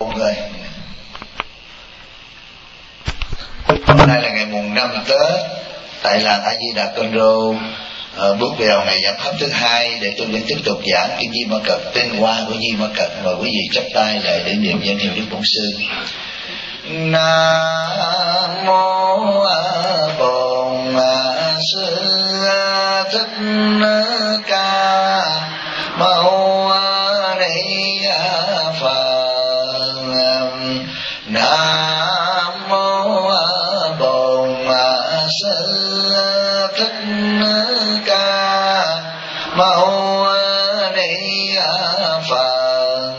Người. Hôm nay là ngày mùng 5 Tết tại làng A Di Đà Côn Đô, bước vào ngày giảng pháp thứ hai để tôi đến tiếp tục giảng kinh Di Ma Cật, tinh hoa của Di Ma Cật. Mời quý vị chắp tay lại để niệm danh hiệu Đức Bổn Sư. Nam mô Bổn Sư Thích Ca Mâu Ni Phật. Nam mô Bổn Sư Thích Ca Mâu Ni Phật.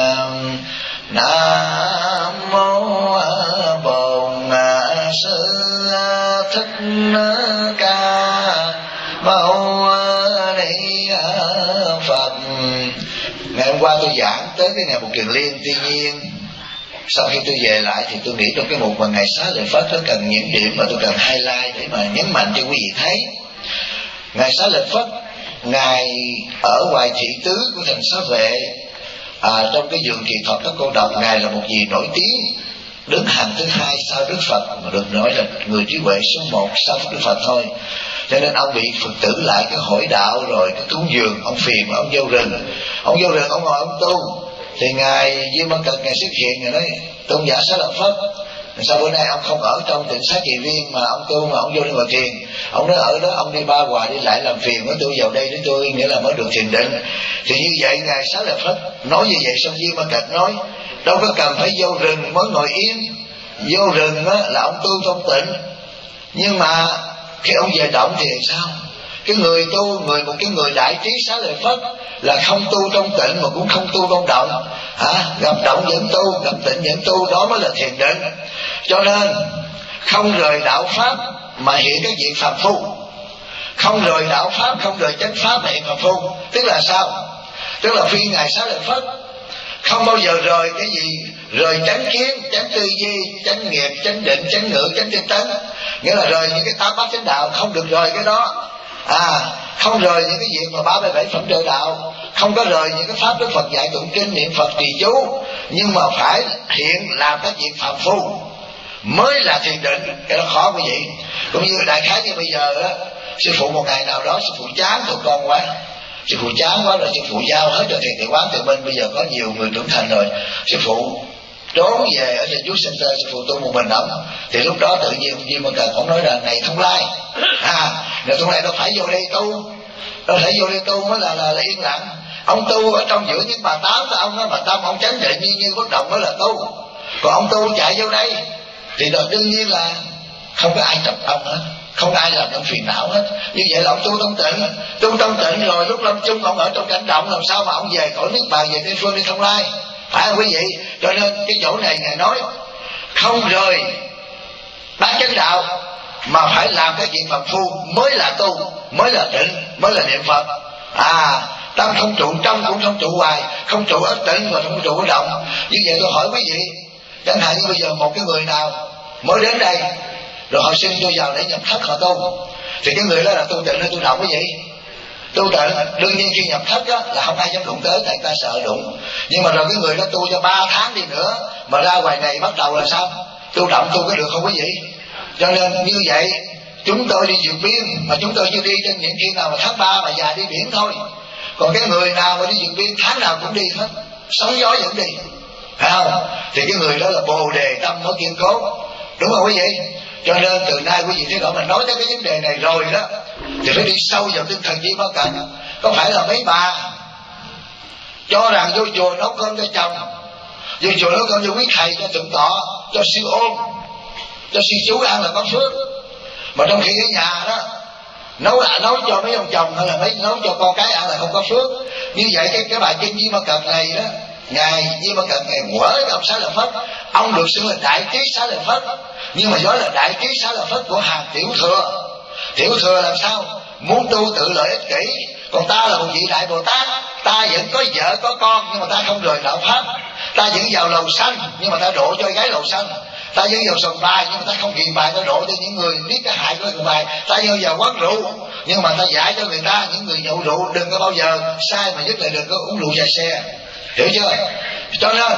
Nam mô Bổn Sư Thích Ca Mâu Ni Phật. Ngày hôm qua tôi giảng tới cái ngày Mục Kiền Liên, tuy nhiên sau khi tôi về lại thì tôi nghĩ trong cái mục mà ngày Xá Lợi Phất có cần những điểm mà tôi cần highlight để mà nhấn mạnh cho quý vị thấy. Ngài Xá Lợi Phất, ngài ở ngoài thị tứ của thành Xá Vệ, trong cái vườn kỳ thuật các cô độc, ngài là một vị nổi tiếng, đứng hàng thứ hai sau Đức Phật, mà được nói là người trí huệ số 1 sau Đức Phật thôi. Cho nên ông bị Phật tử lại cái hỏi đạo rồi cái cúng dường, ông phiền ông vô rừng, ông ngồi ông tu. Thì ngài Di Ma Cật ngài xuất hiện, ngài nói: tôn giả Xá Lợi Phất, sao bữa nay ông không ở trong Tịnh Xá Kỳ Viên mà ông tu, mà ông vô đi ngồi thiền? Ông nói ở đó ông đi ba hoài đi lại làm phiền với tôi, vào đây với tôi nghĩa là mới được thiền định. Thì như vậy ngài Xá Lợi Phất nói như vậy, xong Di Ma Cật nói đâu có cần phải vô rừng mới ngồi yên. Vô rừng là ông tu trong tịnh, nhưng mà khi ông về động thì sao? Cái người tu, một cái người đại trí Xá Lợi Phất là không tu trong tịnh mà cũng không tu trong động, gặp động vẫn tu, gặp tịnh vẫn tu, đó mới là thiền định. Cho nên không rời đạo pháp mà hiện các việc phàm phu, không rời đạo pháp, không rời chánh pháp mà hiện phàm phu. Tức là sao? Tức là phi ngài Xá Lợi Phất không bao giờ rời cái gì, rời chánh kiến, chánh tư duy, chánh nghiệp, chánh định, chánh ngữ, chánh tinh tấn, nghĩa là rời những cái tám bát chánh đạo, không được rời cái đó. Không rời những cái việc mà 37 phẩm trợ đạo, không có rời những cái pháp Đức Phật dạy tụng kinh, niệm Phật, trì chú, nhưng mà phải hiện làm các việc phàm phu mới là thiền định. Cái đó khó quý vị. Cũng như đại khái như bây giờ đó, sư phụ một ngày nào đó sư phụ chán tụi con quá, sư phụ chán quá rồi sư phụ giao hết cho thiền tự quán tự minh. Bây giờ có nhiều người trưởng thành rồi, sư phụ trốn về ở trên Youth Center, sư phụ tu một mình ổng. Thì lúc đó tự nhiên Di Ma Cật ông nói là này Thông Lai, này Thông Lai đâu phải vô đây tu, đâu phải vô đây tu mới là yên lặng. Ông tu ở trong giữa những bà tám của ông đó, mà tâm ông chánh định như bất động mới là tu. Còn ông tu chạy vô đây thì đương nhiên là không có ai tập ông hết, không có ai làm ông phiền não hết. Như vậy là ông tu trong tịnh rồi lúc lâm chung ông ở trong cảnh động, làm sao mà ông về cõi niết bàn, về Tây Phương đi Thông Lai, phải không quý vị? Cho nên cái chỗ này ngài nói không rời bát chánh đạo mà phải làm cái việc phàm phu mới là tu, mới là định, mới là niệm Phật. Tâm không trụ trong cũng không trụ ngoài, không trụ ở tịnh mà không trụ ở động. Như vậy tôi hỏi quý vị, chẳng hạn như bây giờ một cái người nào mới đến đây rồi họ xin tôi vào để nhập thất họ tu, thì cái người đó là tu tịnh hay tu động quý vị? Tu tịnh. Đương nhiên khi nhập thất đó, là không ai dám đụng tới, tại ta sợ đụng. Nhưng mà rồi cái người đó tu cho 3 tháng đi nữa mà ra ngoài này bắt đầu là sao? Tu động, tu có được không quý vị? Cho nên như vậy chúng tôi đi vượt biên, mà chúng tôi chưa đi trên những khi nào mà tháng 3 mà già đi biển thôi. Còn cái người nào mà đi vượt biên tháng nào cũng đi hết, sóng gió vẫn đi, phải không? Thì cái người đó là bồ đề tâm mới kiên cố, đúng không quý vị? Cho nên từ nay quý vị thấy rõ, mình nói tới cái vấn đề này rồi đó thì phải đi sâu vào tinh thần Di Ma Cật. Có phải là mấy bà cho rằng vô chùa nấu cơm cho chồng, vô chùa nấu cơm cho quý thầy, cho thượng tọa, cho sư ôn, cho sư chú ăn là có phước, mà trong khi ở nhà đó nấu cho mấy ông chồng hay là nấu cho con cái ăn là không có phước? Như vậy cái bài kinh Di Ma Cật này đó, ngài Di Ma Cật ngài quở ông Xá Lợi Phất, ông được xưng là đại trí Xá Lợi Phất, nhưng mà đó là đại trí Xá Lợi Phất của hàng tiểu thừa. Tiểu thừa làm sao? Muốn tu tự lợi ích kỷ. Còn ta là một vị đại Bồ Tát, ta vẫn có vợ có con nhưng mà ta không rời đạo pháp. Ta vẫn vào lầu xanh nhưng mà ta độ cho gái lầu xanh. Ta vẫn vào sòng bài nhưng mà ta không ghiền bài, ta độ cho những người biết cái hại của sòng bài. Ta vẫn vào quán rượu nhưng mà ta dạy cho người ta, những người nhậu rượu đừng có bao giờ sai, mà nhất là đừng có uống rượu chạy xe. Hiểu chưa? Cho nên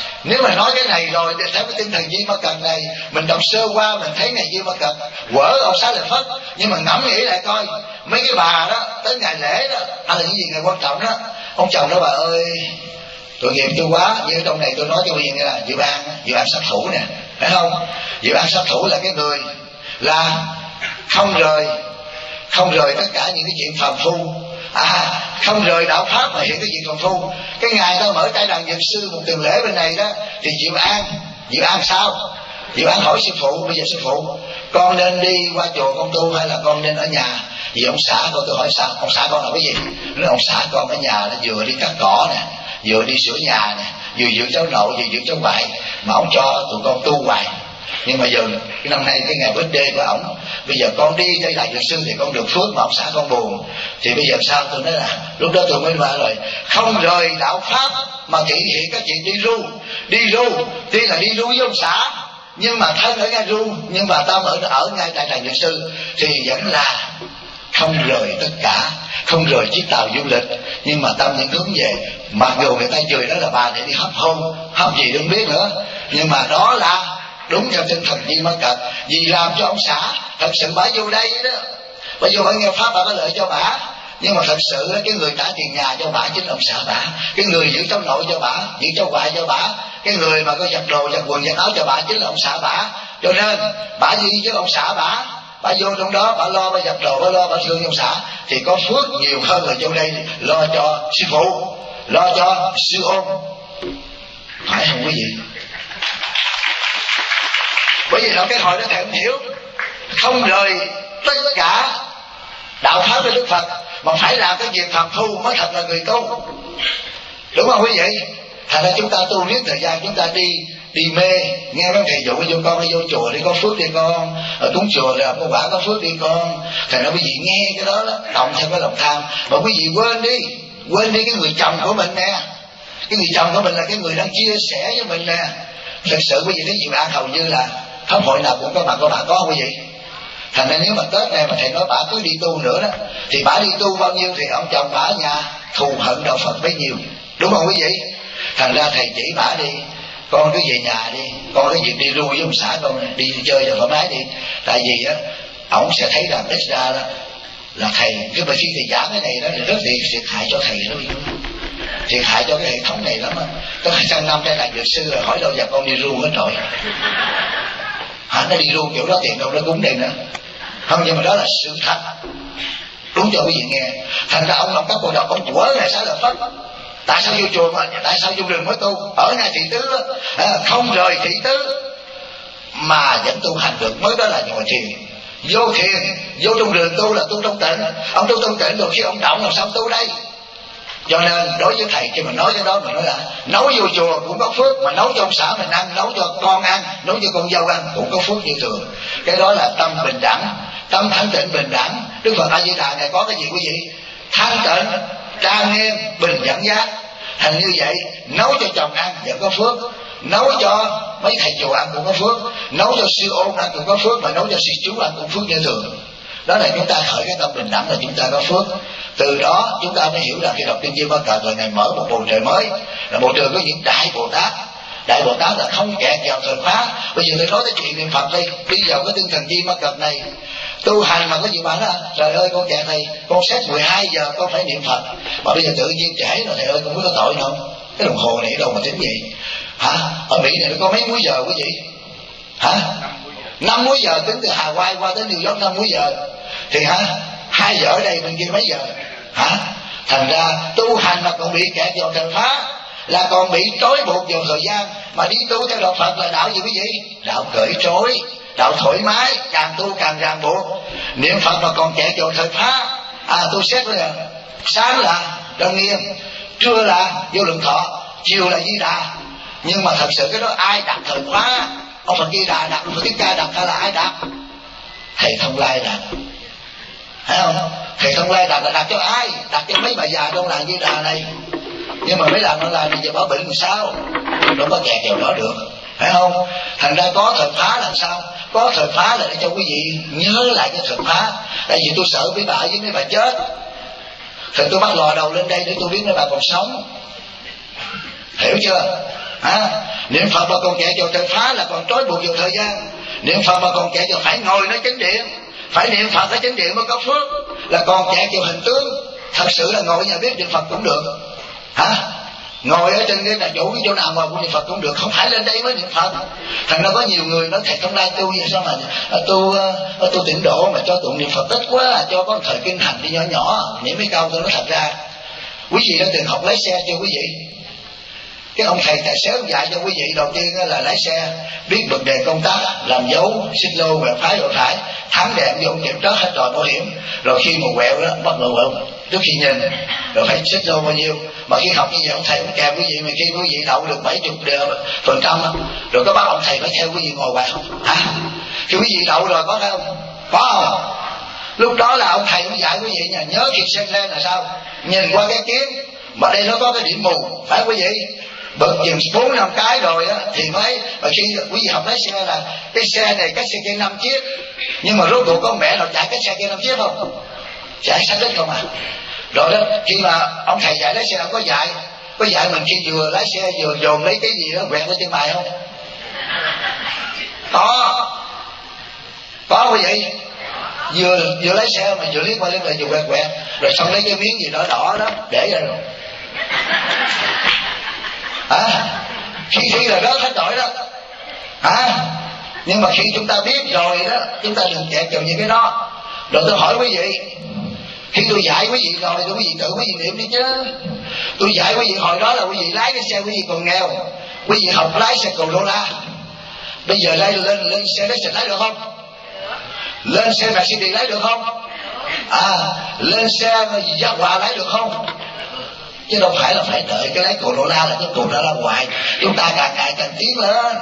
Nếu mà nói cái này rồi để theo cái tinh thần Di Ma Cật này, mình đọc sơ qua mình thấy này Di Ma Cật quở ông Xá Lợi Phất, nhưng mà ngẫm nghĩ lại coi, mấy cái bà đó tới ngày lễ đó hay là những gì ngày quan trọng đó, ông chồng đó bà ơi tội nghiệp tôi quá. Như trong này tôi nói cho Huyền là Diệu An sát thủ nè, phải không? Diệu An sát thủ là cái người là không rời tất cả những cái chuyện phàm phu, không rời đạo pháp mà hiện cái chuyện phàm phu. Cái ngày đó mở trai đàn Dược Sư một tuần lễ bên này đó, thì Diệu An sao? Diệu An hỏi sư phụ, bây giờ sư phụ con nên đi qua chùa con tu hay là con nên ở nhà? Vì ông xã con, tôi hỏi sao, ông xã con làm cái gì? Nói ông xã con ở nhà nó vừa đi cắt cỏ nè, vừa đi sửa nhà nè, vừa dưỡng cháu nội, vừa dưỡng cháu ngoại, mà ông cho tụi con tu hoài. Nhưng mà giờ cái năm nay cái ngày birthday của ổng, bây giờ con đi đây là Dược Sư thì con được phước, mà ông xã con buồn, thì bây giờ sao? Tôi nói là lúc đó tôi mới nói rồi, không rời đạo pháp mà thị hiện các chuyện đi ru, tuy là đi ru với ông xã nhưng mà thân ở ngay ru, nhưng mà tâm ở ngay tại đàn Dược Sư, thì vẫn là không rời tất cả, không rời chiếc tàu du lịch, nhưng mà tâm những hướng về. Mặc dù người ta chửi đó là bà để đi hấp hôn, hấp gì đừng biết nữa, nhưng mà đó là đúng theo tinh thần Di Ma Cật. Vì làm cho ông xã, thật sự bà vô đây đó, bà vô bà nghe pháp bà có lợi cho bà, nhưng mà thật sự cái người trả tiền nhà cho bà chính là ông xã bà, cái người giữ cháu nội cho bà, giữ cháu ngoại cho bà, cái người mà có giặt đồ giặt quần giặt áo cho bà chính là ông xã bà. Cho nên bà đi với ông xã bà vô trong đó, bà lo bà giặt đồ, bà lo bà thương ông xã, thì có phước nhiều hơn là vô đây lo cho sư phụ, lo cho sư ôn, phải không quý vị? Bởi vì là cái hồi đó thầy không hiểu, không rời tất cả đạo pháp với Đức Phật, mà phải làm cái việc phàm phu mới thật là người tu, đúng không quý vị? Thành ra chúng ta tu riết thời gian chúng ta đi mê, nghe mấy thầy dụ vô con đi vô chùa đi có phước đi con, ở cúng chùa là có quả có phước đi con. Thành ra quý vị nghe cái đó đó động theo cái lòng tham, mà quý vị quên đi cái người chồng của mình nè. Cái người chồng của mình là cái người đang chia sẻ với mình nè. Thật sự quý vị thấy Diệu An hầu như là pháp hội nào cũng có mặt của bà, có không quý vị? Thành ra nếu mà Tết này mà thầy nói bà cứ đi tu nữa đó, thì bà đi tu bao nhiêu thì ông chồng bà ở nhà thù hận đạo Phật bấy nhiêu, đúng không quý vị? Thành ra thầy chỉ bà đi, con cứ về nhà đi, con cái việc đi ru với ông xã con đi chơi cho thoải mái đi. Tại vì á ổng sẽ thấy là ít ra là thầy cái mà khi thầy giảng cái này đó thì rất thiệt hại cho thầy đó, thiệt hại cho cái hệ thống này lắm á. Có 200 năm đây là Dược Sư rồi, hỏi đâu giờ con đi ru hết rồi nó đi ru kiểu đó tiền đâu nó cúng đây nữa không, nhưng mà đó là sự thật, đúng cho quý vị nghe. Thành ra ông Long Các Cô Độc ông quở ngày Xá Lợi Phất, tại sao vô chùa mà tại sao vô rừng mới tu, ở ngay thị tứ không rời thị tứ mà vẫn tu hành được, mới đó là ngồi thiền. Vô thiền vô trong rừng tu là tu trong tịnh, ông tu trong tịnh rồi khi ông động làm sao tu đây? Cho nên đối với thầy khi mà nói cái đó mình nói là nấu vô chùa cũng có phước, mà nấu cho ông xã mình ăn, nấu cho con ăn, nấu cho con dâu ăn cũng có phước như thường. Cái đó là tâm bình đẳng, tâm thanh tịnh bình đẳng. Đức Phật A Di Đà này có cái gì quý vị? Thanh tịnh, trang nghiêm, bình đẳng giác. Thành như vậy nấu cho chồng ăn vẫn có phước, nấu cho mấy thầy chùa ăn cũng có phước, nấu cho sư ôn ăn cũng có phước, mà nấu cho sư chú ăn cũng phước như thường. Đó là chúng ta khởi cái tâm bình đẳng là chúng ta có phước. Từ đó chúng ta mới hiểu rằng khi đọc kinh Di Ma Cật là ngày mở một bầu trời mới, là bầu trời có những đại Bồ Tát. Đại Bồ Tát là không kẹt vào thời khóa. Bây giờ tôi nói tới chuyện niệm Phật đi vào cái tinh thần Di Ma Cật này, tu hành mà có gì bạn đó, trời ơi con kẹt thầy, con xét 12 giờ con phải niệm Phật, mà bây giờ tự nhiên trễ rồi thầy ơi, con biết có tội không? Cái đồng hồ này đâu mà tính vậy? Ở Mỹ này nó có mấy múi giờ quý vị? 5 múi giờ, tính từ Hawaii qua tới New York 5 múi giờ, thì 2 giờ ở đây bên kia mấy giờ? Thành ra tu hành mà còn bị kẹt vào thời phá, là còn bị trói buộc vào thời gian. Mà đi tu theo đạo Phật là đạo gì quý vị? Đạo cởi trói, đạo thoải mái, càng tu càng ràng buộc. Niệm Phật mà còn kẹt vào thời phá, tôi xét rồi, sáng là Đăng Nghiêm, trưa là Vô Lượng Thọ, chiều là Di Đà. Nhưng mà thật sự cái đó ai đặt thời khóa? Ông Phật Di Đà đặt, ông Phật Thích Ca đặt hay là ai đặt? Thầy Thông Lai đặt, thấy không? Thầy Thông Lai đặt là đặt cho ai? Đặt cho mấy bà già trong làng Di Đà này. Nhưng mà mấy làng trong làng này giờ bảo bệnh làm sao, đâu có kẹt vào đó được, phải không? Thành ra có thời phá làm sao? Có thời phá là để cho quý vị nhớ lại cái thời phá. Tại vì tôi sợ mấy bà với mấy bà chết, thì tôi bắt lò đầu lên đây để tôi biết mấy bà còn sống, hiểu chưa? Niệm Phật mà còn kẹt vào thời phá là còn trói buộc vào thời gian. Niệm Phật mà còn kẹt vào phải ngồi nói chánh điện, phải niệm Phật ở chánh điện mới có phước, là còn kẹt vào hình tướng. Thật sự là ngồi ở nhà bếp niệm Phật cũng được, ngồi ở trên cái chỗ nào ngồi cũng niệm Phật cũng được, không phải lên đây mới niệm Phật. Thành ra có nhiều người nói thầy không lai tu gì sao mà tu tịnh độ mà cho tụng niệm Phật ít quá, cho có thời kinh hành đi nhỏ nhỏ niệm mấy câu. Tôi nói thật ra quý vị đã từng học lái xe chưa quý vị? Cái ông thầy tài xế dạy cho quý vị đầu tiên là lái xe biết bật đèn công tắc, làm dấu xích lô quẹo trái quẹo phải, thắng đèn vô kiểm trớt hết trò bảo hiểm. Rồi khi mà quẹo đó bắt đầu quẹo trước khi nhìn rồi phải xích lô bao nhiêu. Mà khi học như vậy ông thầy cũng kèm quý vị, mà khi quý vị đậu được 70% rồi có bắt ông thầy phải theo quý vị ngồi vào. Khi quý vị đậu rồi có phải không? Có không? Lúc đó là ông thầy cũng dạy quý vị nha, nhớ khi xe lên là sao? Nhìn qua cái kiến mà đây nó có cái điểm mù, phải quý vị? Bật chừng 4-5 cái rồi á thì mới. Và khi quý vị học lái xe là cái xe này cái xe kia 5 chiếc, nhưng mà rốt cuộc có mẹ nào chạy cái xe kia 5 chiếc không? Chạy sát đích không à? Rồi đó, khi mà ông thầy dạy lái xe ông có dạy mình khi vừa lái xe vừa dồn lấy cái gì đó quẹt lên trên bài không? Có quý vị. Vừa lái xe mà vừa liếc qua liếc lại vừa quẹt rồi xong lấy cái miếng gì đỏ đỏ đó để ra rồi. Khi là rớt hết tội đó. Nhưng mà khi chúng ta biết rồi đó, chúng ta đừng kẹt vào những cái đó. Rồi tôi hỏi quý vị, khi tôi dạy quý vị rồi thì quý vị tự quý vị niệm đi chứ. Tôi dạy quý vị hồi đó là quý vị lái cái xe quý vị còn nghèo, quý vị học lái xe Corolla. Bây giờ lên xe đó sẽ lái được không? Lên xe Mercedes lái được không? Lên xe Jaguar lái được không? Chứ đâu phải là phải đợi cái lái Corolla là cái Corolla hoài. Chúng ta càng ngày càng tiến lên.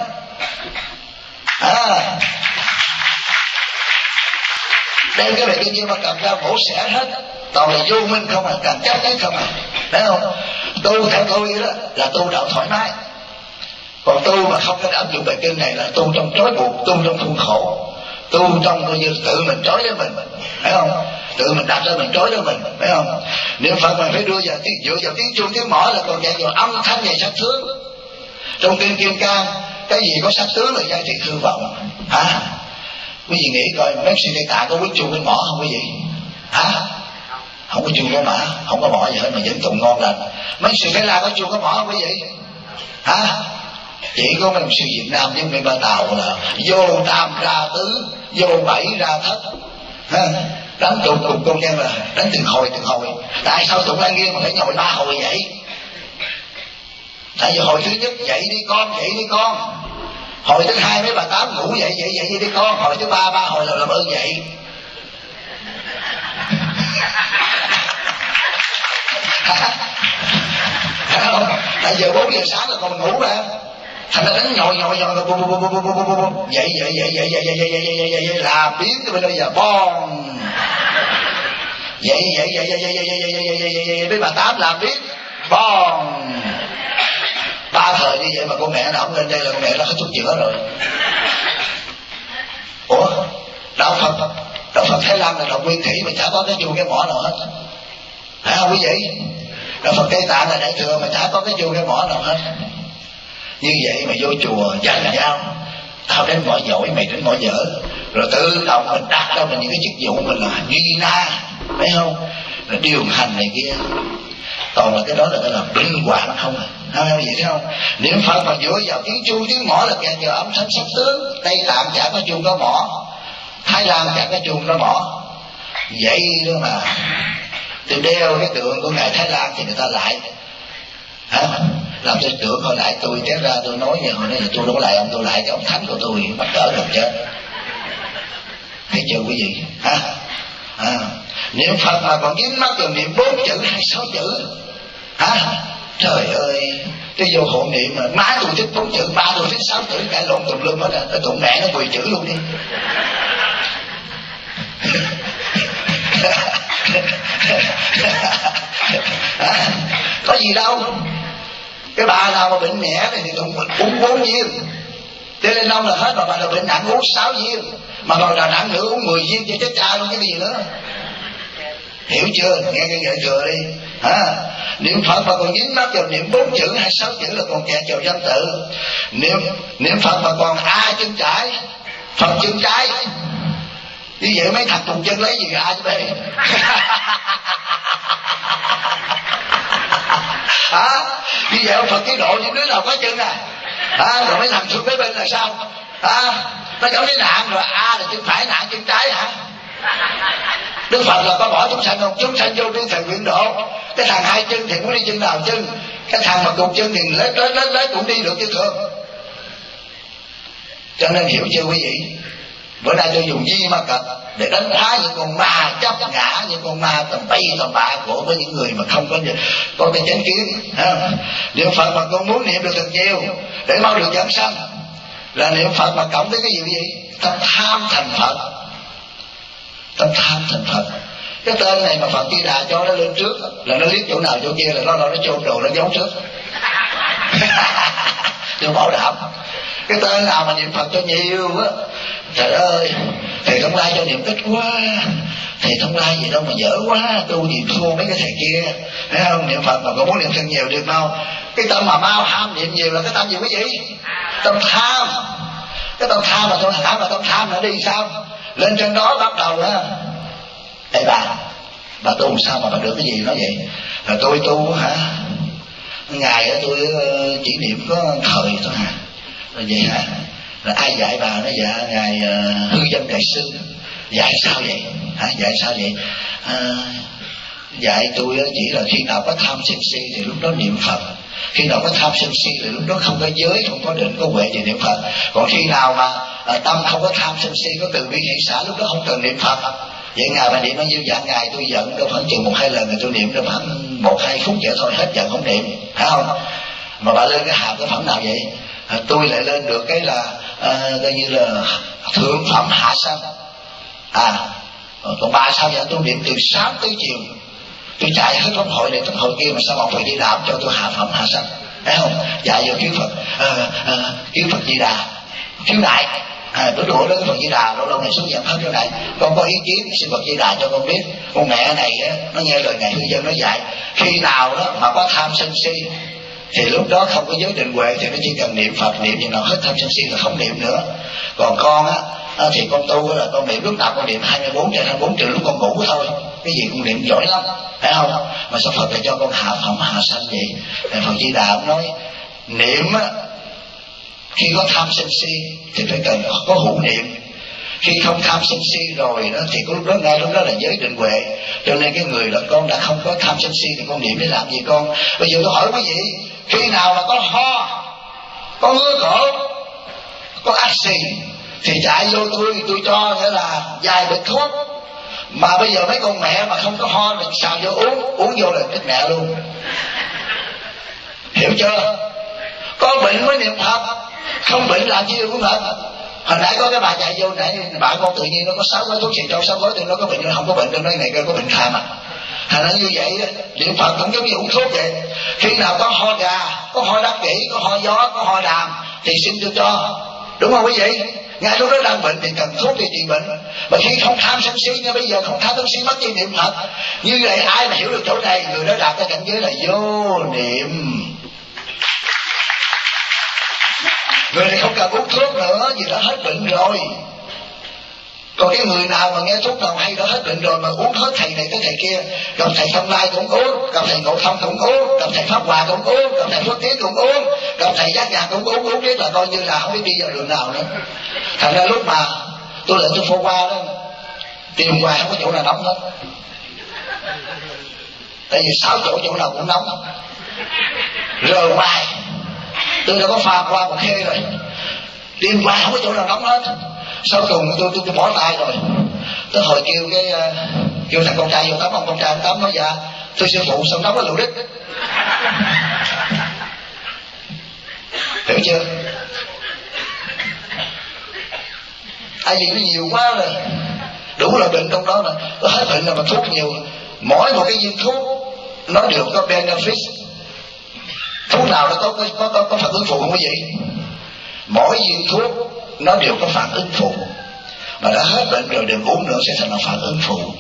Đem cái này tự nhiên mà cầm ra bổ xẻ hết, toàn là vô minh không à, càng chấp nhất không à, thấy không? Tu theo tôi đó là tu đạo thoải mái. Còn tu mà không có áp dụng bài kinh này là tu trong trói buộc, tu trong khuôn khổ, tu trong coi như tự mình trói lấy mình, phải không? Tự mình đặt ra mình trói lấy mình, phải không? Niệm Phật mình phải dựa vào tiếng chuông tiếng mõ là còn dạy vào âm thanh và sắc tướng. Trong kinh Kim Cang cái gì có sắc tướng là giai thị hư vọng. Quý vị nghĩ coi mấy sư Tây Tạng có quyết chuông cái mõ không quý vị? Không có chuông có mã, không có mõ gì hết mà vẫn tụng ngon lành. Mấy sư Thái La có chuông có mõ không quý vị? Chỉ có mấy sư Việt Nam với mấy bà Tàu là vô tam ra tứ, vô bảy ra thất, đánh tụng cùng công nhân là đánh từng hồi. Tại sao tụng Lăng Nghiêm mà phải nhồi 3 hồi vậy? Tại vì hồi thứ nhất dậy đi con, hồi thứ 2 mấy bà Tám ngủ dậy đi con, hồi thứ 3 hồi là làm ơn dậy. Tại giờ 4 giờ sáng là còn ngủ mà, thành ra đánh nhồi rồi dậy là biến cái bên đây giờ bon dậy mấy bà Tám làm biết bon 3 thời như vậy mà con mẹ nào không lên đây là con mẹ nó hết thuốc chữa rồi. Ủa đạo Phật Thái Lan là đạo nguyên thủy mà chả có cái chuông cái mỏ nào hết, phải không quý vị? Đạo Phật Tây Tạng là đại thừa mà chả có cái chuông cái mỏ nào hết. Như vậy mà vô chùa giành nhau, tao đến mỏ giỏi mày đến mỏ dở, rồi tự động mình đặt cho mình những cái chức vụ mình là duy na, phải không? Là điều hành này kia, còn là cái đó là bệnh hoạn không à, không vậy thấy không? Niệm Phật mà dựa vào tiếng chuông tiếng mõ là kẹt vào âm thanh sắc tướng. Tây Tạng chả có chuông có mõ, Thái Lan chả có chuông có mõ. Vậy đó mà tôi đeo cái tượng của ngài Thái Lan thì người ta lại làm cho tưởng hồi lại tôi té ra tôi nói như hồi nãy là tôi đâu có lại ông, tôi lại cái ông thánh của tôi bắt cỡ gần chết. Thấy chưa quý vị? Niệm Phật mà còn dính mắc vào niệm 4 chữ hay 6 chữ, trời ơi, cái vô hộ niệm mà má tôi thích 4 chữ, ba tôi thích 6 chữ, cãi lộn tùm lum hết à, nó tụng mẹ nó 10 chữ luôn đi. Có gì đâu. Cái bà nào mà bệnh nhẹ thì uống 4 viên, thế lên nông là hết, mà bà nào bệnh nặng uống 6 viên, mà bà nào nặng nữa uống 10 viên cho chết cha luôn, cái gì nữa. Hiểu chưa? Nghe cái giải thừa đi. Niệm Phật mà còn dính mắc vào niệm 4 chữ hay 6 chữ là còn kẹt vào danh tự. Niệm Phật mà còn A chân trái, Phật chân trái, như vậy mấy thằng cùng chân lấy gì A chứ B. Như vậy ông Phật chế độ những đứa nào có chân rồi mấy thằng xuống mấy bên là sao? Nó giống cái nạn rồi, A là chân phải, nạn chân trái hả? Đức Phật là có bỏ chúng sanh không? Chúng sanh vô đi thầy nguyện độ. Cái thằng hai chân thì muốn đi chân nào chân, cái thằng mà cùng chân thì lấy cũng đi được chứ thường. Cho nên hiểu chưa quý vị? Bữa nay tôi dùng di ma cật để đánh phá những con ma chấp ngã, những con ma tầm bay tầm bạ của với những người mà không có cái chánh kiến. Niệm Phật mà con muốn niệm được thật nhiều để mau được giảng sanh, là niệm Phật mà cộng tới cái gì quý vị? Tâm tham thành Phật. Tâm tham thành Phật. Cái tên này mà Phật Di Đà cho nó lên trước là nó liếc chỗ nào chỗ kia là nó chôn đồ nó giấu trước. Tôi bảo đảm. Cái tên nào mà niệm Phật cho nhiều á, trời ơi, thầy Thông Lai cho niệm ít quá, thầy Thông Lai gì đâu mà dở quá, tu gì thua mấy cái thầy kia. Thấy không? Niệm Phật mà còn muốn niệm thật nhiều được đâu. Cái tâm mà mau ham niệm nhiều là cái tâm gì quý vị? Tâm tham. Cái tâm tham mà tôi hỏi mà tâm tham nó đi sao? Lên trên đó bắt đầu á, đây bà tu sao mà bà được cái gì nói vậy? Là tôi tu hả? Ngày đó tôi chỉ niệm có thời thôi hả? Rồi vậy hả? Là ai dạy bà? Nó dạ ngài Hư Dân Đại Sư. Dạy sao vậy? Dạy sao vậy? Dạy tôi chỉ là khi nào có tham sân si thì lúc đó niệm Phật. Khi nào có tham sân si thì lúc đó không có giới, không có định, có huệ thì niệm Phật. Còn khi nào mà tâm không có tham sân si, có từ bi hỷ xả, lúc đó không cần niệm Phật. Vậy ngày mà niệm bao nhiêu? Dạ ngày tôi giận đâu khoảng chừng 1-2 lần, rồi tôi niệm đâu khoảng 1-2 phút vậy thôi, hết giận không niệm, phải không? Mà bà lên cái hàm cái phẩm nào vậy? Tôi lại lên được cái là coi như là thượng phẩm hạ sanh. Còn bà sao vậy? Tôi niệm từ sáng tới chiều, tôi chạy hết pháp hội này pháp hội kia, mà sao ông Phật Di Đà cho tôi hạ phẩm hạ sanh, thấy không? Dạy vô kiếm Phật, kiếm Phật Di Đà, khiếu nại. Tôi đuổi đó cái Phật Di Đà lâu lâu này xuống giảng pháp chỗ này, con có ý kiến xin Phật Di Đà cho con biết. Con mẹ này nó nghe lời ngài Hư Dân nó dạy, khi nào đó mà có tham sân si thì lúc đó không có giới định huệ thì nó chỉ cần niệm Phật, niệm như nào hết tham sân si là không niệm nữa. Còn con thì con tu là con niệm lúc nào con niệm 24/24 trừ lúc con ngủ thôi, cái gì cũng niệm giỏi lắm, phải không? Mà sao Phật lại cho con hạ phẩm hạ sanh vậy? Phật Di Đà cũng nói niệm khi có tham sân si thì phải cần có hữu niệm. Khi không tham sân si rồi đó thì lúc đó ngay lúc đó là giới định huệ. Cho nên cái người là con đã không có tham sân si thì con niệm để làm gì con? Bây giờ tôi hỏi quý vị, khi nào mà có ho, có ngứa cổ, có ác xì thì chạy vô tôi cho nghĩa là vài bịch thuốc. Mà bây giờ mấy con mẹ mà không có ho thì xào vô uống vô là chết mẹ luôn. Hiểu chưa? Có bệnh mới niệm Phật, không bệnh làm chi cũng Phật. Hồi nãy có cái bà chạy vô nãy bạn con tự nhiên nó có 6 gói thuốc xì trâu 6 gói thì nó có bệnh, nó không có bệnh, tôi nói này có bệnh kham à. Thành ra như vậy niệm Phật cũng giống như uống thuốc vậy. Khi nào có ho gà, có ho đắc kỷ, có ho gió, có ho đàm thì xin tôi cho, đúng không quý vị? Ngay lúc đó đang bệnh thì cần thuốc để trị bệnh. Mà khi không tham sân si, như bây giờ không tham sân si mất chi niệm Phật. Như vậy ai mà hiểu được chỗ này, người đó đạt cái cảnh giới là vô niệm. Người này không cần uống thuốc nữa, vì đã hết bệnh rồi. Còn cái người nào mà nghe thuốc nào hay đã hết bệnh rồi mà uống hết thầy này tới thầy kia, gặp thầy Thông Lai cũng uống, gặp thầy Ngộ Thông cũng uống, gặp thầy Pháp Hòa cũng uống, gặp thầy Phước Tiến cũng uống, gặp thầy Giác Nhàn cũng uống biết là coi như là không biết đi vào đường nào nữa. Thành ra lúc mà tôi lại tôi phô qua đó, tìm hoài không có chỗ nào nóng hết. Tại vì 6 chỗ nào cũng nóng. Rồi ngoài tôi đã có pha qua một khê rồi, tìm hoài không có chỗ nào nóng hết. Sau cùng tôi bỏ tay rồi. Tới hồi kêu thằng con trai vô tắm, ông con trai tắm nói dạ tôi sư phụ xong tắm ở Lựu Đích. Hiểu chưa? Ai gì nó nhiều quá rồi, đủ là bệnh trong đó rồi, nó hết bệnh là mà thuốc nhiều. Mỗi một cái viên thuốc nó đều có benefit. Thuốc nào nó có phản ứng phụ không quý vị? Mỗi viên thuốc nó đều có phản ứng phụ. Mà đã hết bệnh rồi đừng uống nữa sẽ thành là phản ứng phụ.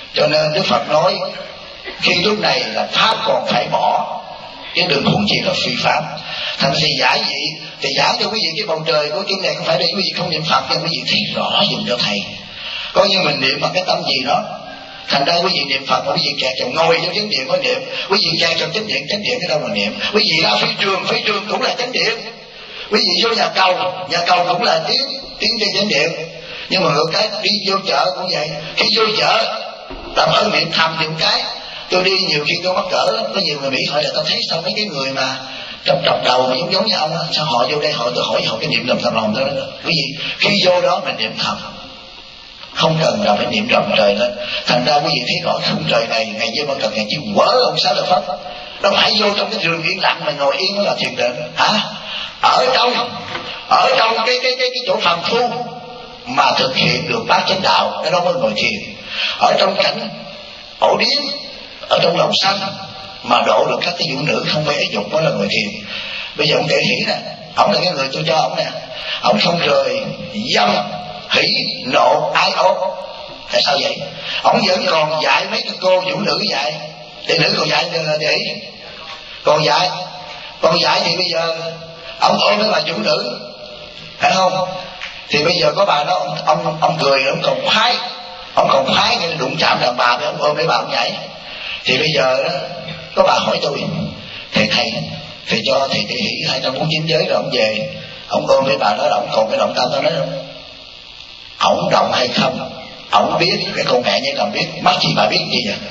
Cho nên Đức Phật nói khi lúc này là pháp còn phải bỏ, chứ đừng huống chi là phi pháp. Thành thì giải gì thì giải cho quý vị cái bầu trời của kinh này không phải để quý vị không niệm Phật, nhưng quý vị thấy rõ dùm cho thầy. Coi như mình niệm bằng cái tâm gì đó. Thành ra quý vị niệm Phật mà quý vị kẹt vào ngồi trong chánh điện có niệm, quý vị kẹt trong chánh điện cái đâu mà niệm. Quý vị ra phi trường cũng là chánh điện. Quý vị vô nhà cầu cũng là tiếng trên chánh điện. Nhưng mà ngược cái đi vô chợ cũng vậy, khi vô chợ làm ơn niệm thầm niệm cái. Tôi đi nhiều khi tôi mắc cỡ lắm, có nhiều người Mỹ hỏi là tao thấy sao mấy cái người mà trọc đầu giống như ông á, sao họ vô đây tôi hỏi họ cái niệm thầm lòng đó. Quý vị khi vô đó mình niệm thầm, không cần là phải niệm rộng trời lên. Thành ra quý vị thấy rõ khung trời này ngày với con cần ngày chứ quở ông Xá Lợi Phất đâu phải vô trong cái rừng yên lặng mà ngồi yên đó là thiền định hả? Ở trong cái chỗ phàm phu mà thực hiện được bát chánh đạo, cái đó mới ngồi thiền. Ở trong cảnh ổ điếm, ở trong lòng sanh mà độ được các cái vũ nữ không phải ái dục, đó là ngồi thiền. Bây giờ ông Kệ Hỷ nè, ông là cái người tôi cho ông nè, ông không rời dâm hỷ nộ ái ố. Tại sao vậy? Ông vẫn còn dạy mấy cái cô vũ nữ dạy, đệ nữ còn dạy để còn dạy thì bây giờ ông ôm với bà vũ nữ, phải không? Thì bây giờ có bà đó ông cười, ông còn khoái nghe đụng chạm đàn bà với ông ôm với bà ông nhảy. Thì bây giờ đó có bà hỏi tôi, thầy cho thầy Kệ Hỷ 249 giới rồi ông về, ông ôm với bà đó là ông còn cái động tâm đó không? Ông động hay không ông biết, cái con mẹ như làm biết, mắc gì bà biết gì vậy?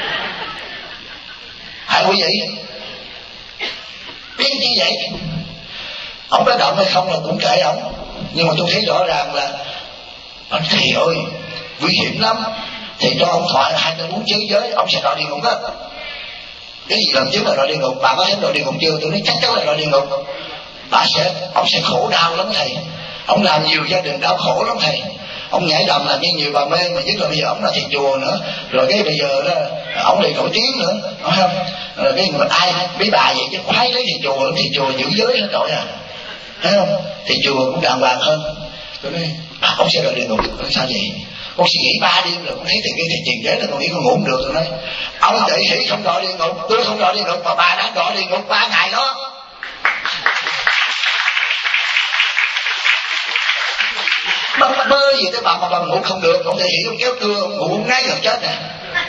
Hả quý vị? Biết gì vậy? Ông có động hay không là cũng kệ ông, nhưng mà tôi thấy rõ ràng là thầy ơi nguy hiểm lắm, thầy cho ông thoại 249 giới ông sẽ đọa địa ngục đó. Cái gì làm chứng là đọa địa ngục? Bà có thấy đọa địa ngục chưa? Tôi nói chắc chắn là đọa địa ngục. Ông sẽ khổ đau lắm thầy, ông làm nhiều gia đình đau khổ lắm thầy. Ông nhảy đầm làm như nhiều bà mê, mà nhất là bây giờ ông là thầy chùa nữa, rồi cái bây giờ đó ông lại nổi tiếng nữa, phải không? Rồi cái người ai mấy bà vậy chứ khoái lấy thầy chùa giữ giới hết trọi à, thấy không? Thầy chùa cũng đàng hoàng hơn. Tôi nói ông sẽ đợi địa ngục. Sao vậy? Con suy nghĩ 3 đêm rồi con thấy thầy truyền giới là con nghĩ con ngủ không được. Tôi nói ông Kệ Hỷ không đọa địa ngục, tôi không đọa địa ngục, mà bà đã đọa địa ngục 3 ngày đó. Bơ gì tới bà mà bà ngủ không được, ông Kệ Hỷ ông kéo cưa ông ngủ ông ngáy gần chết nè.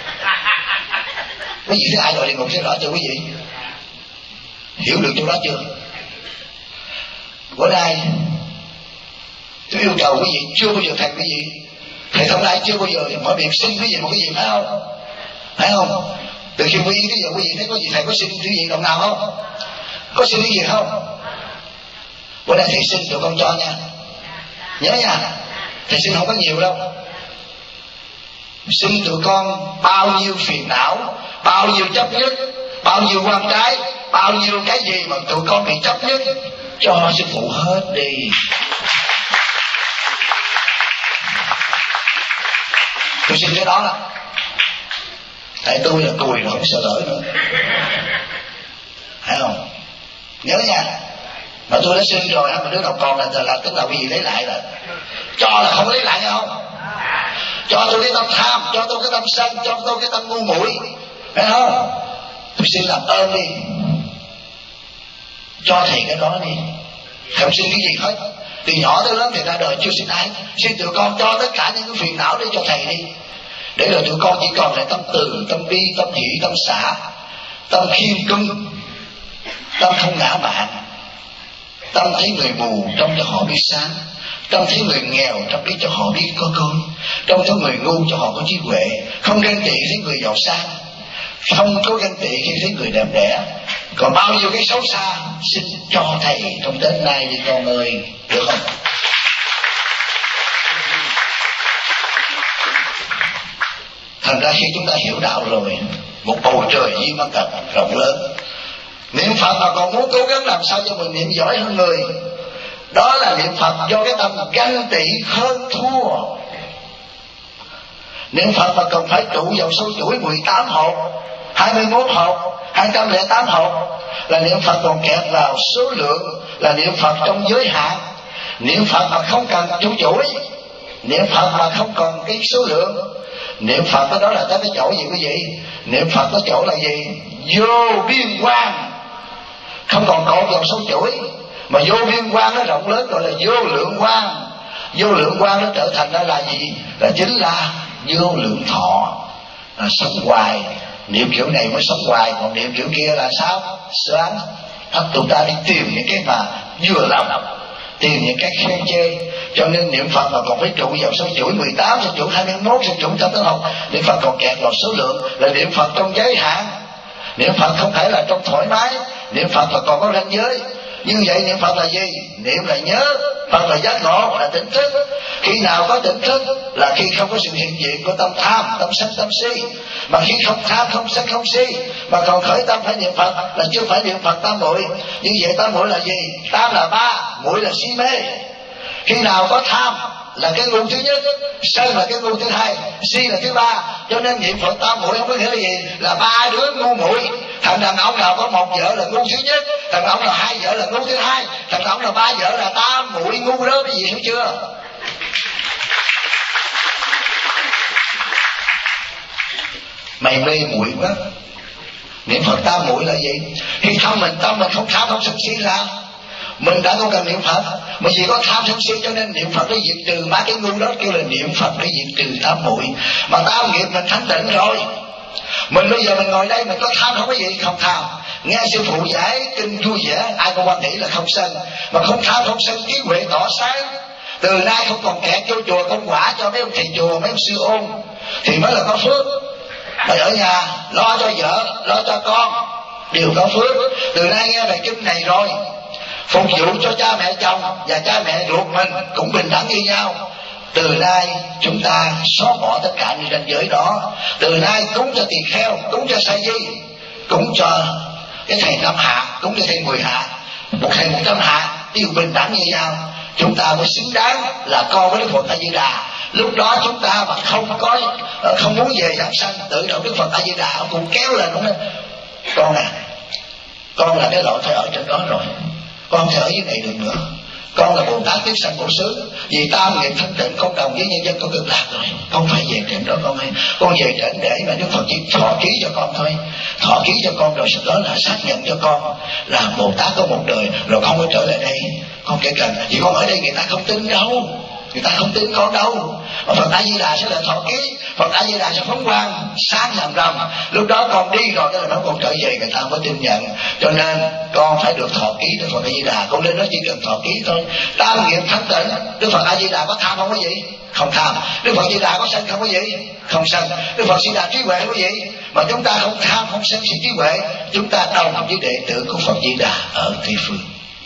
Quý vị thấy ai đọa địa ngục sẽ rõ cho quý vị hiểu được chỗ đó chưa? Bữa nay tôi yêu cầu quý vị chưa bao giờ thầy quý vị, thầy Thông Lai chưa bao giờ mở miệng xin quý vị một cái gì, phải không? Phải không? Từ khi quý vị tới giờ quý vị thấy có gì thầy có xin cái gì đồng nào không? Có xin cái gì không? Bữa nay thầy xin tụi con cho nha, nhớ nha. Thầy xin không có nhiều đâu, xin tụi con bao nhiêu phiền não, bao nhiêu chấp nhất, bao nhiêu quan trái, bao nhiêu cái gì mà tụi con bị chấp nhất, cho sư phụ hết đi. Tôi xin cái đó đó. Tại tôi là cùi rồi không sợ lỗi nữa, phải không? Nhớ nha. Mà tôi đã xin rồi, mà đứa nào còn là tức là quý vị lấy lại rồi. Cho là không lấy lại nghe không? Cho tôi cái tâm tham, cho tôi cái tâm sân, cho tôi cái tâm ngu muội, phải không? Tôi xin làm ơn đi, cho thầy cái đó đi. Không xin cái gì hết. Từ nhỏ tới lớn thầy ra đời chưa xin ai. Xin tụi con cho tất cả những cái phiền não đi cho thầy đi, để rồi tụi con chỉ còn lại tâm từ, tâm bi, tâm hỷ, tâm xả, tâm khiêm cung, tâm không ngã mạn, tâm thấy người mù trong cho họ biết sáng, tâm thấy người nghèo trong biết cho họ biết có cơm, trong thấy người ngu cho họ có trí huệ, không ganh tị thấy người giàu sang, không có ganh tị khi thấy người đẹp đẽ. Còn bao nhiêu cái xấu xa xin cho thầy trong Tết nay đi con ơi, được không? Thành ra khi chúng ta hiểu đạo rồi, một bầu trời duy ma cật rộng lớn, niệm Phật mà còn muốn cố gắng làm sao cho mình niệm giỏi hơn người, đó là niệm Phật do cái tâm ganh tị hơn thua. Niệm Phật mà cần phải trụ vào sâu chuỗi 18 hộp, 21 hộp, 208 hộp, là niệm Phật còn kẹt vào số lượng, là niệm Phật trong giới hạn. Niệm Phật mà không cần trụ chuỗi, niệm Phật mà không còn cái số lượng, Niệm Phật đó là tới cái chỗ gì quý vị? Niệm Phật cái chỗ là gì? Vô biên quang, không còn cột dòng sông chuỗi, mà vô biên quang nó rộng lớn gọi là vô lượng quang. Vô lượng quang nó trở thành đó là gì? Là chính là vô lượng thọ, là sống hoài. Niệm kiểu này mới sống hoài, còn niệm kiểu kia là sao? Xoắn ấp tụi ta đi tìm những cái mà vừa lòng, tìm những cái khen chê. Cho nên niệm Phật mà còn phải trụ vào số chuỗi 18, số chuỗi 21, số chuỗi tâm tướng học. Niệm Phật còn kẹt vào số lượng, là niệm Phật trong giới hạn. Niệm Phật không phải là trong thoải mái, niệm Phật là còn có ranh giới. Như vậy niệm Phật là gì? Niệm là nhớ, Phật là giác ngộ, là tỉnh thức. Khi nào có tỉnh thức là khi không có sự hiện diện của tâm tham, tâm sân, tâm si. Mà khi không tham, không sân, không si mà còn khởi tâm phải niệm Phật là chưa phải niệm Phật tam muội. Như vậy tam muội là gì? Tam là ba, muội là si mê. Khi nào có tham là cái ngu thứ nhất, sân là cái ngu thứ hai, si là thứ ba. Cho nên niệm Phật tam muội không có nghĩa là gì? Là ba đứa ngu muội. Thằng đàn ông nào có một vợ là ngu thứ nhất, thằng đàn ông nào hai vợ là ngu thứ hai, thằng đàn ông nào ba vợ là tam muội ngu đó, cái gì hiểu chưa? Mày mê muội quá. Niệm Phật tam muội là gì? Khi tâm mình không tham không sân si ra, mình đã không cần niệm Phật. Mà vì có tham sân si cho nên niệm Phật để diệt trừ ba cái ngu đó, kêu là niệm Phật để diệt trừ tam muội. Mà tam nghiệp mình thanh tịnh rồi. Mình bây giờ mình ngồi đây mình có tham không có gì? Không tham. Nghe sư phụ giải kinh vui vẻ, ai cũng quan nghĩ là không sân. Mà không tham không sân, trí huệ tỏ sáng. Từ nay không còn kẹt vô chùa công quả cho mấy ông thầy chùa, mấy ông sư ôn, thì mới là có phước. Mà ở nhà lo cho vợ, lo cho con đều có phước. Từ nay nghe bài kinh này rồi, phục vụ cho cha mẹ chồng và cha mẹ ruột mình cũng bình đẳng như nhau. Từ nay chúng ta xóa bỏ tất cả những ranh giới đó. Từ nay cúng cho tỳ kheo, cúng cho sa di, cúng cho cái thầy 5 hạ, cúng cho thầy 10 hạ, một thầy 100 hạ, đều bình đẳng như nhau. Chúng ta mới xứng đáng là con với Đức Phật A Di Đà. Lúc đó chúng ta mà không muốn về giảng sanh, tự động Đức Phật A Di Đà ông cũng kéo lên, đúng không? Con à, con là cái loại phải ở trên đó rồi, con sẽ ở dưới này được nữa. Con là Bồ Tát Tiếp Sanh Bổ Xứ, vì tam nghiệp thanh tịnh con đồng với nhân dân con cực lạc rồi, con phải về trên đó con ơi. Con về trên để mà Đức Phật chỉ thọ ký cho con thôi. Thọ ký cho con rồi sau đó là xác nhận cho con là Bồ Tát có một đời rồi không có trở lại đây. Con kể cần vì con ở đây người ta không tin đâu, người ta không tin con đâu. Mà Phật A Di Đà sẽ là thọ ký, Phật A Di Đà sẽ phóng quang sáng làm rằm. Lúc đó con đi rồi cái là nó con trở về, người ta mới tin nhận. Cho nên con phải được thọ ký Đức Phật A Di Đà. Con lên đó chỉ cần thọ ký thôi. Tam nghiệp thanh tịnh. Đức Phật A Di Đà có tham không có gì? Không tham. Đức Phật Di Đà có sân không có gì? Không sân. Đức Phật Di Đà trí huệ có gì? Mà chúng ta không tham không sân si trí huệ, chúng ta đồng với đệ tử của Phật Di Đà ở Tây Phương.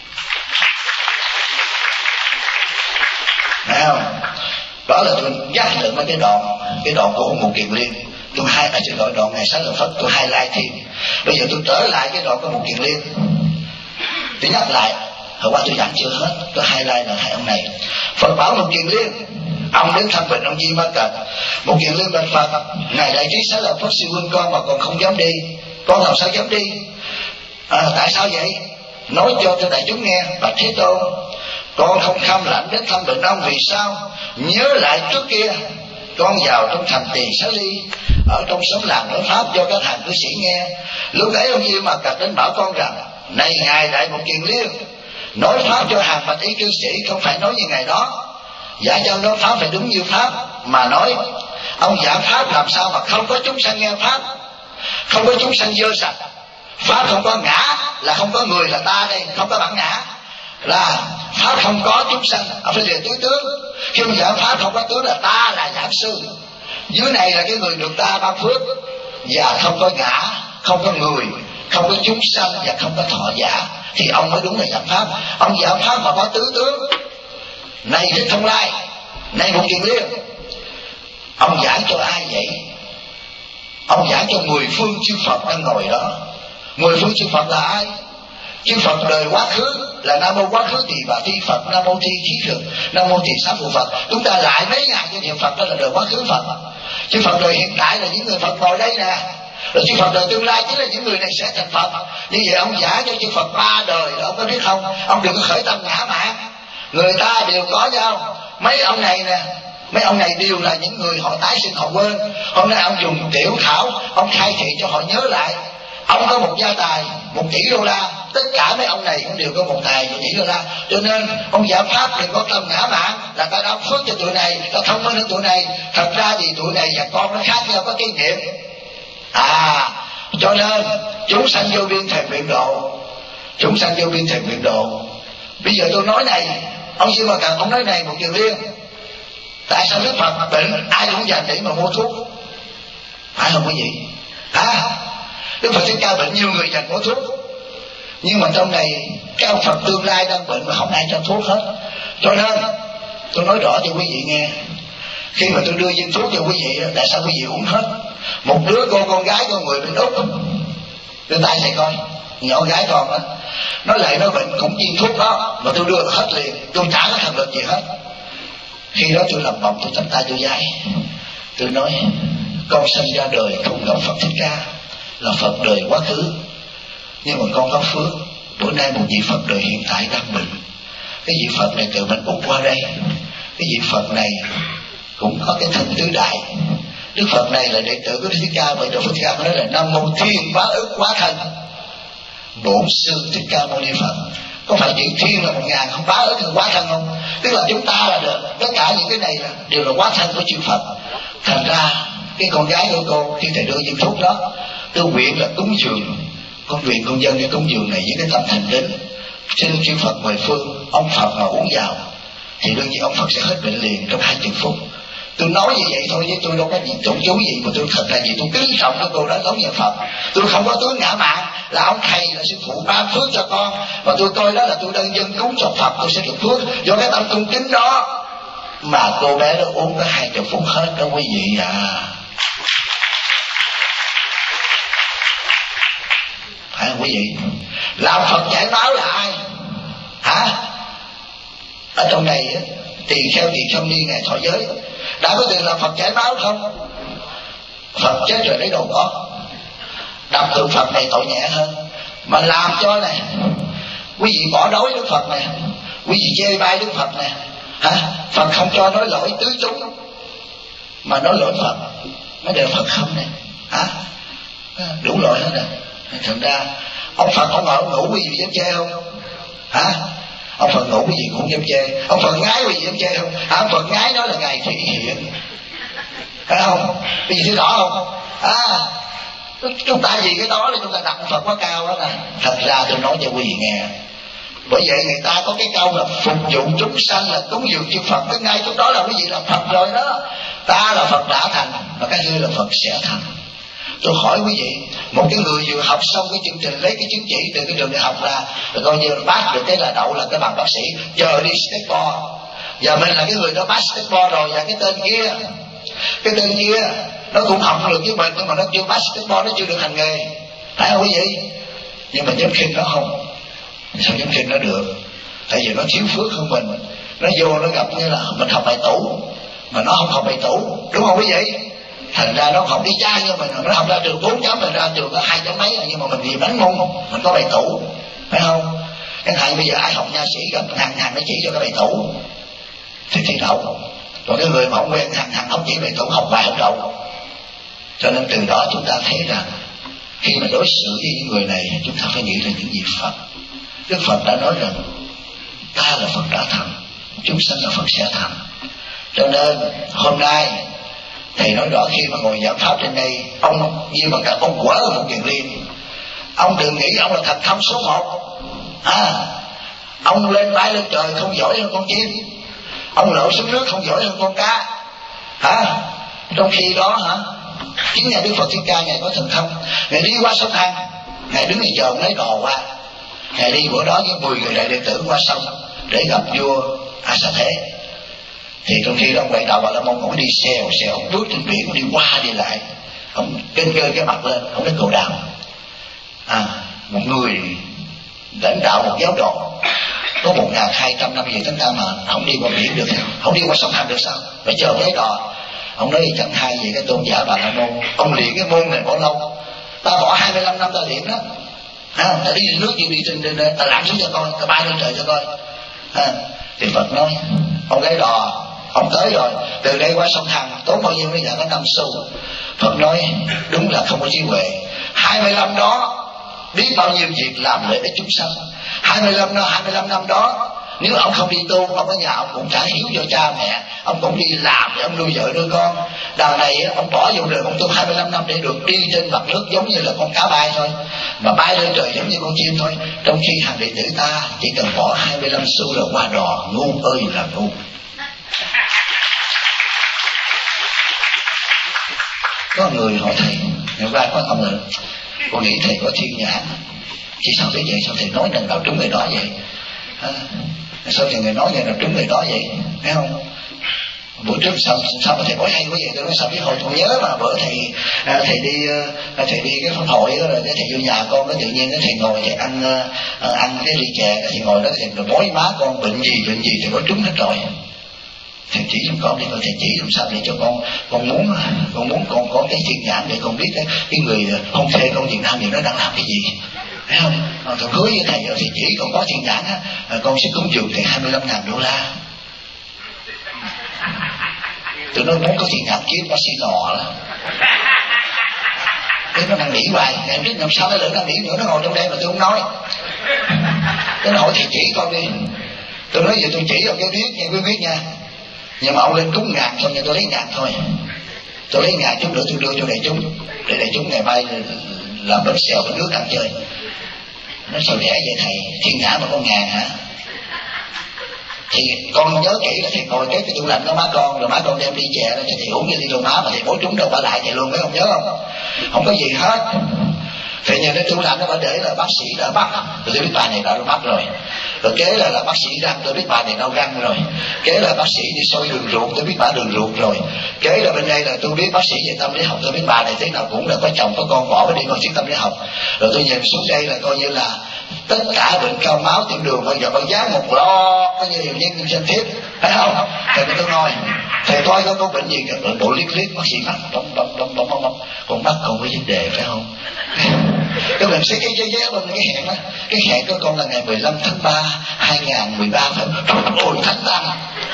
Thấy không? Đó là tôi nhắc lại mấy cái đoạn của Ngũ Kiền Liên. Tôi xin lỗi, đoạn ngày sáng lập Phật tôi highlight thêm. Bây giờ tôi trở lại cái đoạn của Ngũ Kiền Liên. Tôi nhắc lại, hồi qua tôi giảng chưa hết, tôi highlight là hai ông này. Phật bảo Ngũ Kiền Liên, ông đến thăm bệnh ông Di Ma Cật. Ngũ Kiền Liên bạch Phật, ngài đại trí sáng lập Phật siêu huynh con mà còn không dám đi, con làm sao dám đi? Tại sao vậy? Nói cho đại chúng nghe. Bạch Thế Tôn, con không kham lãnh đến thăm bệnh ông vì sao? Nhớ lại trước kia con vào trong thành Tiền Xá Ly, ở trong xóm làng nói pháp cho các hàng cư sĩ nghe. Lúc ấy ông Di Ma Cật đến bảo con rằng, này ngài Đại Ngũ Kiền Liên, nói pháp cho hàng bạch y cư sĩ không phải nói như ngày đó. Giả cho nói pháp phải đúng như pháp mà nói. Ông giảng pháp làm sao mà không có chúng sanh nghe pháp, không có chúng sanh dơ sạch. Pháp không có ngã là không có người là ta đây, không có bản ngã. Là pháp không có chúng sanh, phải lìa tứ tướng. Khi mà giảng pháp không có tướng là ta là giảng sư. Dưới này là cái người được ta ban phước, và không có ngã, không có người, không có chúng sanh và không có thọ giả, thì ông mới đúng là giảng pháp. Ông giảng pháp mà có tứ tướng. Này Thích Thông Lai, này Ngũ Kiền Liên, ông giảng cho ai vậy? Ông giảng cho 10 phương chư Phật đang ngồi đó. 10 phương chư Phật là ai? Chư Phật đời quá khứ là Nam Mô Quá Khứ Tỳ Bà Thi Phật, Nam Mô Thi Thí Thực, Nam Mô Tỳ Xá Phụ Phật. Chúng ta lại mấy ngàn danh hiệu Phật đó là đời quá khứ Phật. Chư Phật đời hiện tại là những người Phật ngồi đây nè. Rồi chư Phật đời tương lai chính là những người này sẽ thành Phật. Như vậy ông giả cho chư Phật 3 đời đó, ông có biết không? Ông đừng có khởi tâm ngã mạn. Người ta đều có nhau. Mấy ông này nè, Mấy ông này đều là những người họ tái sinh, họ quên. Hôm nay ông dùng tiểu thảo, ông khai thị cho họ nhớ lại. Ông có một gia tài 1 tỷ đô la, tất cả mấy ông này cũng đều có một tài 1 tỷ đô la. Cho nên ông Giải Pháp đừng có tâm ngã mạn là ta đã phước cho tụi này, ta thông minh hơn tụi này. Thật ra thì tụi này và con nó khác nhau, có kinh nghiệm. Cho nên chúng sanh vô biên thèm nguyện độ, chúng sanh vô biên thèm nguyện độ. Bây giờ tôi nói này, ông Di Bà Cận ông nói này một điều riêng. Tại sao Đức Phật bệnh ai cũng dành để mà mua thuốc, phải không quý vị? Đức Phật Thích Ca bệnh nhiều người dành mua thuốc, nhưng mà trong này các ông Phật tương lai đang bệnh mà không ai cho thuốc hết. Cho nên tôi nói rõ cho quý vị nghe, khi mà tôi đưa viên thuốc cho quý vị, tại sao quý vị uống hết? Một đứa con gái con người bên Úc, đưa tay thầy coi, nhỏ gái con đó, nó lại nó bệnh cũng viên thuốc đó mà tôi đưa hết liền, tôi chả có thần lực gì hết. Khi đó tôi làm bầm, tôi chắp tay tôi giái, tôi nói con sinh ra đời không gặp Phật Thích Ca là Phật đời quá khứ, nhưng mà con có phước, bữa nay một vị Phật đời hiện tại đang bệnh. Cái vị Phật này từ bên Úc qua đây, cái vị Phật này cũng có cái thân tứ đại. Đức Phật này là đệ tử của Đức Thích Ca, vậy Đức Phật Thích Ca nói là Nam Mô Thiên Bá Ức Quá Thân Bổn Sư Thích Ca Mâu Ni Phật. Có phải chữ thiên là 1000 không, bá ức là quá thân không? Tức là chúng ta là được, tất cả những cái này là đều là quá thân của chư Phật. Thành ra cái con gái của cô khi thầy đưa viên thuốc đó, tôi nguyện là cúng dường, con nguyện con dân cái cúng dường này với cái tâm thành kính, xin chư Phật mười phương, ông Phật mà uống vào thì đương nhiên ông Phật sẽ hết bệnh liền trong 20 phút. Tôi nói như vậy thôi chứ tôi đâu có gì tụng chú gì, mà tôi thật là gì tôi kính trọng cái cô đó giống như Phật. Tôi không có tướng ngã mạn là ông thầy là sư phụ ban phước cho con, mà tôi coi đó là tôi đơn dân cúng cho Phật, tôi sẽ được phước do cái tâm tôn kính đó. Mà cô bé đó uống có 20 phút hết đó quý vị à. Phải không quý vị? Làm Phật giải báo là ai hả? Ở trong này tỳ kheo ni ngày thọ giới đã có tiền làm Phật giải báo không? Phật chết rồi lấy đồ có, đập tượng Phật này tội nhẹ hơn. Mà làm cho này quý vị bỏ đói Đức Phật này, quý vị chê bai Đức Phật này Phật không cho nói lỗi tứ chúng mà nói lỗi Phật, mới đều Phật không này đủ lỗi hết rồi. Thành ra ông Phật ông ngồi ngủ quý vị dám chê không? Ông Phật ngủ cái gì cũng dám chê, ông Phật ngái cái gì dám chê không? Ông Phật ngái nói là ngài thị hiện, phải không? Cái gì thấy rõ không? Chúng ta vì cái đó là chúng ta đặt ông Phật quá cao đó nè. Thật ra tôi nói cho quý vị nghe, bởi vậy người ta có cái câu là phục vụ chúng sanh là cúng dường chư Phật, cái ngay lúc đó là quý vị là Phật rồi đó. Ta là Phật đã thành, mà các ngươi là Phật sẽ thành. Tôi hỏi quý vị, một cái người vừa học xong cái chương trình, lấy cái chứng chỉ từ cái trường đại học ra, rồi coi như là pass được cái là đậu là cái bằng bác sĩ, chờ đi Stanford. Giờ mình là cái người đó pass Stanford rồi, và cái tên kia nó cũng học được với mình, nhưng mà nó chưa pass Stanford, nó chưa được hành nghề, phải không quý vị? Nhưng mà dám khinh nó không? Sao dám khinh nó được? Tại vì nó thiếu phước hơn mình. Nó vô nó gặp như là mình học bài tủ mà nó không học bài tủ, đúng không quý vị? Thành ra nó học đi trai như mình, nó học ra trường 4 chấm, mình ra trường có 2 chấm mấy, nhưng mà mình vì đánh môn mình có bài tủ, phải không? Chẳng hạn bây giờ ai học nha sĩ gặp hàng nó chỉ cho cái bài tủ thì đậu. Còn cái người mà không quen hàng không chỉ bài tủ, học bài không đậu. Cho nên từ đó chúng ta thấy rằng khi mà đối xử với những người này, chúng ta phải nghĩ là những gì Phật. Đức Phật đã nói rằng ta là Phật đã thành, chúng sanh là Phật sẽ thành. Cho nên hôm nay thầy nói rõ, khi mà ngồi giảng pháp trên đây, ông như mà cả ông quở một kiền liên, ông đừng nghĩ ông là thần thông số 1. Ông lên bay lên trời không giỏi hơn con chim, ông lội xuống nước không giỏi hơn con cá, trong khi đó chính nhà Đức Phật Thích Ca ngài có thần thông. Ngài đi qua sông Hằng, ngài đứng ở chợ lấy đò qua, ngài đi bữa đó với 10 người đại đệ tử qua sông để gặp vua A Sa Thế. Thì trong khi đó ông quậy đầu Bà La Môn, ông đi xèo ông bước trên biển, ông đi qua đi lại, ông kênh cơ cái mặt lên, ông nói cầu đạo. Một người lãnh đạo một giáo đoàn có 1200 năm về chúng ta mà không đi qua biển được, không đi qua sông Hằng được sao? Phải chờ lấy đò. Ông nói chẳng hay gì cái tôn giả Bà La Môn, ông luyện cái môn này bao lâu? Ta bỏ 25 năm ta luyện đó. Ta đi nước như đi trên ta lặn xuống cho coi, ta bay lên trời cho coi. Thì Phật nói, ông lấy đò Ông tới rồi, từ đây qua sông Hằng tốn bao nhiêu? Bây giờ có 5 xu. Phật nói đúng là không có trí huệ. 25 đó biết bao nhiêu việc làm lợi ích chúng sanh. 25 năm đó nếu ông không đi tu, ông ở nhà ông cũng trả hiếu cho cha mẹ, ông cũng đi làm để ông nuôi vợ nuôi con. Đằng này ông bỏ vô đời ông tu 25 năm để được đi trên mặt nước giống như là con cá bay thôi, mà bay lên trời giống như con chim thôi. Trong khi hàng đệ tử ta chỉ cần bỏ 25 xu là qua đò. Ngu ơi là ngu. Có người hỏi thầy, ngày qua có ông là con nghĩ thầy có thiên nhãn, chỉ sao thế vậy? Sao thầy nói lần nào trúng người đó vậy? Sao thầy người nói vậy nào trúng người đó vậy? Thấy không? Bữa trước sao mà thầy nói hay quá vậy? Tôi nói sao biết hồi tôi nhớ mà bữa thầy đi cái pháp hội đó, rồi thầy vô nhà con cái tự nhiên cái thầy ngồi thầy ăn cái ly chè, thầy ngồi đó thầy bói má con bệnh gì thầy có trúng hết rồi. Thầy chỉ cho con đi, thầy chỉ làm sao để cho con muốn con có cái thiên nhãn để con biết cái người hôn thê con Việt Nam thì nó đang làm cái gì, thấy không? Thầy hứa với thầy thì chỉ con có thiên nhãn á, con sẽ cúng dường thầy 25.000 đô la. Tụi nó muốn có thiên nhãn kiếm bác sĩ lò đó. Thế nó đang nghĩ hoài, em biết làm sao cái lưỡi đang nghĩ nữa, nó ngồi trong đây mà tôi không nói. Tôi hỏi thầy chỉ con đi. Tôi nói giờ tôi chỉ ông cái viết nha. Nhưng mà ông lên cúng 1.000 thôi, nhưng tôi lấy 1.000 thôi. Tôi lấy 1.000 chút nữa tôi đưa cho đại chúng, để đại chúng ngày mai làm bánh xèo bánh nước ăn chơi. Nó sao rẻ vậy thầy? Thiên nhãn mà có 1.000 hả? Thì con nhớ kỹ là thầy ngồi cái tủ lạnh của má con, rồi má con đem ly chè ra cho thầy uống như ly đồ má, mà thầy bố trúng đâu bả lại thầy luôn, phải không? Nhớ không? Không có gì hết. Thầy nhìn cái tủ lạnh nó phải để là bác sĩ đã bắt, rồi tôi biết bà này đã bắt rồi. Rồi kế là bác sĩ răng, tôi biết bà này đau răng rồi. Kế là bác sĩ đi soi đường ruột, tôi biết bà đường ruột rồi. Kế là bên đây là tôi biết bác sĩ về tâm lý học, tôi biết bà này thế nào cũng là có chồng có con, bỏ cái đi còn chuyên tâm lý học. Rồi tôi nhìn xuống đây là coi như là tất cả bệnh cao máu tiểu đường bây giờ có giá một lo, có như nhiều nhân trên thiết, phải không? Thầy tôi nói thầy coi có bệnh gì cả, bộ liếc bác sĩ mắt bấm con mắt con có vấn đề phải không? Các bạn sẽ cái giấy bên cái hẹn đó, cái hẹn của con là ngày 15 tháng 3 2013 phải không? Ôi thánh tăng.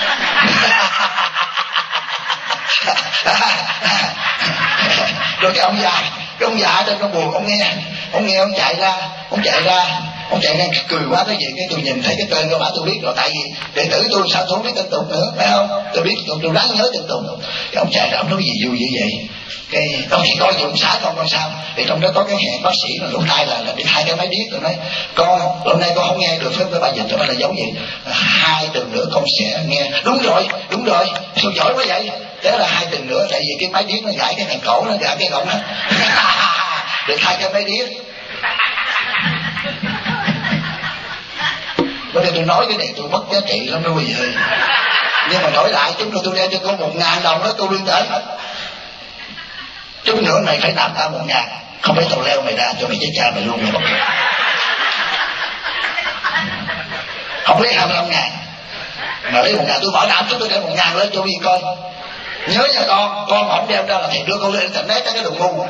Rồi cái ông già trên con buồn, ông nghe ông chạy ra cười quá cái gì, cái tôi nhìn thấy cái tên của bà tôi biết rồi, tại vì đệ tử tôi sao tôi không biết tên Tùng nữa, phải không? Tôi biết tôi đáng nhớ tên Tùng. Cái ông chạy ra ông nói gì vui như vậy, cái ông thì coi dụng xã con sao, thì trong đó có cái hẹn bác sĩ mà lỗ tai là bị 2 cái máy điếc. Tôi nói con hôm nay con không nghe được, với bà dịch cho nó là giống gì 2 tuần nữa con sẽ nghe. Đúng rồi sao giỏi quá vậy? Thế là 2 tuần nữa, tại vì cái máy điếc nó gãi cái hàng cổ, nó gãi cái gọng đó. Được 2 cái máy điếc. Bây giờ tôi nói cái này tôi mất giá trị lắm đâu bây giờ. Nhưng mà đổi lại chúng tôi đeo cho con 1.000 đồng đó, tôi liên tới. Chút nữa mày phải nạp tao 1.000, không phải tao leo mày ra cho mày chết cha mày luôn mày mất. Không lấy 25.000 mà lấy 1.000, tôi bảo đảm chúng tôi đem 1.000 lên cho Viên coi. Nhớ nha con không đeo ra là thầy đưa con lên internet cái đồ ngu.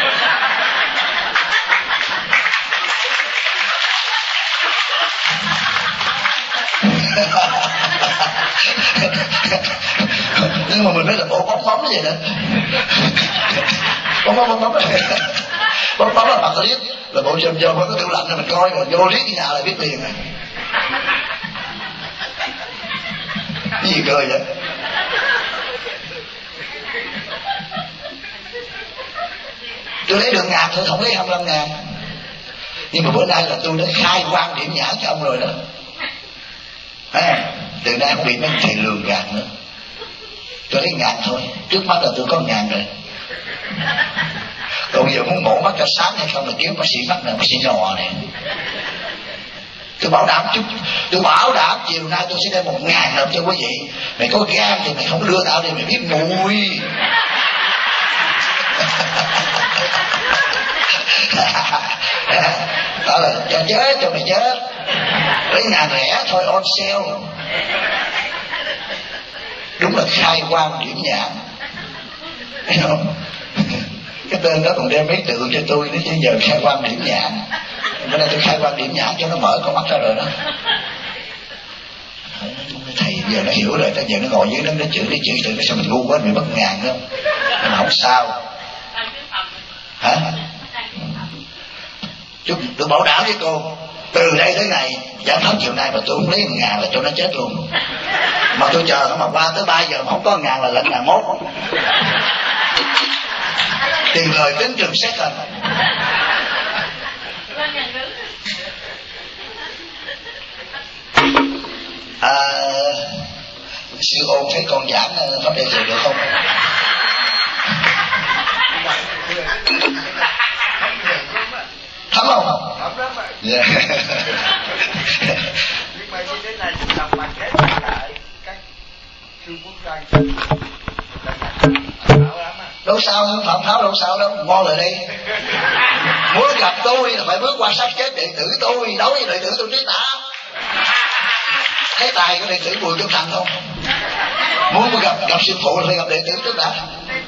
Nhưng mà mình nói là bộ bóng vậy đó. Bóng là mặt liếc, là bộ chôm có cái tủ lạnh là mình coi rồi vô liếc cái nhà là biết liền rồi. Cái gì cười vậy? Tôi lấy được 1.000 thôi, không lấy 25.000. Nhưng mà bữa nay là tôi đã khai quan điểm nhãn cho ông rồi đó. Từ nay không bị mấy thầy lường gạt nữa. Tôi lấy 1.000 thôi, trước mắt là tôi có 1.000 rồi. Còn giờ muốn mổ mắt cho sáng hay không là kiếm bác sĩ mắt này, bác sĩ lò này. Tôi bảo đảm chiều nay tôi sẽ đem 1.000 nộp cho quý vị. Mày có gan thì mày không đưa tao đi, mày biết mùi. Đó là cho chết, cho mày chết. Lấy 1.000 rẻ thôi, on sale. Đúng là khai quan điểm nhãn. Thấy không? Cái tên đó còn đem mấy tượng cho tôi nữa chứ, giờ khai quan điểm nhãn. Bữa nay tôi khai quan điểm nhãn cho nó mở con mắt ra rồi đó. Thầy giờ nó hiểu rồi, giờ nó ngồi dưới đó nó chửi tự nó sao mình ngu quá mình mất ngàn không, nhưng mà không sao. Hả? Tôi bảo đảm với cô, từ đây tới ngày giảng pháp chiều nay mà tôi không lấy 1.000 là cho nó chết luôn. Mà tôi chờ nó mà qua tới 3 giờ mà không có 1.000 là lệnh 1.001. Tiền lời tính trường xét rồi. Sư ôn thấy con giảng pháp đề rồi được không? Thấm không? Thấm lắm ạ. Yeah. Nhưng mà như thế này làm bằng cái lại các sư quốc gia đâu sao Phạm Tháo đâu sao đâu, ngon lại đây. Muốn gặp tôi là phải bước qua sát chết đệ tử tôi, đấu với đệ tử tôi Trí Tả. Thấy tài của đệ tử Bùi Trung Thành không? Muốn gặp sư phụ là phải gặp đệ tử trước đã.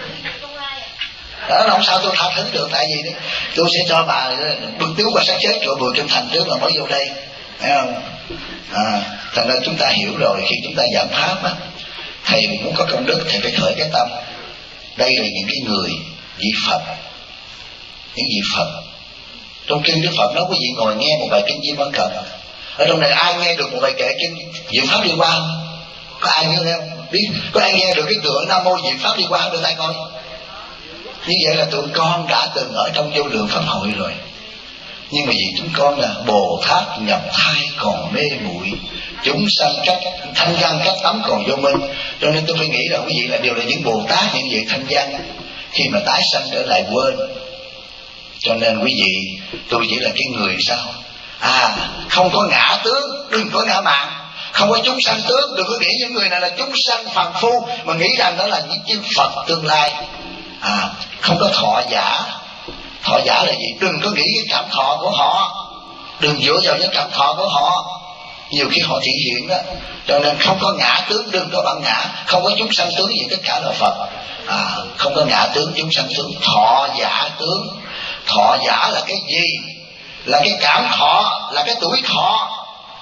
Đó, không sao tôi tha thứ được, tại vì tôi sẽ cho bà bước tiến qua sát chết của Bùi Trung Thành trước là mới vô đây, thấy không? Thành ra chúng ta hiểu rồi, khi chúng ta giảng pháp á, thầy muốn có công đức thầy phải khởi cái tâm. Đây là những cái người vị Phật, những vị Phật. Trong kinh Đức Phật nói quý vị ngồi nghe một bài kinh Di Văn Cận. Ở trong này ai nghe được một bài kệ kinh Diệu Pháp Liên Hoa không? Có ai nghe không? Biết? Có ai nghe được cái tượng Nam Mô Diệu Pháp Liên Hoa đưa tay coi? Như vậy là tụi con đã từng ở trong vô lượng pháp hội rồi. Nhưng mà vì chúng con là Bồ Tát nhập thai còn mê muội, chúng sanh cách thanh văn cách tắm còn vô minh, cho nên tôi phải nghĩ là quý vị là đều là những Bồ Tát, những vị thanh văn, khi mà tái sanh trở lại quên. Cho nên quý vị, tôi chỉ là cái người sao? Không có ngã tướng, đừng có ngã mạn. Không có chúng sanh tướng, đừng có nghĩ những người này là chúng sanh phàm phu mà nghĩ rằng đó là những chư Phật tương lai. Không có thọ giả. Thọ giả là gì? Đừng có nghĩ cái cảm thọ của họ, đừng dựa vào những cảm thọ của họ, nhiều khi họ thị hiện đó. Cho nên không có ngã tướng, đừng có bản ngã. Không có chúng sanh tướng gì, tất cả là Phật. Không có ngã tướng, chúng sanh tướng. Thọ giả tướng. Thọ giả là cái gì? Là cái cảm thọ, là cái tuổi thọ.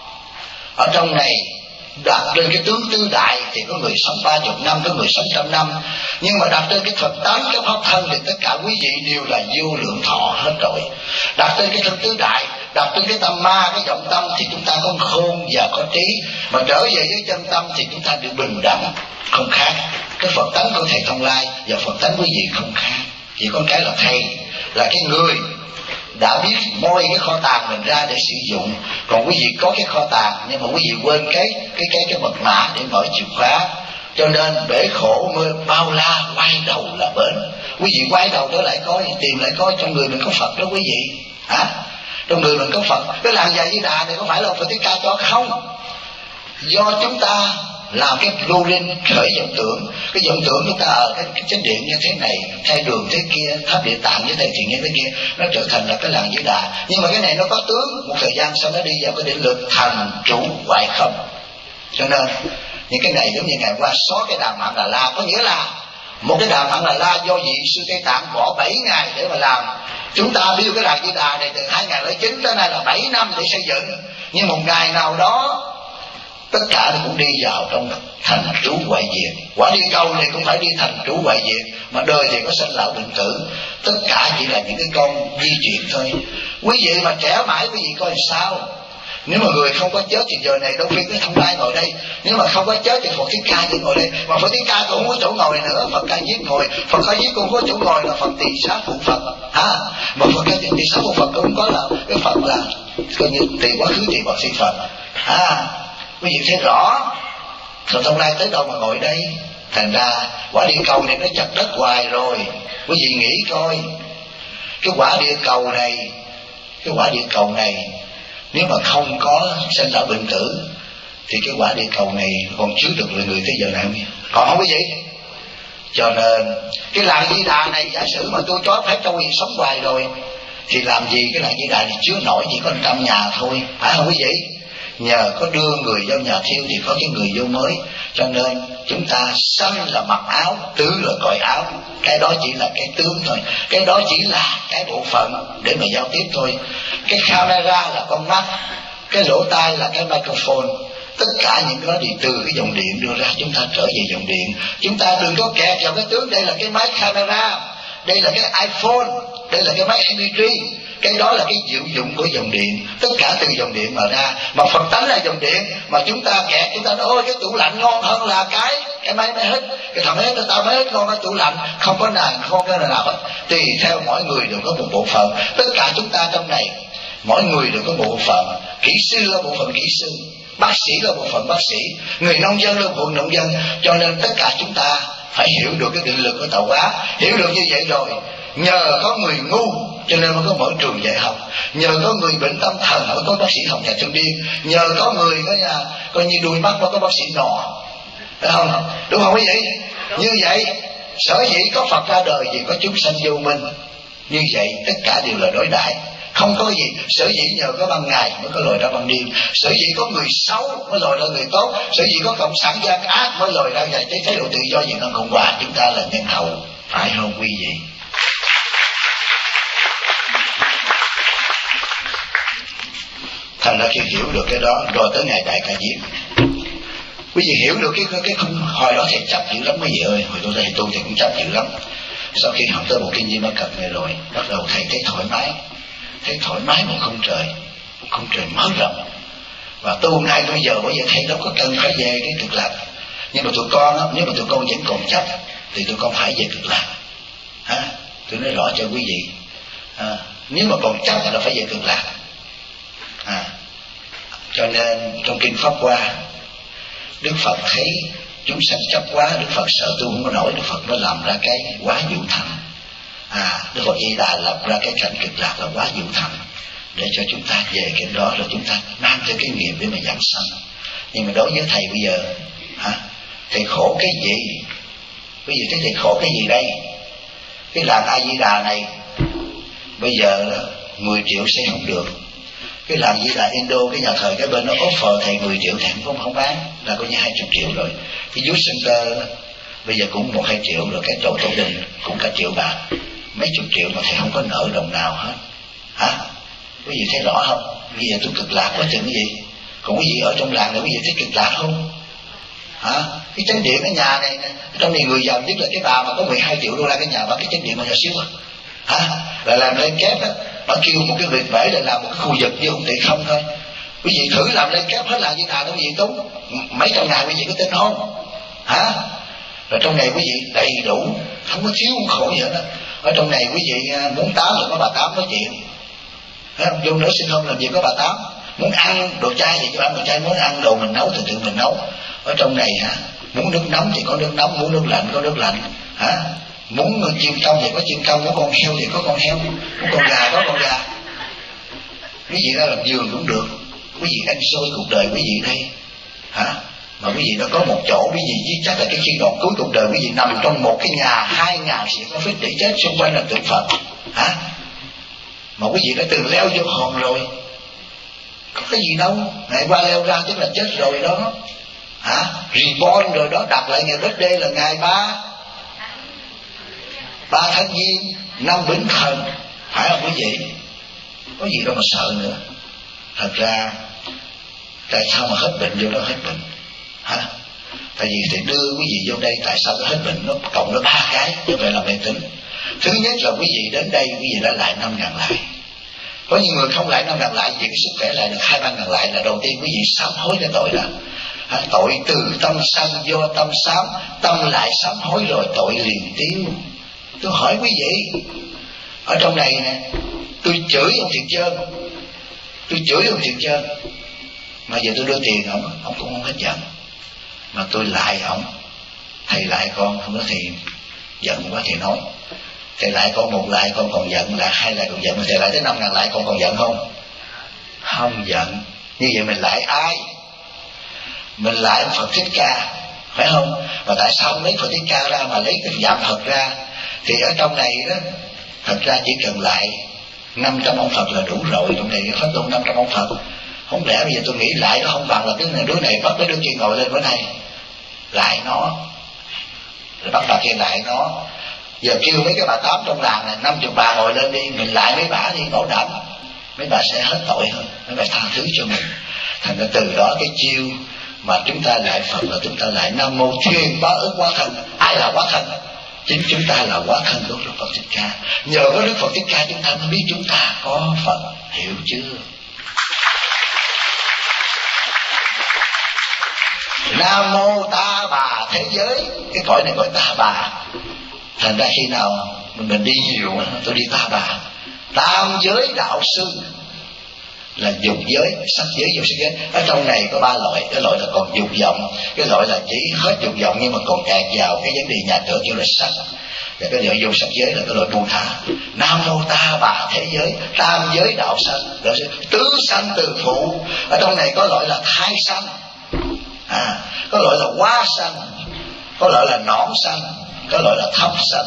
Ở trong này đặt lên cái tướng tư đại thì có người sống 30 năm, có người sống 100 năm. Nhưng mà đặt trên cái Phật tánh, cái pháp thân thì tất cả quý vị đều là vô lượng thọ hết rồi. Đặt trên cái thân tứ đại, đặt trên cái tâm ma, cái vọng tâm thì chúng ta có khôn và có trí. Mà trở về với chân tâm thì chúng ta được bình đẳng, không khác. Cái Phật tánh của thầy Thông Lai và Phật tánh quý vị không khác. Chỉ có cái là thầy là cái người đã biết moi cái kho tàng mình ra để sử dụng. Còn quý vị có cái kho tàng nhưng mà quý vị quên cái mật mã để mở chìa khóa. Cho nên bể khổ mưa bao la, quay đầu là bến. Quý vị quay đầu trở lại coi, tìm lại coi trong người mình có Phật đó quý vị. Trong người mình có Phật. Cái làng Già Di Đà này có phải là Phật Thích Ca cho không? Do chúng ta làm cái lưu linh khởi vọng tưởng. Cái vọng tưởng chúng ta ở cái chánh điện như thế này, thay đường thế kia, tháp Địa Tạng với thầy thiện như thế kia, nó trở thành là cái làng Di Đà. Nhưng mà cái này nó có tướng, một thời gian sau nó đi vào cái định lực thành trụ hoại không. Cho nên những cái này giống như ngày qua xóa cái đàn Mạng Đà La, có nghĩa là một cái đàn Mạng Đà La do vị sư Tây Tạng bỏ 7 ngày để mà làm. Chúng ta build cái làng Di Đà này từ 2009 tới nay là 7 năm để xây dựng. Nhưng một ngày nào đó tất cả nó cũng đi vào trong thành trú hoại diệt. Quả đi câu này cũng phải đi thành trú hoại diệt. Mà đời thì có sinh lão bệnh tử, tất cả chỉ là những cái con di chuyển thôi. Quý vị mà trẻ mãi quý vị coi sao? Nếu mà người không có chết thì giờ này đâu phiên cái Thông Lai ngồi đây. Nếu mà không có chết thì Phật Thích Ca chỉ ngồi đây. Mà Phật Thích Ca cũng không có chỗ ngồi nữa, Phật Ca Diếp ngồi. Phật Ca Diếp cũng có chỗ ngồi là Phật Tỳ Xá Phụ Phật. Mà Phật Ca Tỳ Xá Phụ Phật cũng có là cái Phật là coi như tỳ quá khứ tỳ Phật sinh Phật. Quý vị thấy rõ Phật Thông Lai tới đâu mà ngồi đây. Thành ra quả địa cầu này nó chặt đất hoài rồi. Quý vị nghĩ coi, cái quả địa cầu này nếu mà không có sinh lão bệnh tử thì cái quả địa cầu này còn chứa được người tới giờ này không? Còn không quý vị? Cho nên cái làng Di Đà này, giả sử mà tôi cho phép cho quý vị sống hoài rồi thì làm gì cái làng Di Đà này chứa nổi chỉ có 100 nhà thôi, phải không quý vị? Nhờ có đưa người vào nhà thiêu thì có cái người vô mới. Cho nên chúng ta sanh là mặc áo, tứ là cởi áo. Cái đó chỉ là cái tướng thôi, cái đó chỉ là cái bộ phận để mà giao tiếp thôi. Cái camera là con mắt, cái lỗ tai là cái microphone, Tất cả những cái đó thì từ cái dòng điện đưa ra, chúng ta trở về dòng điện. Chúng ta đừng có kẹt vào cái tướng đây là cái máy camera, đây là cái iPhone, đây là cái máy MP3. Cái đó là cái diệu dụng của dòng điện, tất cả từ dòng điện mà ra. Mà Phật tánh là dòng điện, mà chúng ta kẹt, chúng ta nói ôi cái tủ lạnh ngon hơn là cái máy mới hết, cái thằng hết tao mới hết ngon cái tủ lạnh, không có cái nào hết. Tùy theo mỗi người đều có một bộ phận. Tất cả chúng ta trong này mỗi người đều có bộ phận. Kỹ sư là bộ phận kỹ sư, bác sĩ là bộ phận bác sĩ, người nông dân là bộ phận nông dân. Cho nên tất cả chúng ta phải hiểu được cái định lực của tạo hóa. Hiểu được như vậy rồi, nhờ có người ngu cho nên mới có mở trường dạy học, nhờ có người bệnh tâm thần mới có bác sĩ học nhà thương điên, nhờ có người có nhà coi như đuôi mắt mới có bác sĩ nọ, phải không? Đúng không quý vị? Như vậy sở dĩ có Phật ra đời vì có chúng sanh vô minh. Như vậy tất cả đều là đối đãi, không có gì. Sở dĩ nhờ có ban ngày mới có loài ra ban đêm, sở dĩ có người xấu mới loài ra người tốt, sở dĩ có cộng sản gian ác mới loài ra vậy chế độ tự do Việt Nam Cộng Hòa. Chúng ta là nhân hậu, phải không quý vị? Thành ra khi hiểu được cái đó rồi tới ngày đại ca diếp, quý vị hiểu được cái không. Hồi đó thầy chấp dữ lắm quý vị ơi, hồi tôi thầy tu thì cũng chấp dữ lắm. Sau khi học tới bộ kinh Di Ma Cật này rồi, bắt đầu thầy thấy thoải mái một khung trời mở rộng. Và tu ngay bây giờ thầy đâu có cần phải về cái cực lạc. Nhưng mà tụi con á, nếu mà tụi con vẫn còn chấp thì tụi con phải về cực lạc. Tôi nói rõ cho quý vị. Nếu mà còn chấp là phải về cực lạc. Cho nên trong kinh Pháp Hoa, Đức Phật thấy chúng sanh chấp quá, Đức Phật sợ tu không có nổi, Đức Phật nó làm ra cái quá vũ thành. Đức Phật Di Đà lập ra cái cảnh cực lạc là quá vũ thành, để cho chúng ta về cái đó rồi chúng ta mang theo cái nghiệp để mà giảng sanh. Nhưng mà đối với thầy bây giờ, thầy khổ cái gì? Bây giờ thấy thầy khổ cái gì đây? Cái làng A Di Đà này bây giờ 10 triệu xây không được. Cái làng Di Đà Indo, cái nhà thờ cái bên nó offer thầy 10 triệu thầy không bán, là coi như 20 triệu rồi. Cái youth center bây giờ cũng 1-2 triệu rồi, cái tổ đình cũng cả triệu bạc, mấy chục triệu mà thầy không có nợ đồng nào hết. Quý vị thấy rõ không? Bây giờ tôi cực lạc quá chừng cái gì. Còn quý vị ở trong làng này quý vị thấy cực lạc không? Cái chánh điện ở nhà này, trong này người giàu nhất là cái bà mà có 12 triệu đô la cái nhà bán cái chánh điện mà nhỏ xíu là làm lên kép á, bà kêu một cái việc bể để làm một cái khu vực với ông tỷ không thôi. Quý vị thử làm lên kép hết là như nào đó quý vị tốn mấy trăm ngàn, quý vị có tin không? Rồi trong này quý vị đầy đủ, không có thiếu không khổ gì hết đó. Ở trong này quý vị muốn tám là có bà tám nói chuyện, vô nữa sinh không làm gì có bà tám. Muốn ăn đồ chay thì cho ăn đồ chay, muốn ăn đồ mình nấu thì tự mình nấu. Ở trong này muốn nước nóng thì có nước nóng, muốn nước lạnh có nước lạnh, muốn chim công thì có chim công, muốn con heo thì có con heo, muốn con gà có con gà. Quý vị ra làm giường cũng được. Quý vị ăn xôi cuộc đời quý vị đây, mà quý vị nó có một chỗ quý vị chứ chắc là cái khi đoạn cuối cuộc đời quý vị nằm trong một cái nhà 2.000 sẽ có phết để chết xung quanh là tượng Phật. Mà quý vị đã từng leo vô hồn rồi, có cái gì đâu, ngày qua leo ra tức là chết rồi đó. Reborn rồi đó. Đặt lại ngày birthday là ngày 3 tháng Giêng năm Bính Thần, phải không quý vị? Có gì đâu mà sợ nữa. Thật ra tại sao mà hết bệnh vô đó hết bệnh? Tại vì thì đưa quý vị vô đây, tại sao nó hết bệnh? Nó cộng nó 3 cái, như vậy là mê tín. Thứ nhất là quý vị đến đây quý vị đã lại 5.000 lại. Có những người không lại 5.000 lại, vì cái sức khỏe lại được 2-3.000 lại là đầu tiên quý vị sám hối cái tội đó. Tội từ tâm sanh do tâm sám, tâm lại sám hối rồi tội liền tiêu. Tôi hỏi quý vị, ở trong này nè, tôi chửi ông Thiện Trơn, mà giờ tôi đưa tiền ông cũng không hết giận. Mà tôi lại ông, thầy lại con, không có thì giận quá thì nói. Thầy lại con 1 lại con còn giận, lại 2 lại còn giận, mà thầy lại tới 5.000 lại con còn giận không? Không giận. Như vậy mình lại ai? Mình lại ông Phật Thích Ca, phải không? Và tại sao không lấy Phật Thích Ca ra mà lấy cái dạng Phật ra? Thì ở trong này đó, thật ra chỉ cần lại 500 ông Phật là đủ rồi. Trong này phát động 500 ông Phật. Không lẽ bây giờ tôi nghĩ lại nó không bằng là cái đứa này bắt cái đứa kia ngồi lên bữa nay lại nó, rồi bắt bà kia lại nó. Giờ kêu mấy cái bà tám trong làng này 50 bà ngồi lên đi, mình lại mấy bà đi, bảo đảm mấy bà sẽ hết tội hơn, mấy bà tha thứ cho mình. Thành ra từ đó cái chiêu Mà chúng ta lại Phật là chúng ta lại Nam Mô Thiên Bá Ức Quá Thân. Ai là Quá Thân? Chính chúng ta là Quá Thân của Đức Phật Thích Ca. Nhờ có Đức Phật Thích Ca chúng ta mới biết chúng ta có Phật. Hiểu chưa? Nam Mô Ta Bà thế giới. Cái cõi này gọi Ta Bà. Thành ra khi nào mình đi nhiều, tôi đi Ta Bà. Tam giới đạo sư là dục giới, sắc giới, vô sắc giới. Ở trong này có ba loại. Cái loại là còn dục vọng, cái loại là chỉ hết dục vọng nhưng mà còn kẹt vào cái vấn đề nhà cửa như là sắc. Và cái loại vô sắc giới là cái loại buông thả. Nam Mô Ta Bà thế giới, tam giới đạo sanh, tứ sanh từ phụ. Ở trong này có loại là thai sanh, có loại là hóa sanh, có loại là nõn sanh, có loại là thấp sanh.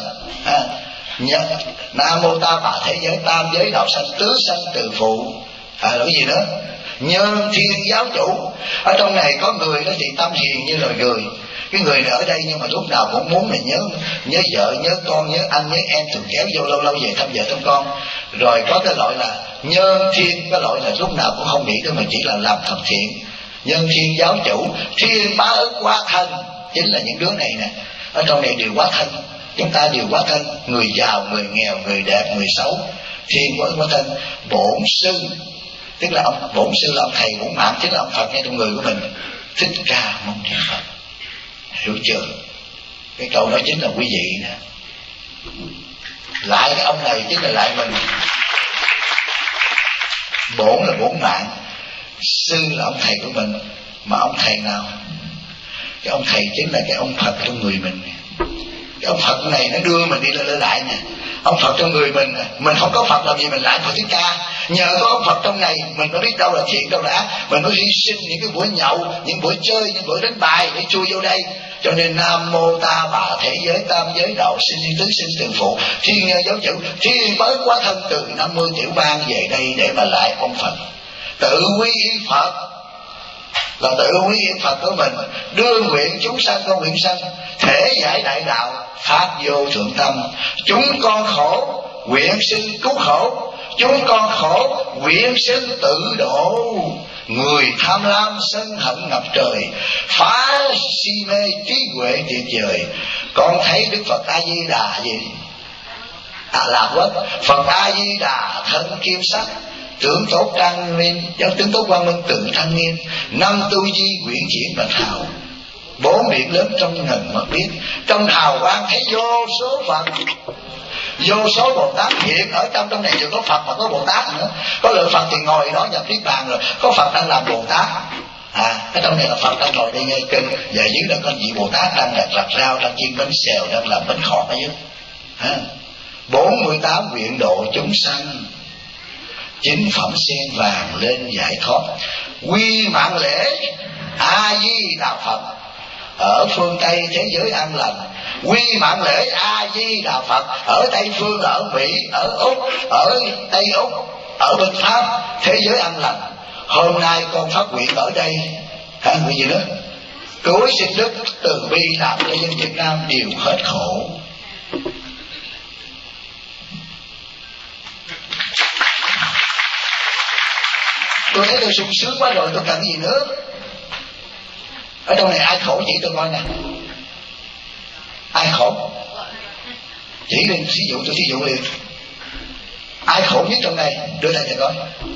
Nam Mô Ta Bà thế giới, tam giới đạo sanh, tứ sanh từ phụ. Là cái gì nữa? Nhân thiên giáo chủ. Ở trong này có người đó thì tâm hiền như loài người. Cái người này ở đây nhưng mà lúc nào cũng muốn là nhớ vợ, nhớ con, nhớ anh, nhớ em, thường kéo vô lâu lâu về thăm vợ thăm con. Rồi có cái loại là nhân thiên, cái loại là lúc nào cũng không nghĩ tới mà chỉ là làm thập thiện. Nhân thiên giáo chủ, Thiên Bá Ức Quá Thân, chính là những đứa này nè. Ở trong này đều quá thân. Chúng ta đều quá thân. Người giàu, người nghèo, người đẹp, người xấu. Thiên Bá Ức Quá Thân. Bổn sư, tức là ông bổn sư là ông thầy bổn mạng, chính là ông Phật ngay trong người của mình. Thích Ca Mâu Ni Phật. Hiểu chưa? Cái câu đó chính là quý vị nè. Lại cái ông này chính là lại mình. Bổn là bổn mạng, sư là ông thầy của mình. Mà ông thầy nào? Cái ông thầy chính là cái ông Phật trong người mình. Cái ông Phật này nó đưa mình đi lên lại nè. Ông Phật trong người mình không có Phật làm gì mình lại Phật Thích Ca. Nhờ có ông Phật trong này mình mới biết đâu là thiện đâu là ác. Mình mới hy sinh những cái buổi nhậu, những buổi chơi, những buổi đánh bài để chui vô đây. Cho nên Nam Mô Ta Bà thế giới, tam giới đạo sinh, tứ sinh từ phụ, thiên giáo chủ, Thiên Bá Ức Quá Thân từ 50 tiểu bang về đây để mà lại ông Phật. Tự quy y Phật là tự quy y Phật của mình, đưa nguyện chúng sanh con nguyện sanh, thể giải đại đạo phát vô thượng tâm. Chúng con khổ nguyện sinh cứu khổ, chúng con khổ nguyện sinh tự độ. Người tham lam sân hận ngập trời, phá si mê trí huệ tuyệt vời. Con thấy Đức Phật A Di Đà gì? Là quất. Phật A Di Đà thân kim sắc, tướng tốt trang nghiêm, tướng tốt quang minh tự trang nghiêm. Năm tu di quyển chuyển bạch hào, bốn miệng lớn trong ngần mắt biết. Trong hào quang thấy vô số Phật, vô số Bồ Tát hiện ở trong này. Vừa có Phật mà có Bồ Tát nữa. Có lượng Phật thì ngồi đó nhập niết bàn rồi, có Phật đang làm Bồ Tát. Ở trong này là Phật đang ngồi đây nghe kinh, và dưới đó có vị Bồ Tát đang đặt rau, đang chiên bánh xèo, đang làm bánh khọt ở dưới. 48 nguyện độ chúng sanh, 9 phẩm sen vàng lên giải thoát. Quy mạng lễ A Di Đà Phật ở phương Tây thế giới an lành. Quy mạng lễ A Di Đà Phật ở Tây phương, ở Mỹ, ở Úc, ở Tây Úc, ở bên Pháp, thế giới an lành. Hôm nay con phát nguyện ở đây, nguyện gì nữa? Cứu xin Đức từ bi làm cho dân Việt Nam đều hết khổ. Tôi thấy tôi sung sướng quá rồi, tôi cần gì nữa? Ở trong này ai khổ chỉ tôi coi nè. Ai khổ? Chỉ lên, thí dụ tôi thí dụ liền. Ai khổ nhất trong này? Đưa tay cho coi.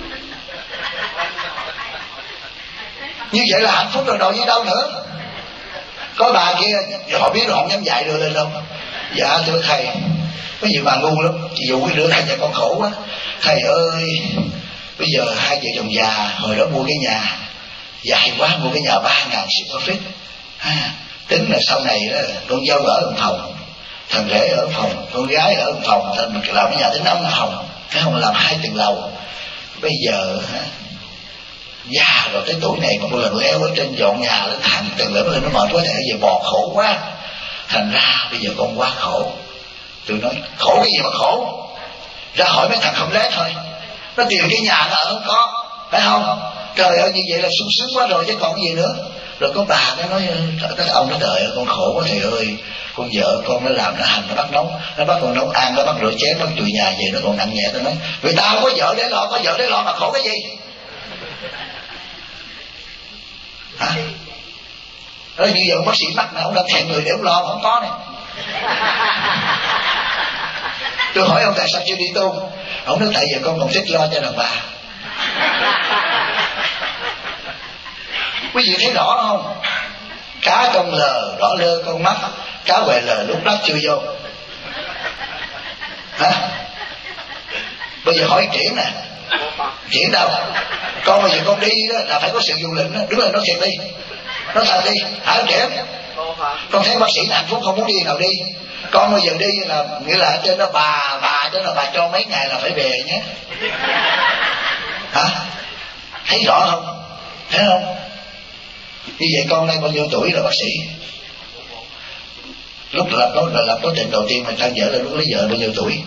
Như vậy là hạnh phúc rồi, đâu như đâu nữa. Có bà kia họ biết rồi, họ dám dạy đưa lên đâu. Dạ thưa thầy, có nhiều bà ngu lắm. Ví dụ đưa thầy cho con khổ quá. Thầy ơi, bây giờ hai vợ chồng già hồi đó mua cái nhà dài quá, mua cái nhà 3.000 square feet. Tính là sau này đó con dâu ở một phòng, thằng rể ở phòng, con gái ở phòng, thành mình làm cái nhà tới 5 phòng, phải không? Làm 2 tầng lầu. Bây giờ già rồi tới tuổi này mà một lần leo ở trên dọn nhà lên thẳng tầng lửa lên nó mệt quá, thầy giờ bò khổ quá. Thành ra bây giờ con quá khổ. Tôi nói khổ cái gì mà khổ? Ra hỏi mấy thằng không lẽ thôi. Nó tìm cái nhà nó ở không có, phải không? Trời ơi, như vậy là sung sướng quá rồi chứ còn gì nữa. Rồi có bà nó nói, ông nó đời ơi con khổ quá thầy ơi, con vợ con nó làm nó hành, nó bắt nấu, nó bắt con nấu ăn, nó bắt rửa chén, bắt chùi nhà về nó còn nặng nhẹ. Tôi nói người ta không có vợ để lo, có vợ để lo mà khổ cái gì? Nói như giờ bác sĩ mắt nào ông đang thèm người để ông lo mà không có này. Tôi hỏi ông tại sao chưa đi tu, ông nói tại giờ con còn thích lo cho đàn bà. Quý vị thấy rõ không? Cá trong lờ đỏ lơ con mắt, cá ngoài lờ lúc lắc chưa vô. Hả? Bây giờ hỏi Triển nè, Triển đâu? Con bây giờ con đi đó là phải có sự dù lĩnh đó. Đứng lên nói thiệt đi, nói thật đi, hả Triển? Con thấy bác sĩ là hạnh phúc không muốn đi nào đi. Con bây giờ đi là nghĩa là trên đó bà trên đó bà cho mấy ngày là phải về nhé. Hả? Thấy rõ không? Thấy không? Như vậy con nay bao nhiêu tuổi rồi bác sĩ? Lúc lập đối tình đầu tiên mình tan vợ là lúc lấy vợ bao nhiêu tuổi?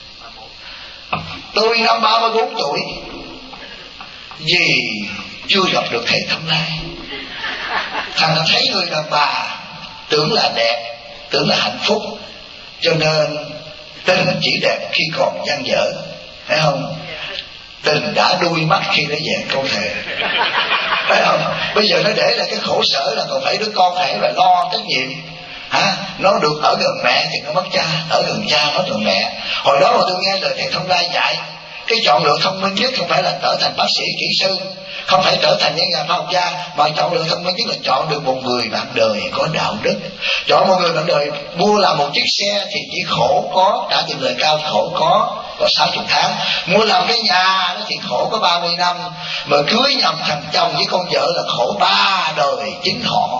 Tôi năm 34 tuổi. Vì chưa gặp được thầy Thâm Lai. Thành là thấy người đàn bà tưởng là đẹp, tưởng là hạnh phúc, cho nên tình chỉ đẹp khi còn dang dở, phải không? Tình đã đuôi mắt khi nó vẹn câu thề, phải không? Bây giờ nó để là cái khổ sở là còn phải đứa con phải là lo trách nhiệm. Nó được ở gần mẹ thì nó mất cha, ở gần cha mất gần mẹ. Hồi đó mà tôi nghe lời thầy Thông Lai dạy, cái chọn lựa thông minh nhất không phải là trở thành bác sĩ kỹ sư, không phải trở thành những nhà khoa học gia, mà chọn lựa thông minh nhất là chọn được một người bạn đời có đạo đức. Chọn một người bạn đời mua làm một chiếc xe thì chỉ khổ có, trả tiền lời cao khổ có 60 tháng. Mua làm cái nhà nó thì khổ có 30 năm, mà cưới nhầm thằng chồng với con vợ là khổ 3 đời chính họ.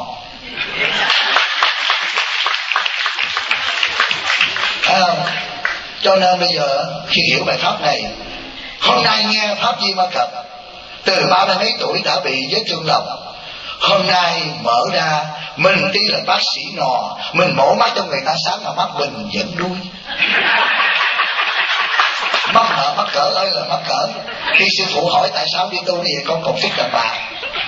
Cho nên bây giờ khi hiểu bài pháp này, hôm nay nghe pháp Di Ma Cật, từ 30 mấy tuổi đã bị vết thương lòng, hôm nay mở ra, mình tuy là bác sĩ nò, mình mổ mắt cho người ta sáng mà mắt mình vẫn đuôi. Mắc cỡ ơi là mắc cỡ. Khi sư phụ hỏi tại sao đi tu thì con còn thích đàn bà.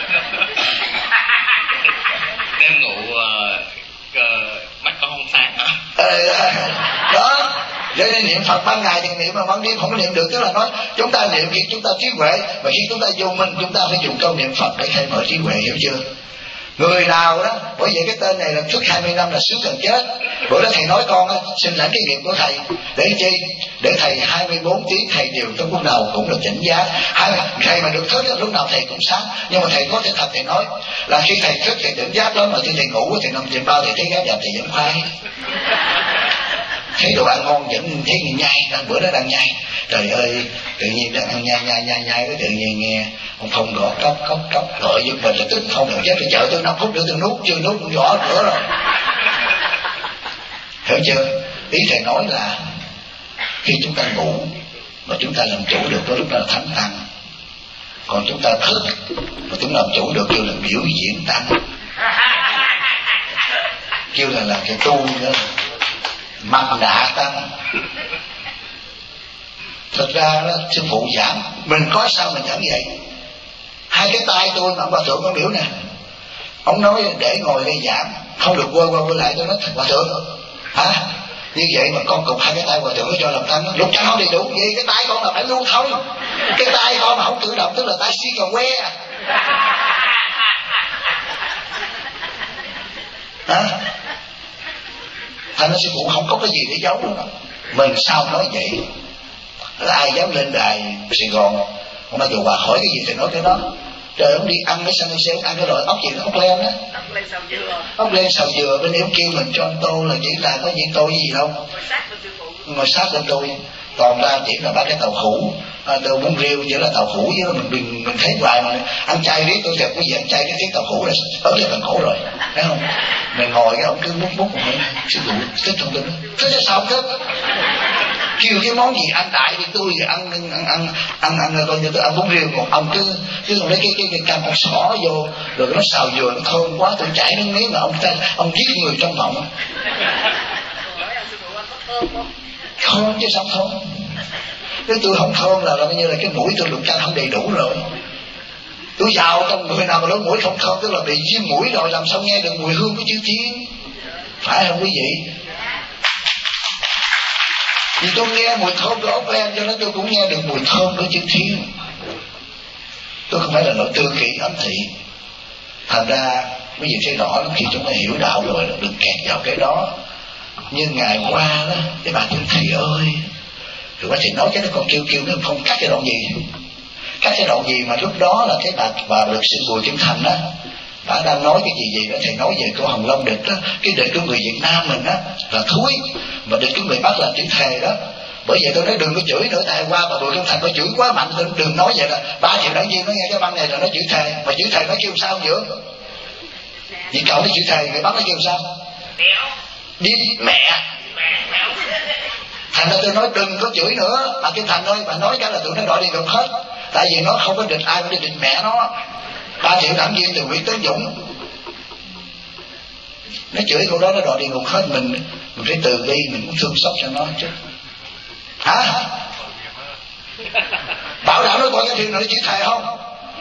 Đêm ngủ mắt con không sáng hả? Đó. Vậy nên niệm Phật ban ngày thì niệm, mà ban đêm không có niệm được. Tức là nói chúng ta niệm khi chúng ta trí huệ, mà khi chúng ta vô minh chúng ta phải dùng câu niệm Phật để khai mở trí huệ, hiểu chưa? Người nào đó, bởi vậy cái tên này là trước 20 năm là sướng gần chết. Bữa đó thầy nói con á, xin lãnh cái nghiệp của thầy. Để chi? Để thầy 24 tiếng thầy đều trong lúc nào cũng được chỉnh giá. Thầy mà được thức lúc nào thầy cũng sáng. Nhưng mà thầy có thể thật thầy nói là khi thầy thức thầy tỉnh giác lắm, mà khi thầy ngủ thầy nằm trên bao thầy thấy gái đẹp thầy vẫn khoái. Thấy đồ ăn ngon vẫn thấy nhai, bữa đó đang nhai. Trời ơi, tự nhiên đang ăn nhai cái tự nhiên nghe ông Phong gõ cốc gọi giật mình là tức Phong là chết rồi, chờ tôi 5 phút nữa tôi nuốt, chưa nuốt cũng gõ nữa rồi. Hiểu chưa? Ý thầy nói là khi chúng ta ngủ mà chúng ta làm chủ được đó, lúc đó là thánh tăng. Còn chúng ta thức mà chúng làm chủ được kêu là biểu diễn tăng, kêu là cái tu nữa, mặt nạ tăng. Thật ra đó, sư phụ giảng mình có sao mình chẳng vậy. Hai cái tay tôi mà ông Hòa Thượng có biểu nè, ông nói để ngồi đây giảng không được quơ lại. Tôi nói Hòa Thượng hả, như vậy mà con cùng hai cái tay Hòa Thượng cho làm tăng, lúc chẳng không đầy đủ. Vậy cái tay con là phải lưu thông, cái tay con mà không tự động tức là tay si cà que hả? Thành ra sư phụ không có cái gì để giấu nữa. Mình sao nói vậy? Ai dám lên đài Sài Gòn ông nói dù bà hỏi cái gì thì nói cái đó. Trời, ông đi ăn cái xanh xe, ăn cái loại ốc gì đó, ốc len á, ốc len xào dừa. Bên em kêu mình cho anh tô là chỉ là có gì tô gì đâu, ngồi sát bên tôi. Còn ra chỉ là ba cái tàu khủ, tàu bún riêu chỉ là tàu khủ, với mình thấy hoài mà ăn chay riết. Tôi đẹp cái gì ăn chay cái tàu khủ là ớt lên phần cổ rồi, thấy không? Mình ngồi cái ông cứ múc một hơi. Sư phụ thích không? Tôi nói thích là sao thích? Kêu cái món gì ăn đại thì tôi ăn coi như tôi ăn bún riêu, còn ông cứ lấy cái cam con sỏ vô rồi nó xào dừa nó thơm quá, tôi chảy nước miếng mà ông giết người trong mộng. Thơm chứ sao thơm? Nếu tôi không thơm là coi như là cái mũi tôi được canh không đầy đủ rồi. Tôi vào trong người nào mà lỗ mũi không thơm tức là bị viêm mũi rồi, làm sao nghe được mùi hương của chư Thiên, phải không quý vị? Vì tôi nghe mùi thơm của ốc len cho nên tôi cũng nghe được mùi thơm của chư Thiên. Tôi không phải là loại tư kỷ ấm thị. Thành ra Quý vị thấy rõ lắm, khi chúng ta hiểu đạo rồi đừng kẹt vào cái đó. Như ngày qua đó, cái bà thưa thầy ơi, rồi bác thầy nói cái đó còn kêu nó không cắt cái đoạn gì. Cắt cái đoạn gì mà lúc đó là cái bà luật sư Bùi Kim Thành đó, bà đang nói cái gì đó, thầy nói về cô Hồng Long địch đó, cái địch của người Việt Nam mình đó là thúi, mà địch của người Bắc là chữ thề đó. Bởi vậy tôi nói đừng có chửi nữa, tại qua bà Bùi Kim Thành có chửi quá mạnh, tôi đừng nói vậy là 3 triệu đảng viên nó nghe cái băng này là nó chữ thề, mà chữ thề nó kêu sao nữa? Vì cậu nó chữ thề, người Bắc nó kêu sao? Đi mẹ. Thành ra tôi nói đừng có chửi nữa, mà Kim Thành ơi, bà nói cái là tụi nó đòi đi ngục hết, tại vì nó không có địch ai mà đi địch mẹ nó. 3 triệu đảng viên từ Nguyễn Tấn Dũng nó chửi câu đó, nó đòi đi ngục hết. Mình phải từ bi, mình cũng thương xót cho nó chứ. Hả? Bảo đảm nó coi cái phim này nó chữ thề không?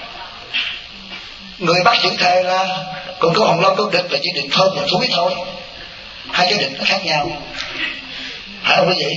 Người Bắc chữ thề là, còn cô Hồng Long câu địch là chỉ địch thơm và thúi thôi. Hai cái địch nó khác nhau, phải không quý vị?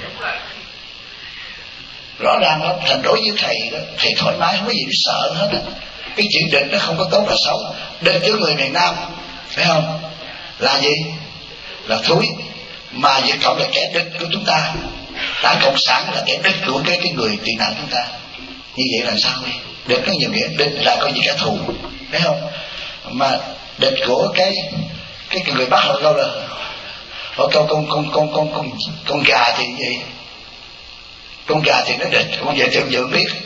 Rõ ràng lắm. Thành đối với thầy đó, thầy thoải mái, không có gì để sợ hết đó. Cái chữ địch nó không có tốt là xấu. Địch với người miền Nam, phải không? Là gì? Là thúi. Mà Việt Cộng là kẻ địch của chúng ta, Đảng Cộng sản là kẻ địch của cái người tị nạn chúng ta. Như vậy là sao đi? Địch có nhiều nghĩa, địch là coi như kẻ thù, phải không? Mà địch của cái người Bắc họ câu là họ câu con gà thì gì? Con gà thì nó địch, con về thì ông Dự biết.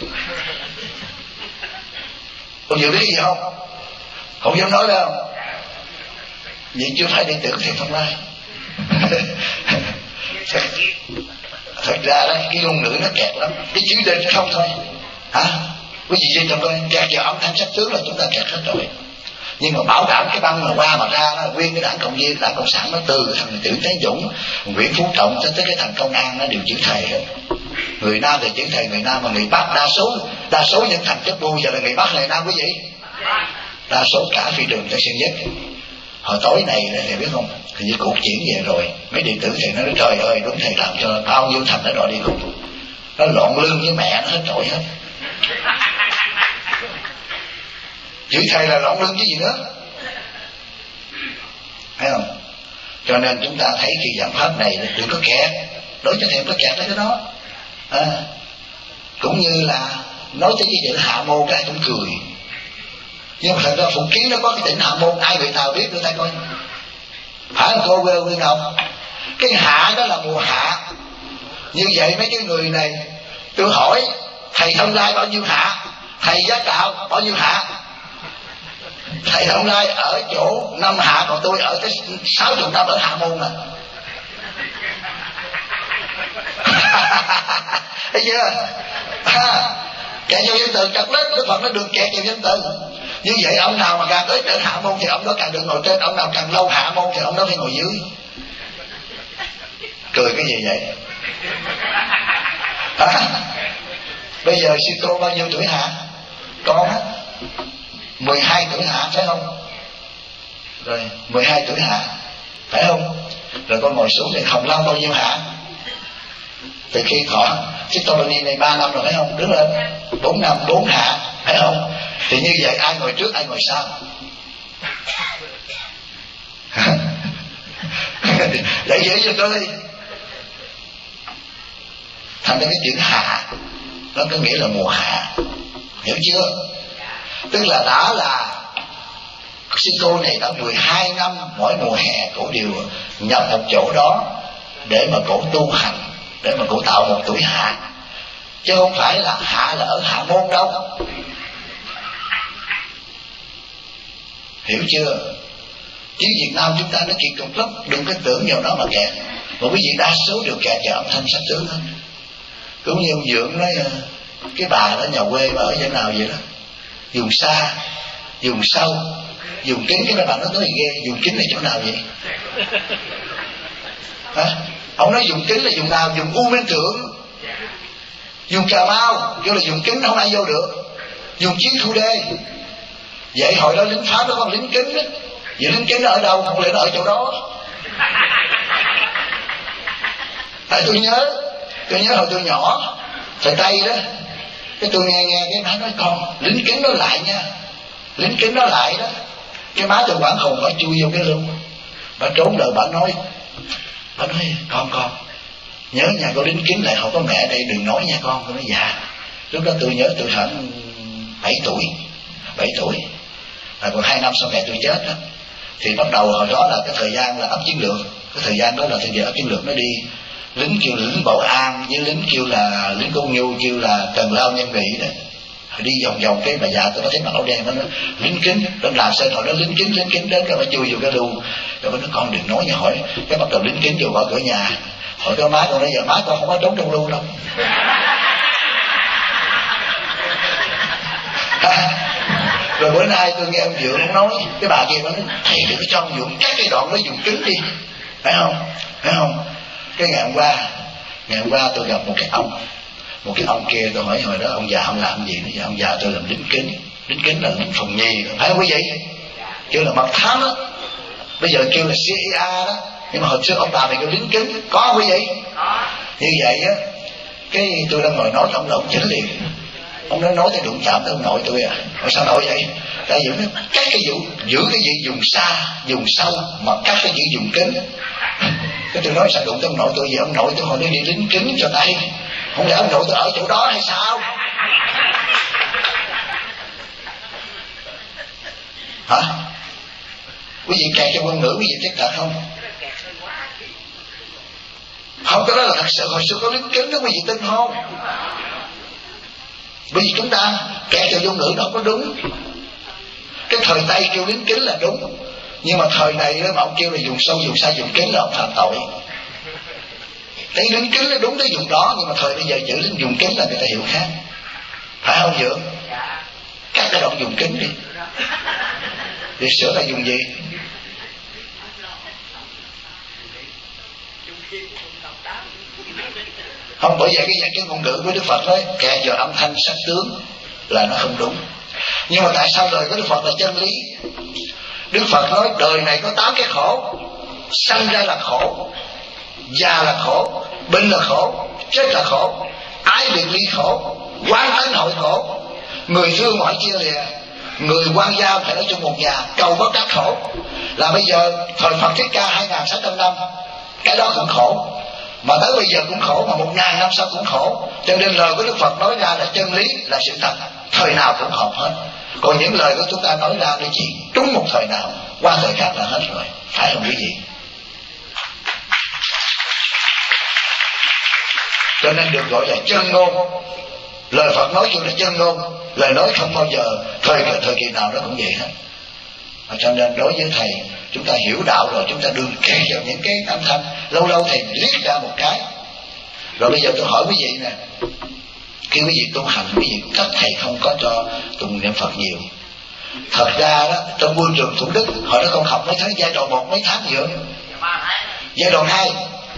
Ông Dự biết gì không? Không dám nói đâu. Vậy chưa phải đệ tử thầy Phong Lai. Thật ra đó, cái ngôn ngữ nó kẹt lắm, cái chữ địch không thôi. Hả? Quý vị suy cho coi, kẹt vào âm thanh sắc tướng là chúng ta kẹt hết rồi. Nhưng mà bảo đảm cái băng mà qua mà ra đó, nguyên cái đảng Cộng viên, đảng Cộng sản nó từ thằng Tưởng Tấn Dũng, Nguyễn Phú Trọng cho tới cái thằng Công an nó đều chữ thề hết. Người Nam thì chữ thề người Nam, mà người Bắc đa số những thằng chất bu giờ là người Bắc người Nam quý vị. Đa số cả phi trường Tân Sơn Nhất. Hồi tối này thầy biết không, thì như cuộc chuyển về rồi, mấy đệ tử thầy nói trời ơi đúng thầy làm cho bao nhiêu thành nó đòi đi ngục, nó loạn lương với mẹ nó hết trội hết. Chữ thầy là loạn lương chứ gì nữa, thấy không? Cho nên chúng ta thấy khi giảng pháp này đừng có kẹt, đối cho thầy có kẹt lấy cái đó. Cũng như là nói tới cái chữ Hạ Môn cái cũng cười, nhưng mà thật ra Phụng Kiến nó có cái tỉnh Hạ Môn, ai người Tàu biết nữa ta coi. Phải không cô quê Nguyên Ngọc? Cái hạ đó là mùa hạ. Như vậy mấy cái người này, tôi hỏi thầy Thông Lai bao nhiêu hạ, thầy Giá Tạo bao nhiêu hạ? Thầy Thông Lai ở chỗ 5 hạ, còn tôi ở tới 60 năm ở Hạ Môn mà. Thấy chưa? Kẹt vào danh từ chặt lết, Đức Phật nó được kẹt vào danh từ. Như vậy ông nào mà càng tới trên Hạ Môn thì ông đó càng được ngồi trên, ông nào càng lâu Hạ Môn thì ông đó phải ngồi dưới. Cười cái gì vậy? Bây giờ sư cô bao nhiêu tuổi hả? Con á 12 tuổi hả, phải không? Rồi 12 tuổi hả, phải không? Rồi con ngồi xuống thì Hồng Long bao nhiêu hả? Từ khi thọ chiếc Tolani này 3 năm rồi, phải không? Đứng lên 4 năm, 4 hạ, phải không? Thì như vậy ai ngồi trước ai ngồi sau? Để dễ cho tôi đi. Thành ra cái chữ hạ nó có nghĩa là mùa hạ, hiểu chưa? Tức là đã là sư cô này đã 12 năm mỗi mùa hè cổ đều nhập một chỗ đó để mà cổ tu hành, để mà cổ tạo một tuổi hạ, chứ không phải là hạ là ở Hạ Môn đâu, hiểu chưa? Chứ Việt Nam chúng ta nó kỳ cục lắm, đừng có tưởng vào đó mà kẹt. Mà quý vị đa số đều kẹt vào âm thanh sắc tướng hết. Cũng như ông Dưỡng nói cái bà đó nhà quê bà ở chỗ nào vậy đó, dùng xa, dùng sâu, dùng kính, cái bà nói ghê, dùng kính là chỗ nào vậy? Hả? Ông nói dùng kính là dùng nào? Dùng U Minh Thượng, dùng Cà Mau, kêu là dùng kính không ai vô được, dùng Chiến Thu Đê. Vậy hồi đó lính Pháp nó có lính kính đó. Vậy lính kính nó ở đâu? Không lẽ nó ở chỗ đó? Tại tôi nhớ hồi tôi nhỏ thời Tây đó, cái tôi nghe cái nói con lính kính nó lại nha, lính kính nó lại đó, Cái má tôi quảng hồn, bà chui vô cái lưu, bà trốn đợi, bà nói con nhớ nhà có đính kính lại, không có mẹ đây đừng nói nha con. Tôi nói dạ. Lúc đó tôi nhớ tôi khoảng 7 tuổi, là còn 2 năm sau mẹ tôi chết đó. Thì bắt đầu hồi đó là cái thời gian là ấp chiến lược, cái thời gian đó là thời gian ấp chiến lược, nó đi lính kêu là lính Bảo An, với lính kêu là lính Công Nhu, kêu là Tần Lao Nhân Nghị đó, đi vòng cái bà già tôi nó thấy mặt áo đen, nó nói lính kính, nó làm sao hỏi nó lính kính đến, cái nó chui vô cái lưu, rồi nó nói con đừng nói nha, hỏi cái bắt đầu lính kính vô vào cửa nhà, hỏi cái má con nói giờ má con không có trốn trong lưu đâu. Rồi bữa nay tôi nghe ông Dượng ông nói, cái bà kia nó nói thầy đừng có cho ông Dượng cắt cái đoạn đó dùng kính đi, phải không? Cái ngày hôm qua tôi gặp một cái ông kia, tôi hỏi hồi đó ông già ông làm gì? Nó giờ ông già tôi làm lính kính là lính phòng nhì, phải không quý vị? Kêu là mật thám đó, bây giờ kêu là CIA đó, nhưng mà hồi xưa ông bà này kêu lính kính, có không quý vị? Như vậy á, cái tôi đang ngồi nói ông là ông chỉnh liền. Ông nói tới đụng chạm tới ông nội tôi à. Hỏi sao nội vậy? Tại vì nó cắt cái vụ, giữ cái gì dùng xa dùng sâu, mà cắt cái gì dùng kính. Cái tôi nói sao đụng tới ông nội tôi vậy? Ông nội tôi hồi đi lính kính cho tay, không lẽ ông nội tôi ở chỗ đó hay sao? Hả? Quý vị kẹt cho ngôn ngữ quý vị tiếp cận không? Không, cái đó là thật sự hồi xưa có lính kính đó quý vị tin không? Bởi vì chúng ta kẹt vào ngôn ngữ đó có đúng. Cái thời Tây kêu lính kính là đúng, nhưng mà thời này đó mà ông kêu là dùng sâu dùng xa dùng kính là ông phạm tội. Thấy lính kính là đúng tới dùng đó, nhưng mà thời bây giờ chữ lính dùng kính là người ta hiểu khác, phải không Dượng? Cắt cái đoạn dùng kính đi, để sửa là dùng gì? Không, bởi vậy cái ngôn ngữ của Đức Phật nói kẹt vào âm thanh sắc tướng là nó không đúng. Nhưng mà tại sao lời của Đức Phật là chân lý? Đức Phật nói đời này có 8 cái khổ: sanh ra là khổ, già là khổ, bệnh là khổ, chết là khổ, ái biệt ly khổ, oán tánh hội khổ, người thương mọi chia lìa, người quan gia phải ở trong một nhà, cầu bất đắc khổ. Là bây giờ thời Phật Thích Ca 2600 năm cái đó cũng khổ, mà tới bây giờ cũng khổ, mà 1000 năm sau cũng khổ. Cho nên lời của Đức Phật nói ra là chân lý, là sự thật, thời nào cũng hợp hết. Còn những lời của chúng ta nói ra nó chỉ đúng một thời nào, qua thời khác là hết rồi, phải không quý vị? Cho nên được gọi là chân ngôn. Lời Phật nói chung là chân ngôn, lời nói không bao giờ thời kỳ nào nó cũng vậy hết. Cho nên đối với thầy, chúng ta hiểu đạo rồi, chúng ta đừng kể vào những cái âm thanh. Lâu lâu thầy liếc ra một cái. Rồi bây giờ tôi hỏi quý vị nè, khi quý vị tu hành, quý vị các thầy không có cho tụng niệm Phật nhiều. Thật ra đó, trong môi trường Thủ Đức, hồi đó con học mấy tháng, giai đoạn 1 mấy tháng gì không? Giai đoạn 2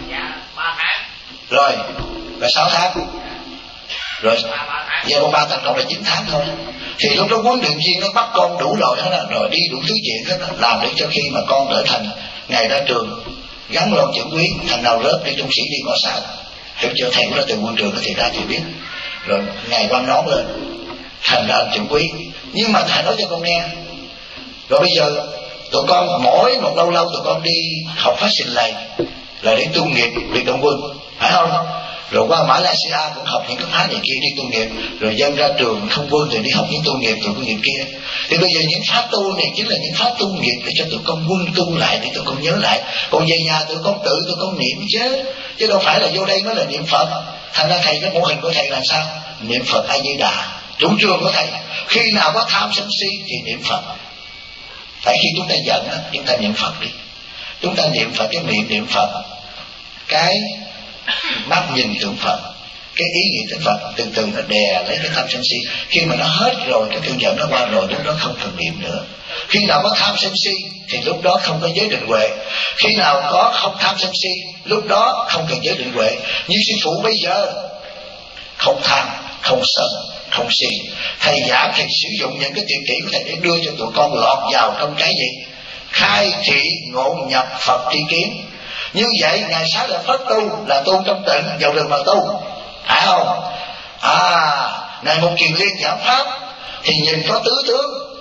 rồi 6 tháng, rồi giai đoạn 3 tổng cộng là 9 tháng thôi. Thì lúc đó huấn luyện viên nó bắt con đủ loại hết, rồi đi đủ thứ chuyện hết, làm để cho khi mà con trở thành ngày ra trường gắn lon chữ quý, thằng nào rớt đi trung sĩ đi ngõ xã, hiểu chưa? Thầy cũng là từ quân trường thì ra thì biết, rồi ngày quăng nón lên thành ra chữ quý. Nhưng mà thầy nói cho con nghe, rồi bây giờ tụi con mỗi một lâu lâu tụi con đi học phát sinh lầy là để tu nghiệp việc động quân, phải không? Rồi qua Malaysia cũng học những cái khóa này kia đi tu nghiệp, rồi dân ra trường không quân thì đi học những tu nghiệp tụi con nghiệp kia. Thì bây giờ những pháp tu này chính là những pháp tu nghiệp để cho tụi con quân tu lại, để tụi con nhớ lại. Còn về nhà tụi con tụi con niệm chứ đâu phải là vô đây mới là niệm Phật. Thành ra thầy, cái mô hình của thầy là sao? Niệm Phật A Di Đà. Chủ trương của thầy, khi nào có tham sân si thì niệm Phật. Tại khi chúng ta giận á, chúng ta niệm Phật đi. Chúng ta niệm Phật, cái miệng niệm Phật, cái mắt nhìn tượng Phật, cái ý nghĩ tới Phật, từ từ nó đè lấy cái tham sân si. Khi mà nó hết rồi, cái cơn giận nó qua rồi, lúc đó không cần niệm nữa. Khi nào có tham sân si thì lúc đó không có giới định huệ. Khi nào có không tham sân si, lúc đó không cần giới định huệ. Như sư phụ bây giờ, không tham, không sân, không si. Thầy giảng, thầy sử dụng những cái tuyệt kỹ của thầy để đưa cho tụi con lọt vào trong cái gì? Khai thị ngộ nhập Phật tri kiến. Như vậy ngày sáng là Phật tu, là tu trong tịnh, vào rừng mà tu, phải không? Ngày một kiền liên giảng pháp thì nhìn có tứ tướng,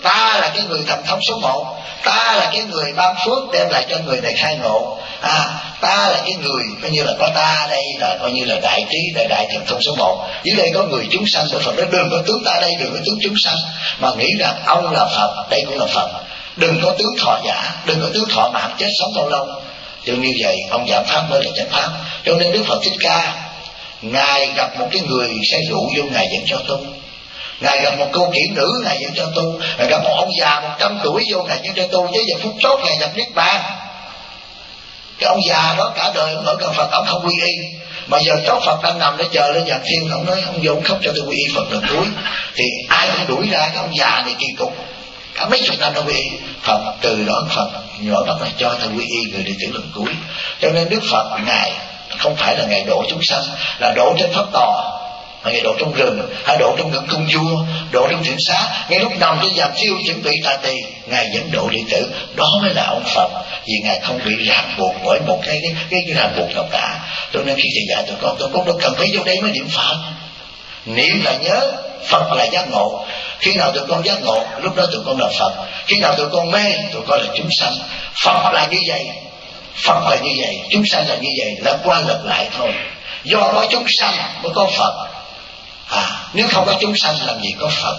ta là cái người thần thông số 1, ta là cái người ban phước đem lại cho người này khai ngộ, ta là cái người coi như là có ta đây là coi như là đại trí đại thần thông số 1. Dưới đây có người chúng sanh, Phật nói đừng có tướng ta đây, đừng có tướng chúng sanh, mà nghĩ rằng ông là Phật, đây cũng là Phật. Đừng có tướng thọ giả, đừng có tướng thọ mạng chết sống bao lâu. Cho như vậy ông giảng pháp mới là chánh pháp. Cho nên Đức Phật Thích Ca, ngài gặp một cái người say rượu vô, ngài dẫn cho tu. Ngài gặp một cô kỹ nữ, ngài dẫn cho tu. Ngài gặp một ông già 100 tuổi vô, ngài dẫn cho tu. Với giờ phút chót ngài nhập niết bàn. Cái ông già đó cả đời ông ở gần Phật, ông không quy y, mà giờ chót Phật đang nằm để chờ lên giảng thiên, ông nói ông vô ông khóc cho tôi quy y Phật lần cuối. Thì ai cũng đuổi ra cái ông già này kỳ cục, cả mấy chục năm đâu quy y. Phật từ đó Phật nhỏ bắt là cho thầy quy y người đệ tử lần cuối. Cho nên Đức Phật ngài không phải là ngài độ chúng sanh, là độ trên pháp tòa, mà ngài độ trong rừng, hay độ trong ngưỡng cung vua, độ trong thiện xá, ngay lúc nằm trên giàn thiêu chuẩn bị tà tỳ, ngài vẫn độ đệ tử. Đó mới là ông Phật, vì ngài không bị ràng buộc bởi một cái ràng buộc nào cả. Cho nên khi thầy dạy tụi con đâu cần phải vô đây mới niệm Phật. Niệm là nhớ, Phật là giác ngộ. Khi nào tụi con giác ngộ, lúc đó tụi con là Phật. Khi nào tụi con mê, tụi con là chúng sanh. Phật là như vậy, Phật là như vậy, chúng sanh là như vậy, là qua lật lại thôi. Do có chúng sanh mới có Phật. Nếu không có chúng sanh làm gì có Phật.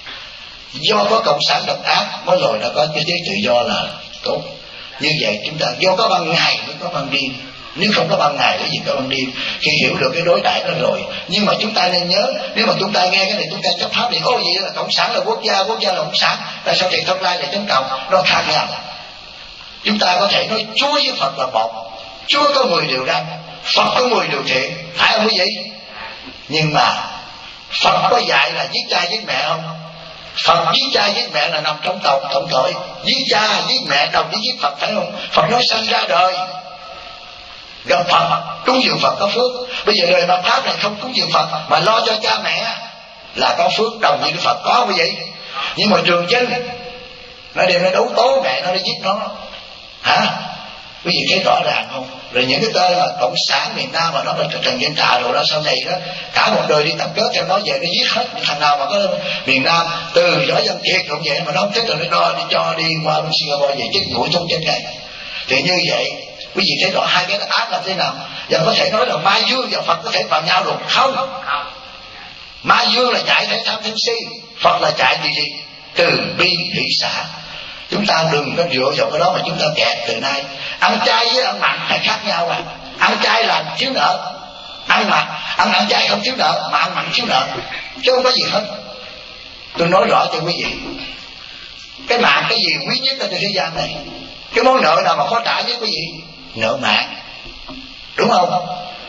Do có cộng sản độc ác mới lòi đã có cái giới tự do là tốt. Như vậy chúng ta do có ban ngày mới có ban đêm. Nếu không có ban ngày cái gì có ban đêm. Khi hiểu được cái đối đại đó rồi. Nhưng mà chúng ta nên nhớ, nếu mà chúng ta nghe cái này chúng ta chấp pháp thì ô gì là cộng sản là quốc gia là cộng sản, tại sao thầy Thông Lai lại chống cộng? Nó khác nhau. Chúng ta có thể nói Chúa với Phật là một. Chúa có 10 điều răn, Phật có 10 điều thiện, phải không quý vị? Nhưng mà Phật có dạy là giết cha giết mẹ không? Phật giết cha giết mẹ là nằm trong tổng tội. Giết cha giết mẹ đồng với giết Phật, phải không? Phật nói sanh ra đời gặp Phật, cúng dường Phật có phước. Bây giờ đời Phật Pháp này không cúng dường Phật mà lo cho cha mẹ là có phước đồng với Đức Phật, có không quý vị? Nhưng mà Trường Chinh nó đem nó đấu tố mẹ nó để giết nó, quý vị thấy rõ ràng không? Rồi những cái tên là cộng sản miền Nam mà nó là Trần Văn Trà rồi đó, sau này đó cả một đời đi tập kết cho nó về nó giết hết thằng nào mà có miền Nam, từ Võ Văn Kiệt cũng vậy, mà nó không thích rồi nó cho đi qua bên Singapore về chích mũi trong trên này. Thì như vậy quý vị thấy rõ hai cái ác là thế nào. Và có thể nói là Ma Dương và Phật có thể vào nhau được không? Ma Dương là chạy thể tham sân si, Phật là chạy gì? Từ bi hỷ xả. Chúng ta đừng có dựa vào cái đó mà chúng ta kẹt từ nay. Ăn chay với ăn mặn phải khác nhau à. Ăn chay là thiếu nợ, ăn chay không thiếu nợ, mà ăn mặn thiếu nợ, chứ không có gì hết. Tôi nói rõ cho quý vị, cái mạng cái gì quý nhất ở trên thế gian này? Cái món nợ nào mà khó trả với quý vị? Nợ mạng, đúng không?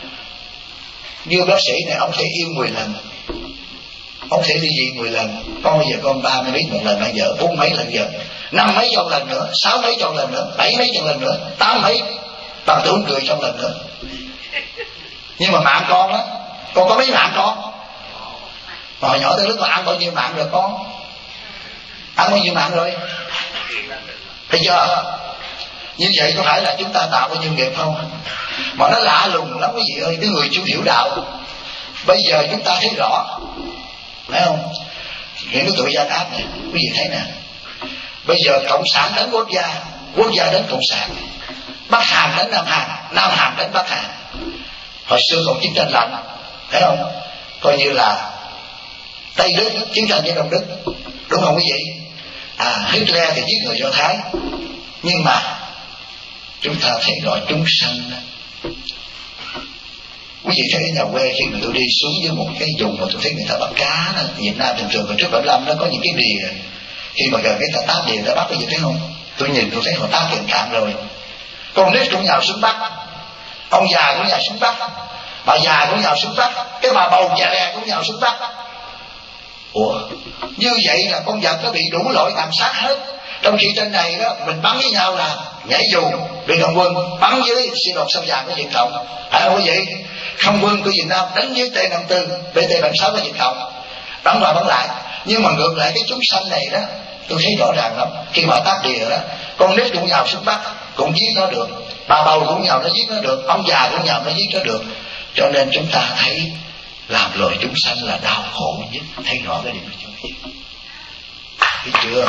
Như bác sĩ này, ông thể yêu 10 lần, ông thể ly dị 10 lần. Con bây giờ con 30 mấy một lần, bây giờ 4 mấy lần, giờ 5 mấy trong lần nữa, 6 mấy trong lần nữa, 7 mấy trong lần nữa, 8 mấy, bằng tưởng cười trong lần nữa. Nhưng mà mạng con á, con có mấy mạng con? Hồi nhỏ tới lúc mà ăn bao nhiêu mạng rồi con? Ăn bao nhiêu mạng rồi? Bây giờ như vậy có phải là chúng ta tạo bao nhiêu nghiệp không? Mà nó lạ lùng lắm quý vị ơi, cái người chưa hiểu đạo. Bây giờ chúng ta thấy rõ, phải không? Những cái tội gian ác này, quý vị thấy nè. Bây giờ cộng sản đánh quốc gia đánh cộng sản, Bắc Hàn đánh Nam Hàn, Nam Hàn đánh Bắc Hàn. Hồi xưa còn chiến tranh lạnh, thấy không? Coi như là Tây Đức chiến tranh với Đông Đức, đúng không quý vị? Hitler thì giết người Do Thái. Nhưng mà chúng ta thấy rõ chúng sanh. Quý vị thấy ở nhà quê khi mà tôi đi xuống với một cái vùng mà tôi thấy người ta bắt cá đó, Việt Nam thường thường ở trước 75 nó có những cái đìa, khi mà gần cái ta táp đìa ta bắt, quý vị thấy không? Tôi nhìn tôi thấy họ táp kiện cạn rồi. Con nít cũng nhào xuống bắt, ông già cũng nhào xuống bắt, bà già cũng nhào xuống bắt, cái bà bầu già đè cũng nhào xuống bắt. Ủa, như vậy là con vật nó bị đủ loại tàn sát hết. Trong khi trên này đó mình bắn với nhau là nhảy dù Việt Cộng quân bắn với sĩ đột xâm vàng của Việt Cộng, phải không quý vị? Không quân của Việt Nam đánh với T-54, BT-76 của Việt Cộng, bắn qua bắn lại. Nhưng mà ngược lại cái chúng sanh này đó, tôi thấy rõ ràng lắm. Khi mà tác địa đó, con nít cũng nhào xuống bắt, cũng giết nó được, bà bầu cũng nhào nó giết nó được, ông già cũng nhào nó giết nó được. Cho nên chúng ta thấy làm loài chúng sanh là đau khổ nhất. Thấy rõ cái điều này chưa? Biết chưa?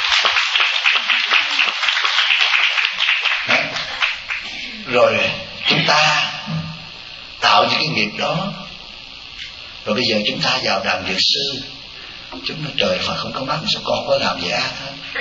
Đó. Rồi chúng ta tạo những cái nghiệp đó, rồi bây giờ chúng ta vào đàn dược sư, chúng nói trời Phật không có mắt sao con có làm gì ác hết.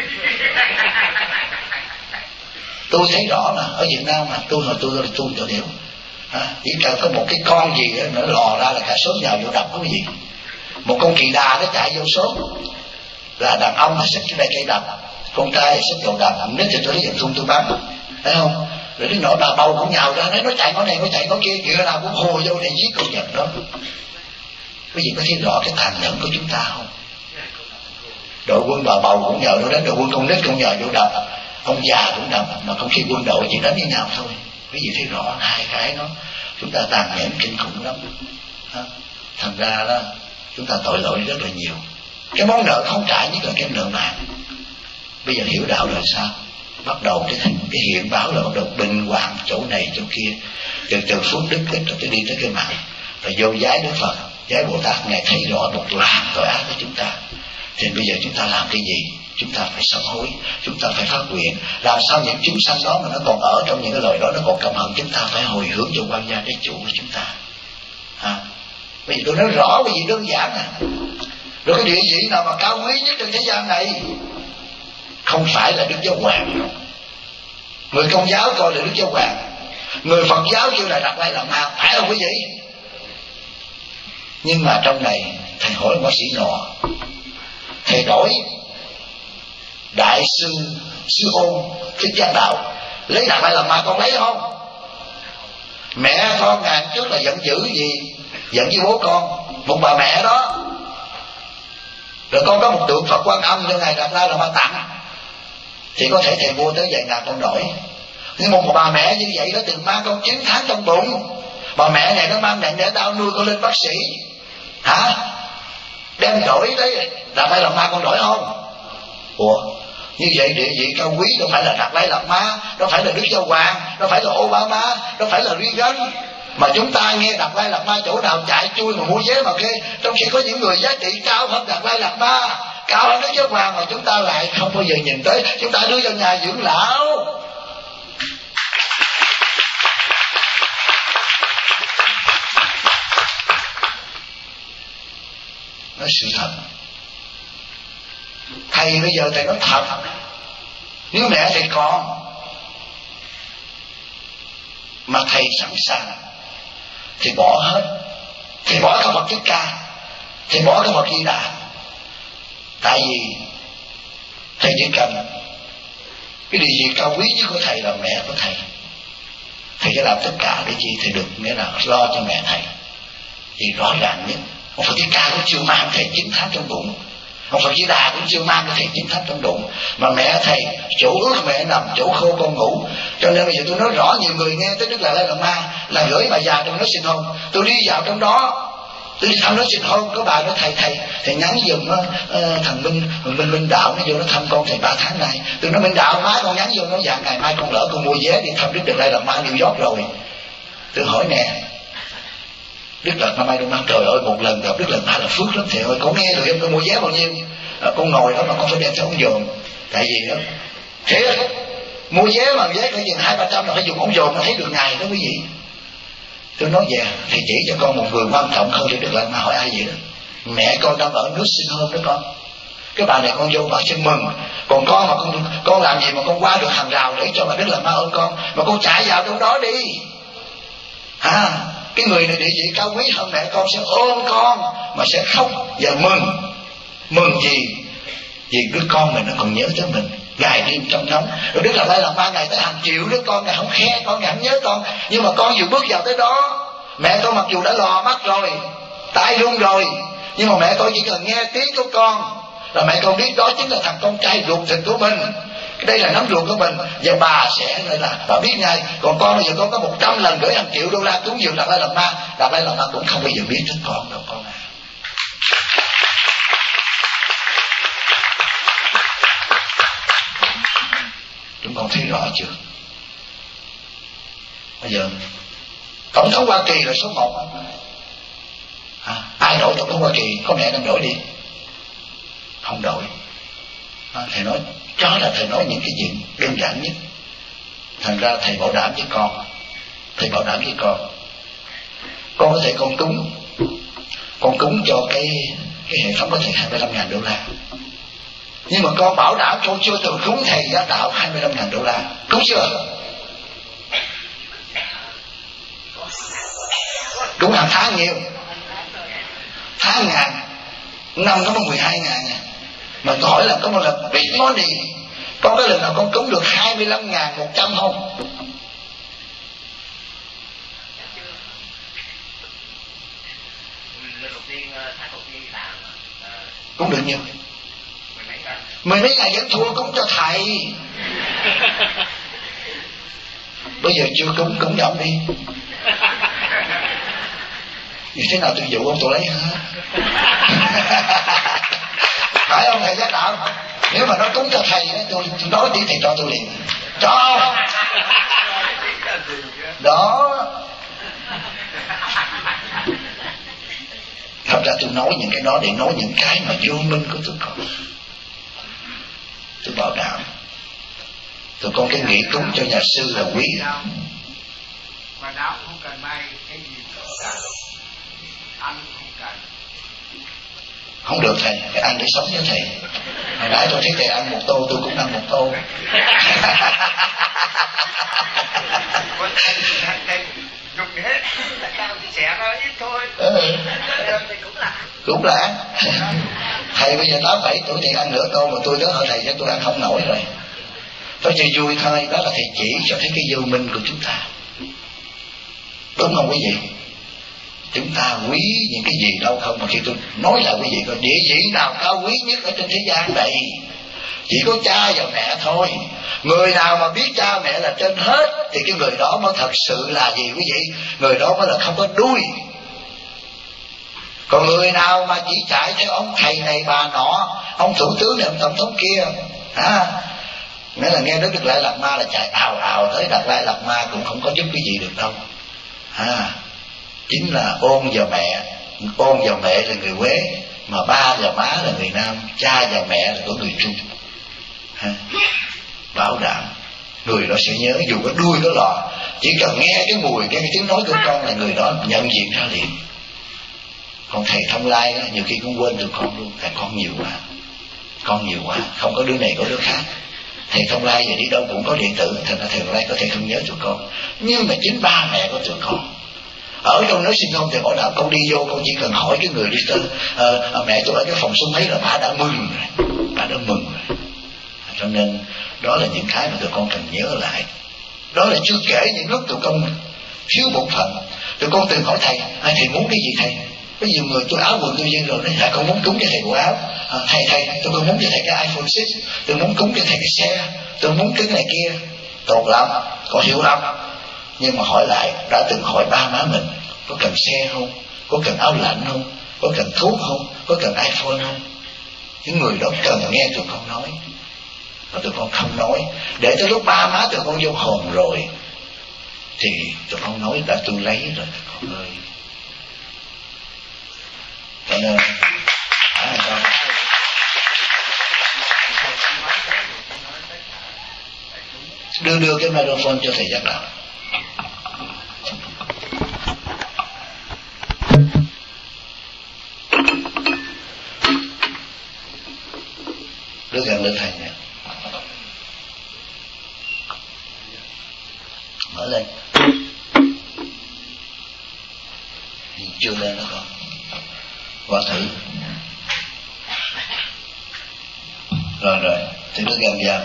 Tôi thấy rõ mà ở Việt Nam mà tôi tự hiểu, chỉ cần có một cái con gì đó, nó lò ra là cả số nhào vô đập có cái gì. Một con kỳ đà nó chạy vô số là đàn ông nó xách cái đây cây đập, con trai xách đồ đập, nếu thì tôi lấy dòng thun tôi bắn, thấy không? Rồi đứa nhỏ bà bầu cũng nhào ra, nó chạy ngõ này nó chạy ngõ kia, kiểu nào cũng hồ vô để giết con vật đó. Quý vị có thấy rõ cái tàn nhẫn của chúng ta không? Đội quân bà bầu cũng nhờ nó đến, đội quân con nít cũng nhờ vô đập, ông già cũng đập, mà không khi quân đội chỉ đánh như nào thôi. Quý vị thấy rõ hai cái đó chúng ta tàn nhẫn kinh khủng lắm. Thành ra đó chúng ta tội lỗi rất là nhiều. Cái món nợ không trả nhất là cái nợ mạng. Bây giờ hiểu đạo rồi sao? Bắt đầu cái hiện báo là bắt đầu bình hoàng chỗ này chỗ kia, từ phước đức rồi tới đi tới cái mạng, rồi vô giái Đức Phật, giái Bồ Tát, Ngài thấy rõ một loạt tội ác của chúng ta. Thì bây giờ chúng ta làm cái gì? Chúng ta phải sám hối, chúng ta phải phát nguyện. Làm sao những chúng sanh đó mà nó còn ở trong những cái lời đó, nó còn căm hận, chúng ta phải hồi hướng cho quan gia cái chủ của chúng ta. Bây giờ tôi nói rõ cái gì đơn giản à. Rồi cái địa vị nào mà cao quý nhất trên thế gian này không phải là Đức Giáo Hoàng. Người Công giáo coi là Đức Giáo Hoàng, người Phật giáo kêu là Đạt Lai Lạt Ma, phải không quý vị? Nhưng mà trong này thầy hỏi bác sĩ nọ, thầy đổi Đại sư Ôn Thích Giang Đạo lấy Đạt Lai Lạt Ma, con lấy không? Mẹ con ngàn trước là giận dữ gì? Giận với bố con, một bà mẹ đó. Rồi con có một tượng Phật Quan Âm cho Ngài Đạt Lai Lạt Ma tặng, thì có thể thầy mua tới vài ngàn con đổi. Nhưng một bà mẹ như vậy đó từng mang con 9 tháng trong bụng, bà mẹ này nó mang nặng để đau nuôi con lên bác sĩ, đem đổi đấy Đạt Lai Lạt Ma, con đổi không? Ủa, như vậy địa vị cao quý đâu phải là Đạt Lai Lạt Ma, đâu phải là Đức Giáo Hoàng, đâu phải là Obama, đâu phải là Reagan, mà chúng ta nghe Đạt Lai Lạt Ma chỗ nào chạy chui mà mua vé mà kê, trong khi có những người giá trị cao hơn Đạt Lai Lạt Ma, cao hơn Đức Giáo Hoàng mà chúng ta lại không bao giờ nhìn tới, chúng ta đưa vào nhà dưỡng lão. Nói sự thật, thầy bây giờ thầy nói thật, nếu mẹ thầy còn mà thầy sẵn sàng thì bỏ hết, thầy bỏ cái Phật Thích Ca, thầy bỏ cái Phật Di Đà. Tại vì thầy chỉ cần cái điều gì cao quý nhất của thầy là mẹ của thầy. Thầy sẽ làm tất cả để chi? Thầy được nghĩa là lo cho mẹ thầy. Thì rõ ràng nhất, ông Phật Thích Ca cũng chưa mang thầy 9 tháng trong bụng, ông Phật Di Đà cũng chưa mang thầy 9 tháng trong bụng, mà mẹ thầy chỗ ướt mẹ nằm, chỗ khô con ngủ. Cho nên bây giờ tôi nói rõ, nhiều người nghe tới Đức Đạt Lai Lạt Ma là gửi bà già trong nó xin hôn. Tôi đi vào trong đó, tôi đi thăm nó xin hôn, có bà nói thầy nhắn giùm thằng Minh Đạo nó vô nó thăm con thầy 3 tháng nay. Tôi nói Minh Đạo, má con nhắn vô, nó dạ ngày mai con lỡ con mua vé đi thăm Đức Đạt Lai Lạt Ma New York rồi. Tôi hỏi nè, Đức Đạt Lai Lạt Ma, trời ơi, một lần gặp Đức Đạt Lai là phước lắm thầy ơi, con nghe được em, con mua vé bao nhiêu? Con ngồi đó mà con phải đem theo ống dòm. Tại vì đó thế mua vé mà vé phải chừng 200-300 là phải dùng ống dòm mới thấy được ngày đó quý vị. Tôi nói về thầy chỉ cho con một người quan trọng hơn để Đức Đạt Lai Lạt Ma. Hỏi ai vậy đó? Mẹ con đang ở nước xin hôn đó con. Cái bà này con vô bà xin mừng, còn con mà con làm gì mà con qua được hàng rào để cho bà Đức Đạt Lai Lạt Ma ơn con, mà con chạy vào trong đó đi. Cái người này địa vị cao quý hơn mẹ con sẽ ôm con mà sẽ khóc và mừng gì? Vì đứa con mình nó còn nhớ tới mình ngày đêm trong nóng. Rồi Đức Đạt Lai Lạt Ma ngày tới hàng triệu đứa con, ngày không khe con, ngày không nhớ con, nhưng mà con vừa bước vào tới đó, mẹ con mặc dù đã lò mắt rồi, tay run rồi, nhưng mà mẹ con chỉ cần nghe tiếng của con là mẹ con biết đó chính là thằng con trai ruột thịt của mình, đây là nắm ruột của mình, và bà sẽ gọi là bà biết ngay. Còn con bây giờ con có 100 lần gửi hàng triệu đô la cúng dường Đạt Lai Lạt Ma, Đạt Lai Lạt Ma cũng không bao giờ biết đến con đâu con à. Chúng con thấy rõ chưa? Bây giờ tổng thống Hoa Kỳ là số 1. Ai đổi tổng thống Hoa Kỳ? Có mẹ đang đổi đi, không đổi. Thầy nói cho là thầy nói những cái chuyện đơn giản nhất. Thành ra thầy bảo đảm với con, thầy bảo đảm với con có thể con cúng cho cái hệ thống của thầy 25.000 đô la. Nhưng mà con bảo đảm con chưa từng cúng thầy giá đạo 25.000 đô la. Cúng chưa? Cúng hàng tháng nhiều, tháng ngàn, năm có 12.000. Mà tôi hỏi là có một lần big money, có cái lần nào con cúng được 25.100 không? Cúng được nhiêu? Mười mấy ngày vẫn thua cúng cho thầy. Bây giờ chưa cúng cho ông đi. Như thế nào tôi dụ ông tôi lấy hả? Phải không thầy giác đạo? Nếu mà nó cúng cho thầy, tôi nói tí thầy cho tôi liền. Cho. Đó. Thật ra tôi nói những cái đó để nói những cái mà vô minh của tụi con. Tôi bảo đảm tụi con cái nghĩ cúng cho nhà sư là quý. Mà đạo không cần may cái gì cả. Ăn không cần. Không được thầy, phải ăn để sống với thầy. Hồi nãy tôi thấy thầy ăn một tô, tôi cũng ăn một tô. Thầy dùng hết, tao xẻ ra ít thôi. Cũng là ăn. Thầy bây giờ 87 tuổi thầy ăn nửa tô, mà tôi đó hỏi thầy cho tôi ăn không nổi rồi. Tôi chỉ vui thôi, đó là thầy chỉ cho thấy cái vô minh của chúng ta. Đúng không quý vị? Chúng ta quý những cái gì đâu không, mà khi tôi nói là quý vị coi địa vị nào cao quý nhất ở trên thế gian này, chỉ có cha và mẹ thôi. Người nào mà biết cha mẹ là trên hết thì cái người đó mới thật sự là gì quý vị? Người đó mới là không có đuôi. Còn người nào mà chỉ chạy theo ông thầy này bà nọ, ông thủ tướng này ông tổng thống kia, nghĩa là nghe đến Đức Lai Lạt Ma là chạy ào ào tới Đạt Lai Lạt Ma cũng không có giúp cái gì được đâu. Chính là ôn và mẹ là người Huế, mà ba và má là người Nam, cha và mẹ là của người Trung. Bảo đảm người đó sẽ nhớ, dù có đuôi có lò, chỉ cần nghe cái mùi, nghe cái tiếng nói của con là người đó nhận diện ra liền. Còn thầy Thông Lai đó, nhiều khi cũng quên tụi con luôn, tại con nhiều quá, không có đứa này có đứa khác. Thầy Thông Lai giờ đi đâu cũng có điện tử, thành ra thầy Thông Lai có thể không nhớ tụi con, nhưng mà chính ba mẹ của tụi con ở trong nơi sinh hôn thì mỗi nào con đi vô, con chỉ cần hỏi cái người đi tới mẹ tôi ở cái phòng số mấy là bà đã mừng rồi. Cho nên đó là những cái mà tụi con cần nhớ lại. Đó là chưa kể những lúc tụi con thiếu bổn phận. Tụi con từng hỏi thầy, thầy muốn cái gì thầy? Có nhiều người tôi áo quần tôi duyên rồi đấy, con muốn cúng cho thầy bộ áo. Thầy tôi muốn cho thầy cái iPhone 6, tôi muốn cúng cho thầy cái xe, tôi muốn cái này kia. Tốt lắm, có hiểu lắm. Nhưng mà hỏi lại, đã từng hỏi ba má mình có cần xe không, có cần áo lạnh không, có cần thuốc không, có cần iPhone không? Những người đó cần nghe tụi con nói, mà tụi con không nói. Để tới lúc ba má tụi con vô hồn rồi thì tụi con nói đã tôi lấy rồi tụi con ơi. Cho nên đưa cái microphone cho thầy Giác Đạo. Đưa gần lên thầy nè, mở lên. Chưa lên đó con, qua thử. Rồi thì đưa gần vào.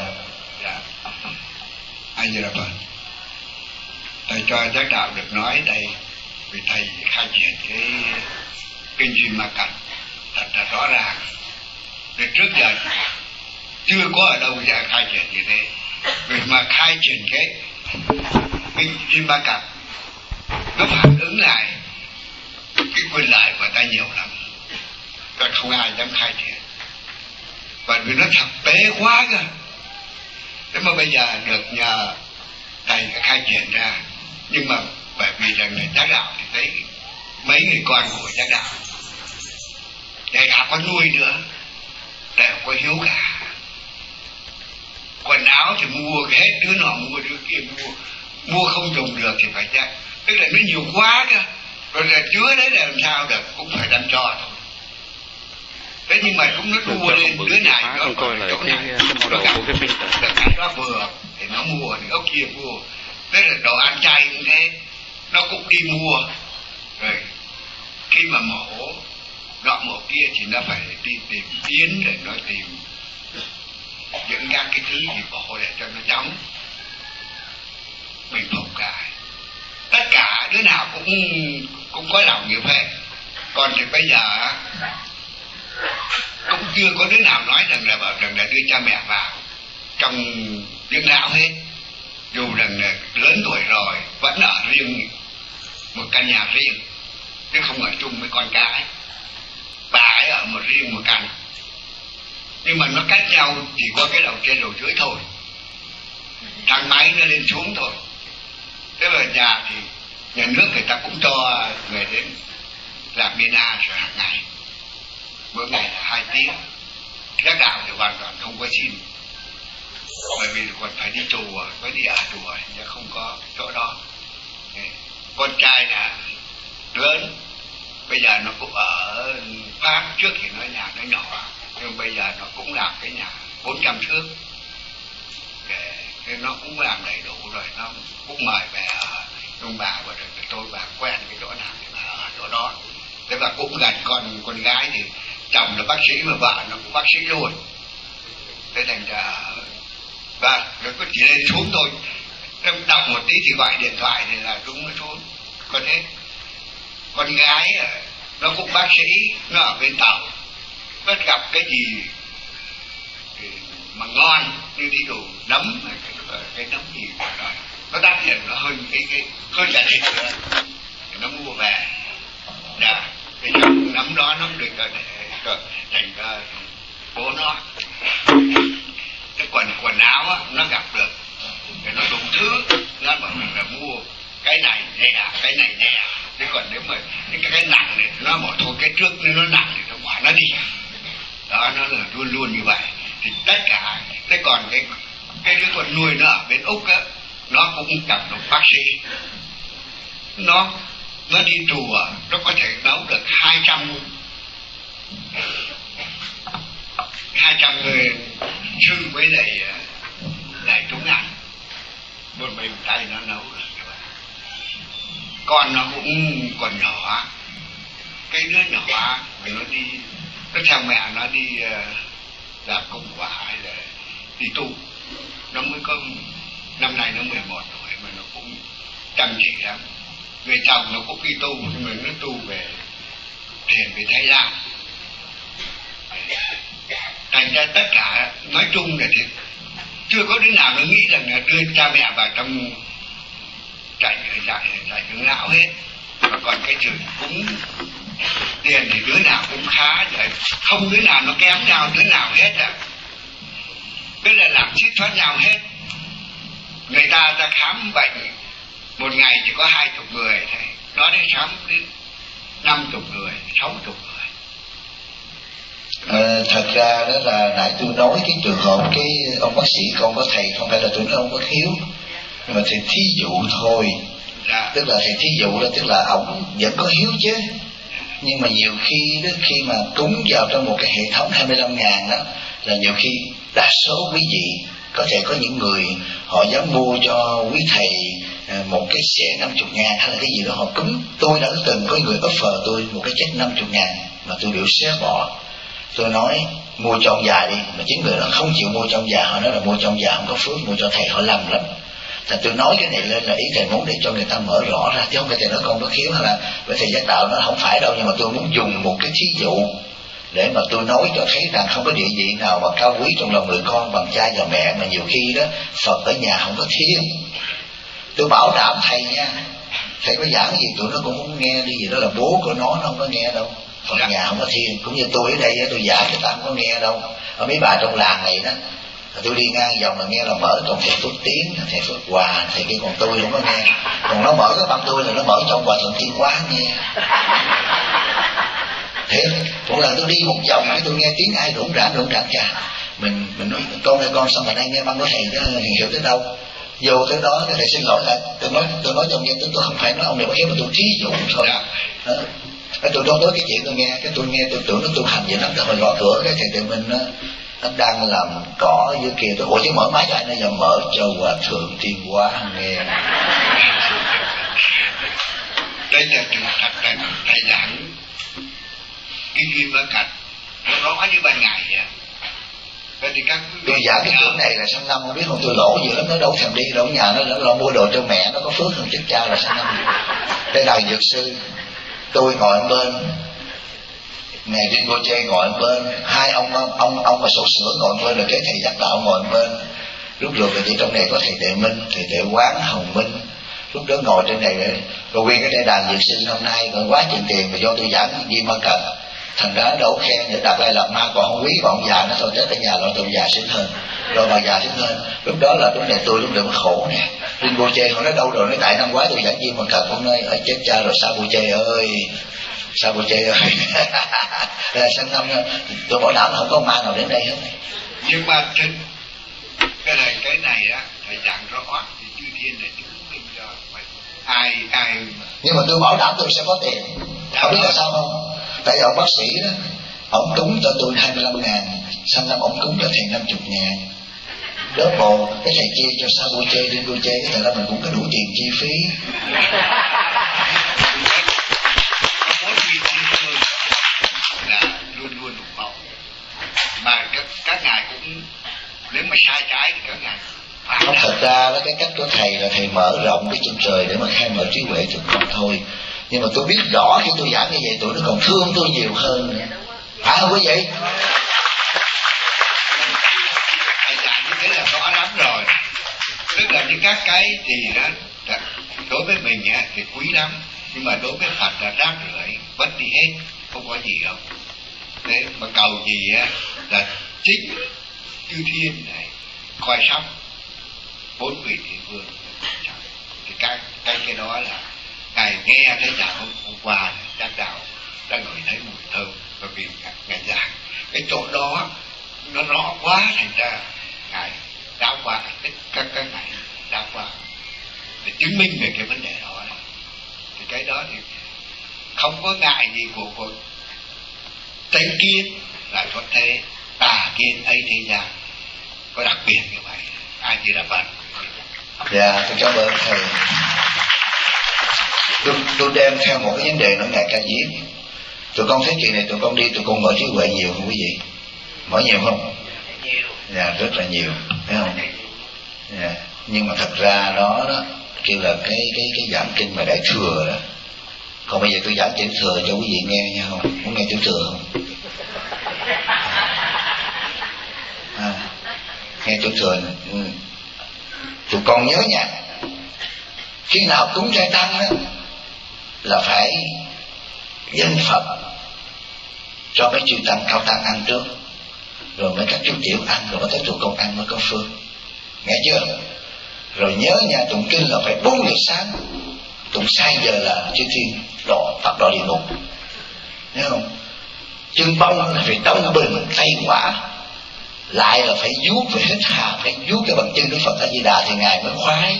Anh như là vâng, thầy cho Giác Đạo được nói đây, vì thầy khai triển cái kinh Duy Ma Cật thật là rõ ràng. Để trước giờ chưa có ở đâu giờ khai triển như thế. Vì mà khai triển cái kinh Duy Ma Cật nó phản ứng lại cái quyền lợi của ta nhiều lắm, và không ai dám khai triển, bởi vì nó thực tế quá cơ. Thế mà bây giờ được nhờ thầy khai triển ra, nhưng mà bởi vì là người Giác Đạo thì thấy mấy người con của Giác Đạo, kể cả con nuôi nữa, đều có hiếu cả. Quần áo thì mua hết, đứa nọ mua đứa kia mua không dùng được thì phải ra, tức là nó nhiều quá cơ, rồi là chứa đấy là làm sao được, cũng phải đem cho thôi. Thế nhưng mà chúng nó đua lên, đứa này nó còn chỗ này nó gặp được cái đó vừa thì nó mua, thì góc kia mua. Thế là đồ ăn chay cũng thế, nó cũng đi mua. Rồi khi mà mổ nọ mổ kia thì nó phải đi tìm tiến để nó tìm những các cái thứ gì bỏ để cho nó đóng bình phục lại. Tất cả đứa nào cũng có lòng như vậy. Còn thì bây giờ cũng chưa có đứa nào nói rằng là bảo rằng là đưa cha mẹ vào trong dưỡng lão hết, dù rằng là lớn tuổi rồi vẫn ở riêng một căn nhà riêng chứ không ở chung với con cái. Bà ấy ở một riêng một căn, nhưng mà nó cách nhau chỉ có cái đầu trên đầu dưới thôi, thang máy nó lên xuống thôi. Thế mà nhà thì nhà nước người ta cũng cho người đến làm BNA rồi hàng ngày, mỗi ngày là 2 tiếng. Giác đạo thì hoàn toàn không có xin, bởi vì còn phải đi chùa, phải đi ở chùa chứ không có chỗ đó. Con trai là lớn, bây giờ nó cũng ở Pháp, trước thì nó nhà nó nhỏ, nhưng bây giờ nó cũng làm cái nhà 400 thước, để nó cũng làm đầy đủ rồi, nó cũng mời về ở. Nhưng bà và rồi tôi bà quen cái chỗ nào thì bà ở chỗ đó. Thế bà cũng gần con gái thì chồng là bác sĩ mà vợ nó cũng bác sĩ luôn. Thế thành ra và nó cứ chỉ lên xuống thôi, động một tí thì gọi điện thoại thì là chúng nó xuống. Có thế con gái nó cũng bác sĩ, nó ở bên tàu, nó gặp cái gì mà ngon như thí dụ nấm, cái nấm gì của nó đắt tiền, nó hơn hơn cả thịt nữa, nó mua về. Dạ, cái nấm đó nó được để thành bố nó. Cái quần áo á, nó gặp được thì nó đủ thứ, nó bảo mình là mua cái này nè, cái này nè. Thế còn nếu mà cái nặng này nó bảo thôi cái trước nó nặng thì nó bỏ nó đi. Đó, nó là luôn luôn như vậy. Thì tất cả, thế còn cái đứa con nuôi nó ở bên Úc á, nó cũng gặp một bác sĩ, nó đi chùa, nó có thể nấu được 200 người sư với lại chúng ăn, một mình tay nó nấu được. Con nó cũng còn nhỏ, cái đứa nhỏ mà nó đi, nó theo mẹ nó đi làm công quả hay là đi tu, nó mới có năm nay nó 11 tuổi mà nó cũng chăm chỉ lắm. Người chồng nó cũng đi tu, nhưng mà nó tu về thiền về Thái Lan. Thành ra tất cả nói chung là thì chưa có đứa nào nó nghĩ rằng là đưa cha mẹ vào trong trại dưỡng lão hết. Mà còn cái chuyện cúng tiền thì đứa nào cũng khá vậy, không đứa nào nó kém nhau đứa nào hết á, tức là làm xích thoát nhau hết. Người ta khám bệnh một ngày chỉ có 20 người thôi, nó đi khám đến 50 người, 60 người. Thật ra đó là nãy tôi nói cái trường hợp cái ông bác sĩ con có thầy, không phải là tôi nói ông có thiếu, nhưng mà thầy thí dụ thôi. Tức là thầy thí dụ đó, tức là ông vẫn có hiếu chứ, nhưng mà nhiều khi đó, khi mà cúng vào trong một cái hệ thống 25.000 đó, là nhiều khi đa số quý vị có thể có những người họ dám mua cho quý thầy một cái xe 50.000 hay là cái gì đó họ cúng. Tôi đã từng có người offer tôi một cái check 50.000 mà tôi đều xé bỏ. Tôi nói mua cho ông già đi, mà chính người đó không chịu mua cho ông già, họ nói là mua cho ông già không có phước, mua cho thầy họ lầm lắm. Thì tôi nói cái này lên là ý thầy muốn để cho người ta mở rõ ra, chứ không phải thầy nói con có khiếu hay là với thầy giác đạo nó không phải đâu, nhưng mà tôi muốn dùng một cái thí dụ để mà tôi nói cho thấy rằng không có địa vị nào mà cao quý trong lòng người con bằng cha và mẹ, mà nhiều khi đó Phật ở nhà không có thiên. Tôi bảo đảm thầy nha, thầy có giảng gì tụi nó cũng không nghe, đi gì đó là bố của nó không có nghe đâu. Phật nhà không có thiên, cũng như tôi ở đây tôi giảng người ta không có nghe đâu. Ở mấy bà trong làng này đó, tôi đi ngang vòng là nghe là mở còn thầy Phước Tiến, thầy Phước Hòa, thầy kia, còn tôi không có nghe. Còn nó mở cái băng tôi là nó mở trong Hòa Thượng Tiên Quán nghe. Thế một lần tôi đi một vòng tôi nghe tiếng ai đỗn rãng chà, mình nói con ơi con sao mà đang nghe băng của thầy đó, hiểu tới đâu. Vô tới đó thầy xin lỗi là tôi nói trong nghe tôi không phải nói ông này bảo hiếu mà tôi thí dụ thôi. Tôi nói cái chuyện tôi nghe tôi tưởng nó tu hành vậy lắm. Rồi gõ cửa cái thầy mình nó đang làm cỏ dưới kia, tôi ủa chứ mở máy lại, nó giờ mở cho Hòa Thượng Tiên Hóa nghe. Đây là trường thật là thầy giảng cái duyên với cảnh nó rõ như ban ngày vậy. Thì tôi giảng cái chuyện này là sang năm không biết không tôi lỗ dữ lắm, nó đâu thèm đi đâu, nhà nó lo mua đồ cho mẹ nó có phước hơn chết cha là sang năm. Đây là dược sư, tôi ngồi bên, ngày Rinpoche ngồi bên, hai ông mà sổ sữa ngồi bên, rồi cái thầy giác đạo ngồi bên. Lúc rồi thì trong này có thầy Đệ Minh, thầy Đệ Quán, Hồng Minh. Lúc đó ngồi trên này rồi nguyên cái đại đàn dược sư năm nay còn quá chừng tiền mà do tôi giảng Di Ma Cật, thành ra đâu khen để đặt lại làm ma, còn không quý bọn già nó thôi chết ở nhà lo tụi già xinh hơn, rồi bà già xinh hơn. Lúc đó là lúc này tôi lúc đừng khổ nè. Rinpoche họ nói đâu rồi, nói tại năm ngoái tôi giảng Di Ma Cật, hôm nay ở chết cha rồi Sabuche ơi, Sabuche ơi. Là sang năm tôi bảo đảm là không có ma nào đến đây hết. Nhưng mà trên cái này á thầy giảng rõ thì chư thiên này chứng minh cho ai nhưng mà tôi bảo đảm tôi sẽ có tiền. Không biết là sao không, tại ông bác sĩ đó ông cúng cho tôi 25.000, sang năm ông cúng cho thầy 50.000, double cái thầy chia cho Sabuche Rinpoche, cái thầy là mình cũng có đủ tiền chi phí. Là luôn luôn ủng hộ, mà các ngài cũng nếu mà sai trái thì các ngài không. Thật ra đó, cái cách của thầy là thầy mở rộng cái chân trời để mà khai mở trí huệ thực con thôi. Nhưng mà tôi biết rõ khi tôi giảng như vậy tụi nó còn thương tôi nhiều hơn nữa. Phải không quý vị? Thầy giảng như thế là rõ lắm rồi. Tức là những các cái gì đó đối với mình thì quý lắm, nhưng mà đối với Phật là rác rưởi, vứt đi hết, không có gì đâu. Thế mà cầu gì là chính chư thiên này coi sóc 4 vị thiên vương. Thì cái đó là ngài nghe thấy giảng hôm qua giác đạo đã ngửi thấy mùi thơm, bởi vì ngài giảng cái chỗ đó nó rõ quá, thành ra ngài đã qua các ngài đã qua để chứng minh về cái vấn đề đó. Thì cái đó thì không có ngại gì của Tây Kiên là xuất thế, Tà Kiên ấy thế gian, có đặc biệt như vậy. Ai chỉ là Phật. Dạ, tôi cảm ơn thầy. Tôi đem theo một cái vấn đề nữa ngài Ca Diếp. Tụi con thấy chuyện này tụi con đi tụi con mở trí huệ nhiều không quý vị? Mở nhiều không? Dạ, rất là nhiều, thấy không? Dạ. Nhưng mà thật ra đó kêu là cái giảng kinh mà Đại Thừa đó. Còn bây giờ tôi giảng Tiểu Thừa cho quý vị nghe nha, không? Muốn nghe Tiểu Thừa không? Nghe Tiểu Thừa này. Tụi con nhớ nha, khi nào cúng trai tăng đó là phải dân Phật cho mấy chư tăng cao tăng ăn trước, rồi mấy các chú tiểu ăn, rồi mới tới tụi con ăn mới có phước, nghe chưa? Rồi nhớ nha, tụng kinh là phải 4 giờ sáng, tụng sai giờ là chư thiên Phật đọa địa ngục, nhớ không? Chân bông là phải đông bình tay quả, lại là phải vuốt về hết hà, phải vuốt cái bằng chân Đức Phật A Di Đà thì ngài mới khoái.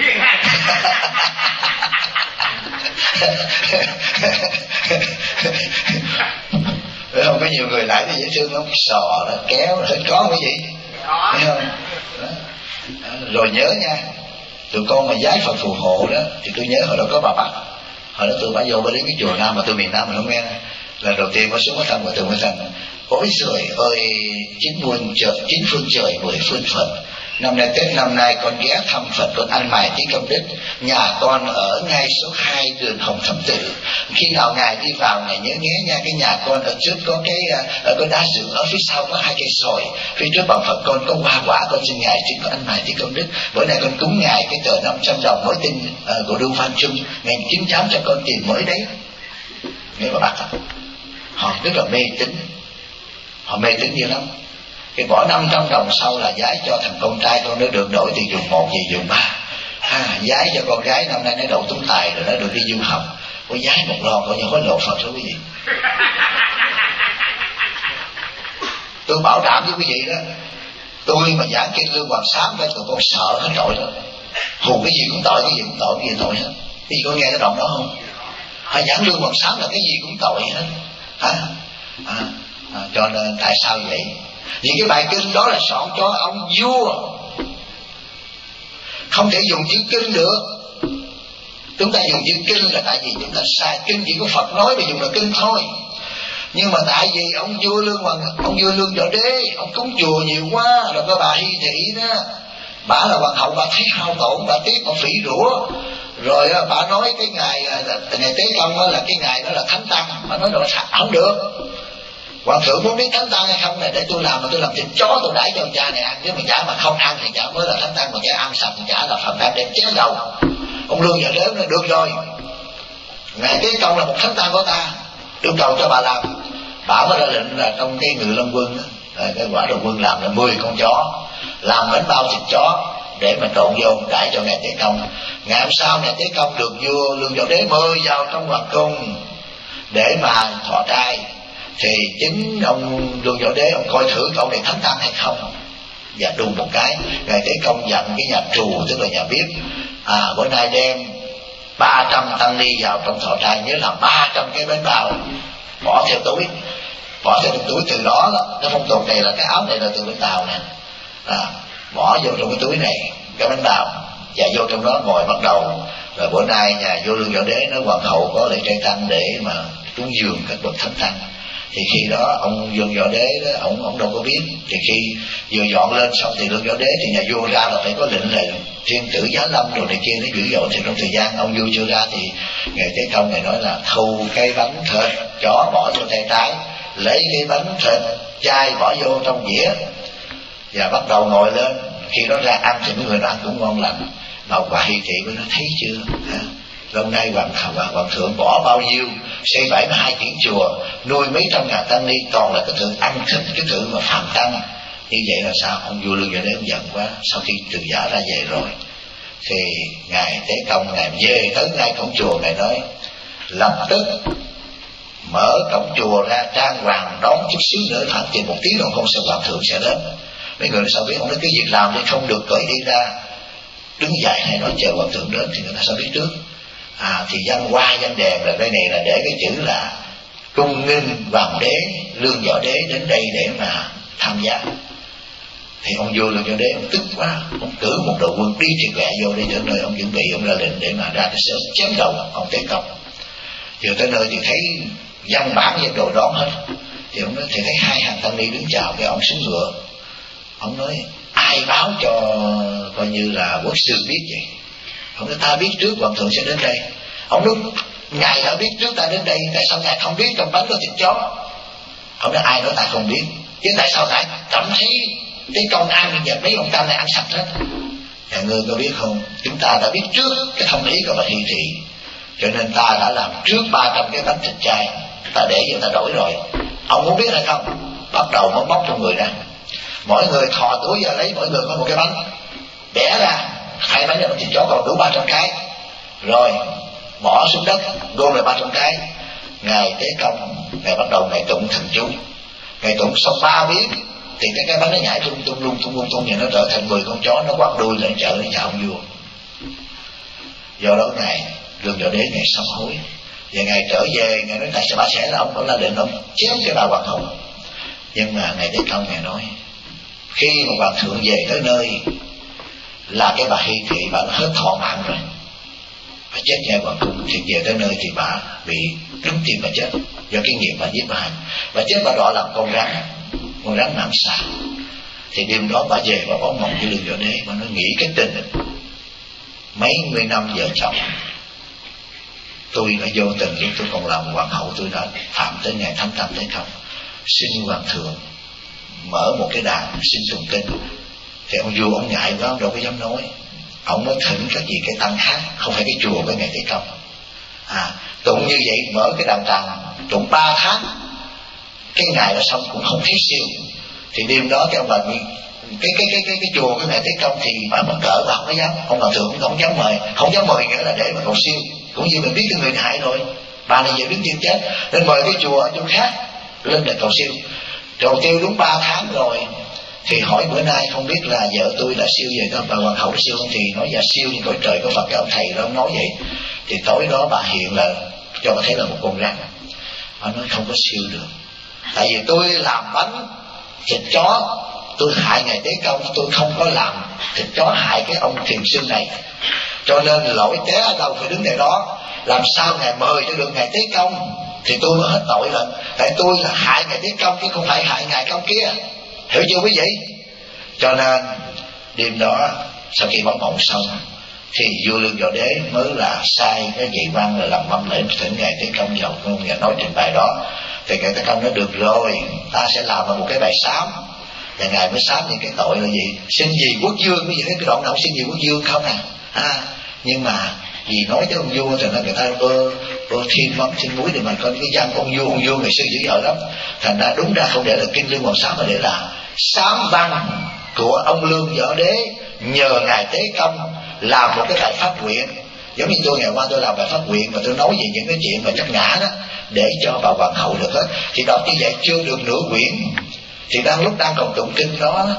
Không có nhiều người lại thì dễ thương lắm, sò nó kéo hết có cái gì, thấy không? Đó. Rồi nhớ nha, tụi con mà giái Phật phù hộ đó thì tôi nhớ hồi đó có bà Bắc, hồi đó tôi bà vô bà đến cái chùa Nam mà tôi miền Nam mà không nghe, là đầu tiên có xuống có thăm và tôi mới thành ôi trời ơi, 9 phương trời 10 phương Phật. Năm nay Tết năm nay con ghé thăm Phật, con ăn mài tí công đức. Nhà con ở ngay số 2 đường Hồng Thập Tự. Khi nào ngài đi vào ngài nhớ nhé nha, cái nhà con ở trước có cái có đá dựng, ở phía sau có 2 cây sồi, phía trước bằng Phật con có hoa quả, con xin ngài chính con ăn mài tí công đức. Bữa nay con cúng ngài cái tờ 500 đồng mỗi tin của Lưu Văn Trung, ngài chính chắn cho con tiền mới đấy. Nghe bà bác ạ, họ rất là mê tín, họ mê tín dữ lắm. Cái bỏ 500 đồng sau là giái cho thằng con trai con nó được đổi từ dùng 1 về dùng 3. Giái cho con gái năm nay nó đậu tú tài rồi nó được đi du học. Có giái một lon coi như có lộ Phật đó quý vị. Tôi bảo đảm với quý vị đó, tôi mà giảng kinh Lương Hoàng Sám cái tụi con sợ hết trội đó. Hù cái gì cũng tội, cái gì cũng tội, cái gì tội hết. Quý vị có nghe cái đoạn đó không? Giảng Lương Hoàng Sám là cái gì cũng tội hết. Cho nên tại sao vậy? Vì cái bài kinh đó là soạn cho ông vua, không thể dùng chữ kinh được. Chúng ta dùng chữ kinh là tại vì chúng ta sai. Kinh chỉ có Phật nói mà dùng là kinh thôi. Nhưng mà tại vì ông vua Lương Võ Đế, ông cúng chùa nhiều quá, rồi có bà Hy Thị đó, bà là hoàng hậu, bà thấy hao tổn, bà tiếc, bà phỉ rủa, rồi bà nói cái ngày Tế Công là cái ngày đó là thánh tăng, bà nói là không được. Hoàng thượng muốn biết thánh tăng hay không này, để tôi làm, mà tôi làm thịt chó tôi đãi cho ông cha này ăn, chứ mà chả mà không ăn thì chả mới là thánh tăng, mà chả ăn sạch thì chả là phần đạp đem chém đầu. Ông Lương Võ Đế nói được rồi, ngày Tế Công là một thánh tăng của ta, yêu cầu cho bà làm. Bà mới ra lệnh là trong cái Ngự Lâm Quân đó, cái quả đầu quân làm là 10 con chó, làm bánh bao thịt chó để mà trộn vô đãi cho ngày Tế Công. Ngày hôm sau ngày Tế Công được vua Lương Võ Đế mời vào trong hoàng cung để mà thọ trai. Thì chính ông Lương Võ Đế, ông coi thử cậu này thánh tăng hay không, và đùng một cái ngày Tế Công dặn cái nhà trù, tức là nhà bếp, bữa nay đem 300 tăng ni vào trong thọ trai, nhớ là 300 cái bánh bao bỏ theo túi. Từ đó cái phong tục này là cái áo này là từ bên Tàu nè, bỏ vô trong cái túi này cái bánh bao, và vô trong đó ngồi bắt đầu. Rồi bữa nay nhà vua Lương Võ Đế nói hoàng hậu có lễ trai tăng để mà cúng dường các bậc thánh tăng. Thì khi đó ông Lương Võ Đế đó, ông đâu có biết. Thì khi vừa dọn lên xong thì Lương Võ Đế thì nhà vua ra là phải có lệnh là thiên tử giá lâm đồ này kia nó dữ dội. Thì trong thời gian ông vua chưa ra thì ngày Tế Công này nói là thu cái bánh thịt chó bỏ vô tay trái, lấy cái bánh thịt chay bỏ vô trong dĩa, và bắt đầu ngồi lên. Khi đó ra ăn thì mấy người ăn cũng ngon lành. Mà bà Hy Thị mới nói thấy chưa, lâu nay hoàng thượng bỏ bao nhiêu, xây 72 kiển chùa, nuôi mấy trăm ngàn tăng ni, toàn là cái thứ ăn thịt, cái thứ mà phàm tăng. Như vậy là sao? Ông vua Lương Võ Đế giận quá. Sau khi từ giả ra về rồi thì ngài Tế Công ngài về tới ngay cổng chùa, ngài nói lập tức mở cổng chùa ra trang hoàng đón chút xíu nữa, khoảng chừng 1 tiếng đồng hồ sau hoàng thượng sẽ đến. Mấy người nói sao biết? Ông nói cái việc làm thì không được cởi đi ra, đứng dậy hay nói chờ hoàng thượng đến, thì người ta sao biết trước. Thì văn hoa văn đèn là đây này là để cái chữ là cung nghinh hoàng đế Lương Võ Đế đến đây để mà tham gia. Thì ông vua Lương Võ Đế ông tức quá, ông cử một đội quân đi triệt lẹ vô, đi đến nơi ông chuẩn bị, ông ra lệnh để mà ra cái sớm chém đầu ông Tế Công. Vừa tới nơi thì thấy văn bản và đồ đón hết. Thì ông nói thì thấy 2 hàng tăng ni đứng chào, cái ông xuống ngựa. Ông nói ai báo cho coi như là quốc sư biết vậy? Ông nói ta biết trước hoàng thượng sẽ đến đây. Ông nói ngài đã biết trước ta đến đây, tại sao ngài không biết trong bánh có thịt chó? Ông nói ai nói ta không biết, chứ tại sao ngài cảm thấy Tế Công ăn và mấy ông tăng này ăn sạch hết? Nhà ngươi có biết không, chúng ta đã biết trước cái thông ý của bà Hy Thị, cho nên ta đã làm trước 300 cái bánh thịt chay, ta để cho ta đổi rồi. Ông muốn biết hay không? Bắt đầu mới bóc trong người ra, mỗi người thò túi ra lấy, mỗi người có một cái bánh, bẻ ra 2 bánh là thịt chó còn đủ 300 cái, rồi bỏ xuống đất gom lại 300 cái. Ngài Tế Công ngài bắt đầu ngài tụng thần chú, ngài tụng xong 3 biến thì cái bánh nó nhảy tung và nó trở thành 10 con chó, nó quắt đuôi lên chợ để chào ông vua. Do đó ngài Lương Võ Đế ngài sám hối, và ngài trở về ngài nói tại sao bà sẽ là ông vẫn là định ông chém cho bà hoàng hậu. Nhưng mà ngài Tế Công ngài nói khi mà hoàng thượng về tới nơi là cái bà Hy Thị bà đã hết thọ mạng rồi, bà chết ngay hoàng cung. Thì về tới nơi thì bà bị trúng tim bà chết, do cái nghiệp bà giết bà. Bà chết bà đọa làm con rắn nằm xà. Thì đêm đó bà về bà báo mộng với Lương Võ Đế, bà nói nghĩ cái tình mấy mươi năm vợ chồng tôi đã vô tình lúc tôi còn làm hoàng hậu, tôi đã phạm tới ngày thánh tăng Tế Công. Xin hoàng thượng mở một cái đàn xin tụng kinh. Thì ông vua ông ngại quá, ông đâu có dám nói. Ông mới thỉnh các vị cái tăng khác, không phải cái chùa với ngày Tế Công. Tụng như vậy, mở cái đàn tràng tụng 3 tháng, cái ngày là xong cũng không thấy siêu. Thì đêm đó cái ông bà cái chùa cái ngày Tế Công thì bà mất cỡ, bà không có dám, ông bà thượng cũng không dám mời. Không dám mời nghĩa là để mà cầu siêu, cũng như mình biết cái người hại rồi, bà này giờ đứng chịu chết, nên mời cái chùa ở chỗ khác lên để cầu siêu. Trầu tiêu đúng 3 tháng rồi thì hỏi bữa nay không biết là vợ tôi đã siêu về không, bà hoàng hậu đã siêu không, thì nói dạ siêu nhưng cõi trời có Phật, cái ông thầy đó ông nói vậy. Thì tối đó bà hiện là cho bà thấy là một con rắn. Bà nói không có siêu được, tại vì tôi làm bánh thịt chó, tôi hại ngày Tế Công, tôi không có làm thịt chó hại cái ông thiền sư này, cho nên lỗi té ở đâu phải đứng tại đó. Làm sao ngài mời cho được ngày Tế Công thì tôi mới hết tội rồi, tại tôi là hại ngày Tế Công chứ không phải hại ngày Công kia, hiểu chưa quý vị? Cho nên đêm đó sau khi bấm mộng xong thì vua Lương Võ Đế mới là sai cái vị văn là làm mâm lễ thỉnh ngài Tế Công vào và nói trình bày đó. Thì ngài Tế Công nói được rồi, ta sẽ làm một cái bài sám. Và ngài mới sám những cái tội là gì? Xin vì quốc vương, quý vị thấy cái đoạn nào xin vì quốc vương không à? Nhưng mà vì nói cho ông vua thì nó người ta thiên mắm thiên muối để mà coi cái văn của ông vua ngày xưa dữ dội lắm. Thành ra đúng ra không để là kinh Lương Hoàng Sám mà để là sám văn của ông Lương Võ Đế nhờ ngài Tế Công làm một cái bài pháp nguyện. Giống như tôi ngày qua tôi làm bài pháp nguyện và tôi nói về những cái chuyện mà chấp ngã đó để cho bà hoàng hậu được hết. Thì đọc như vậy chưa được nửa quyển thì lúc đang còn tụng kinh đó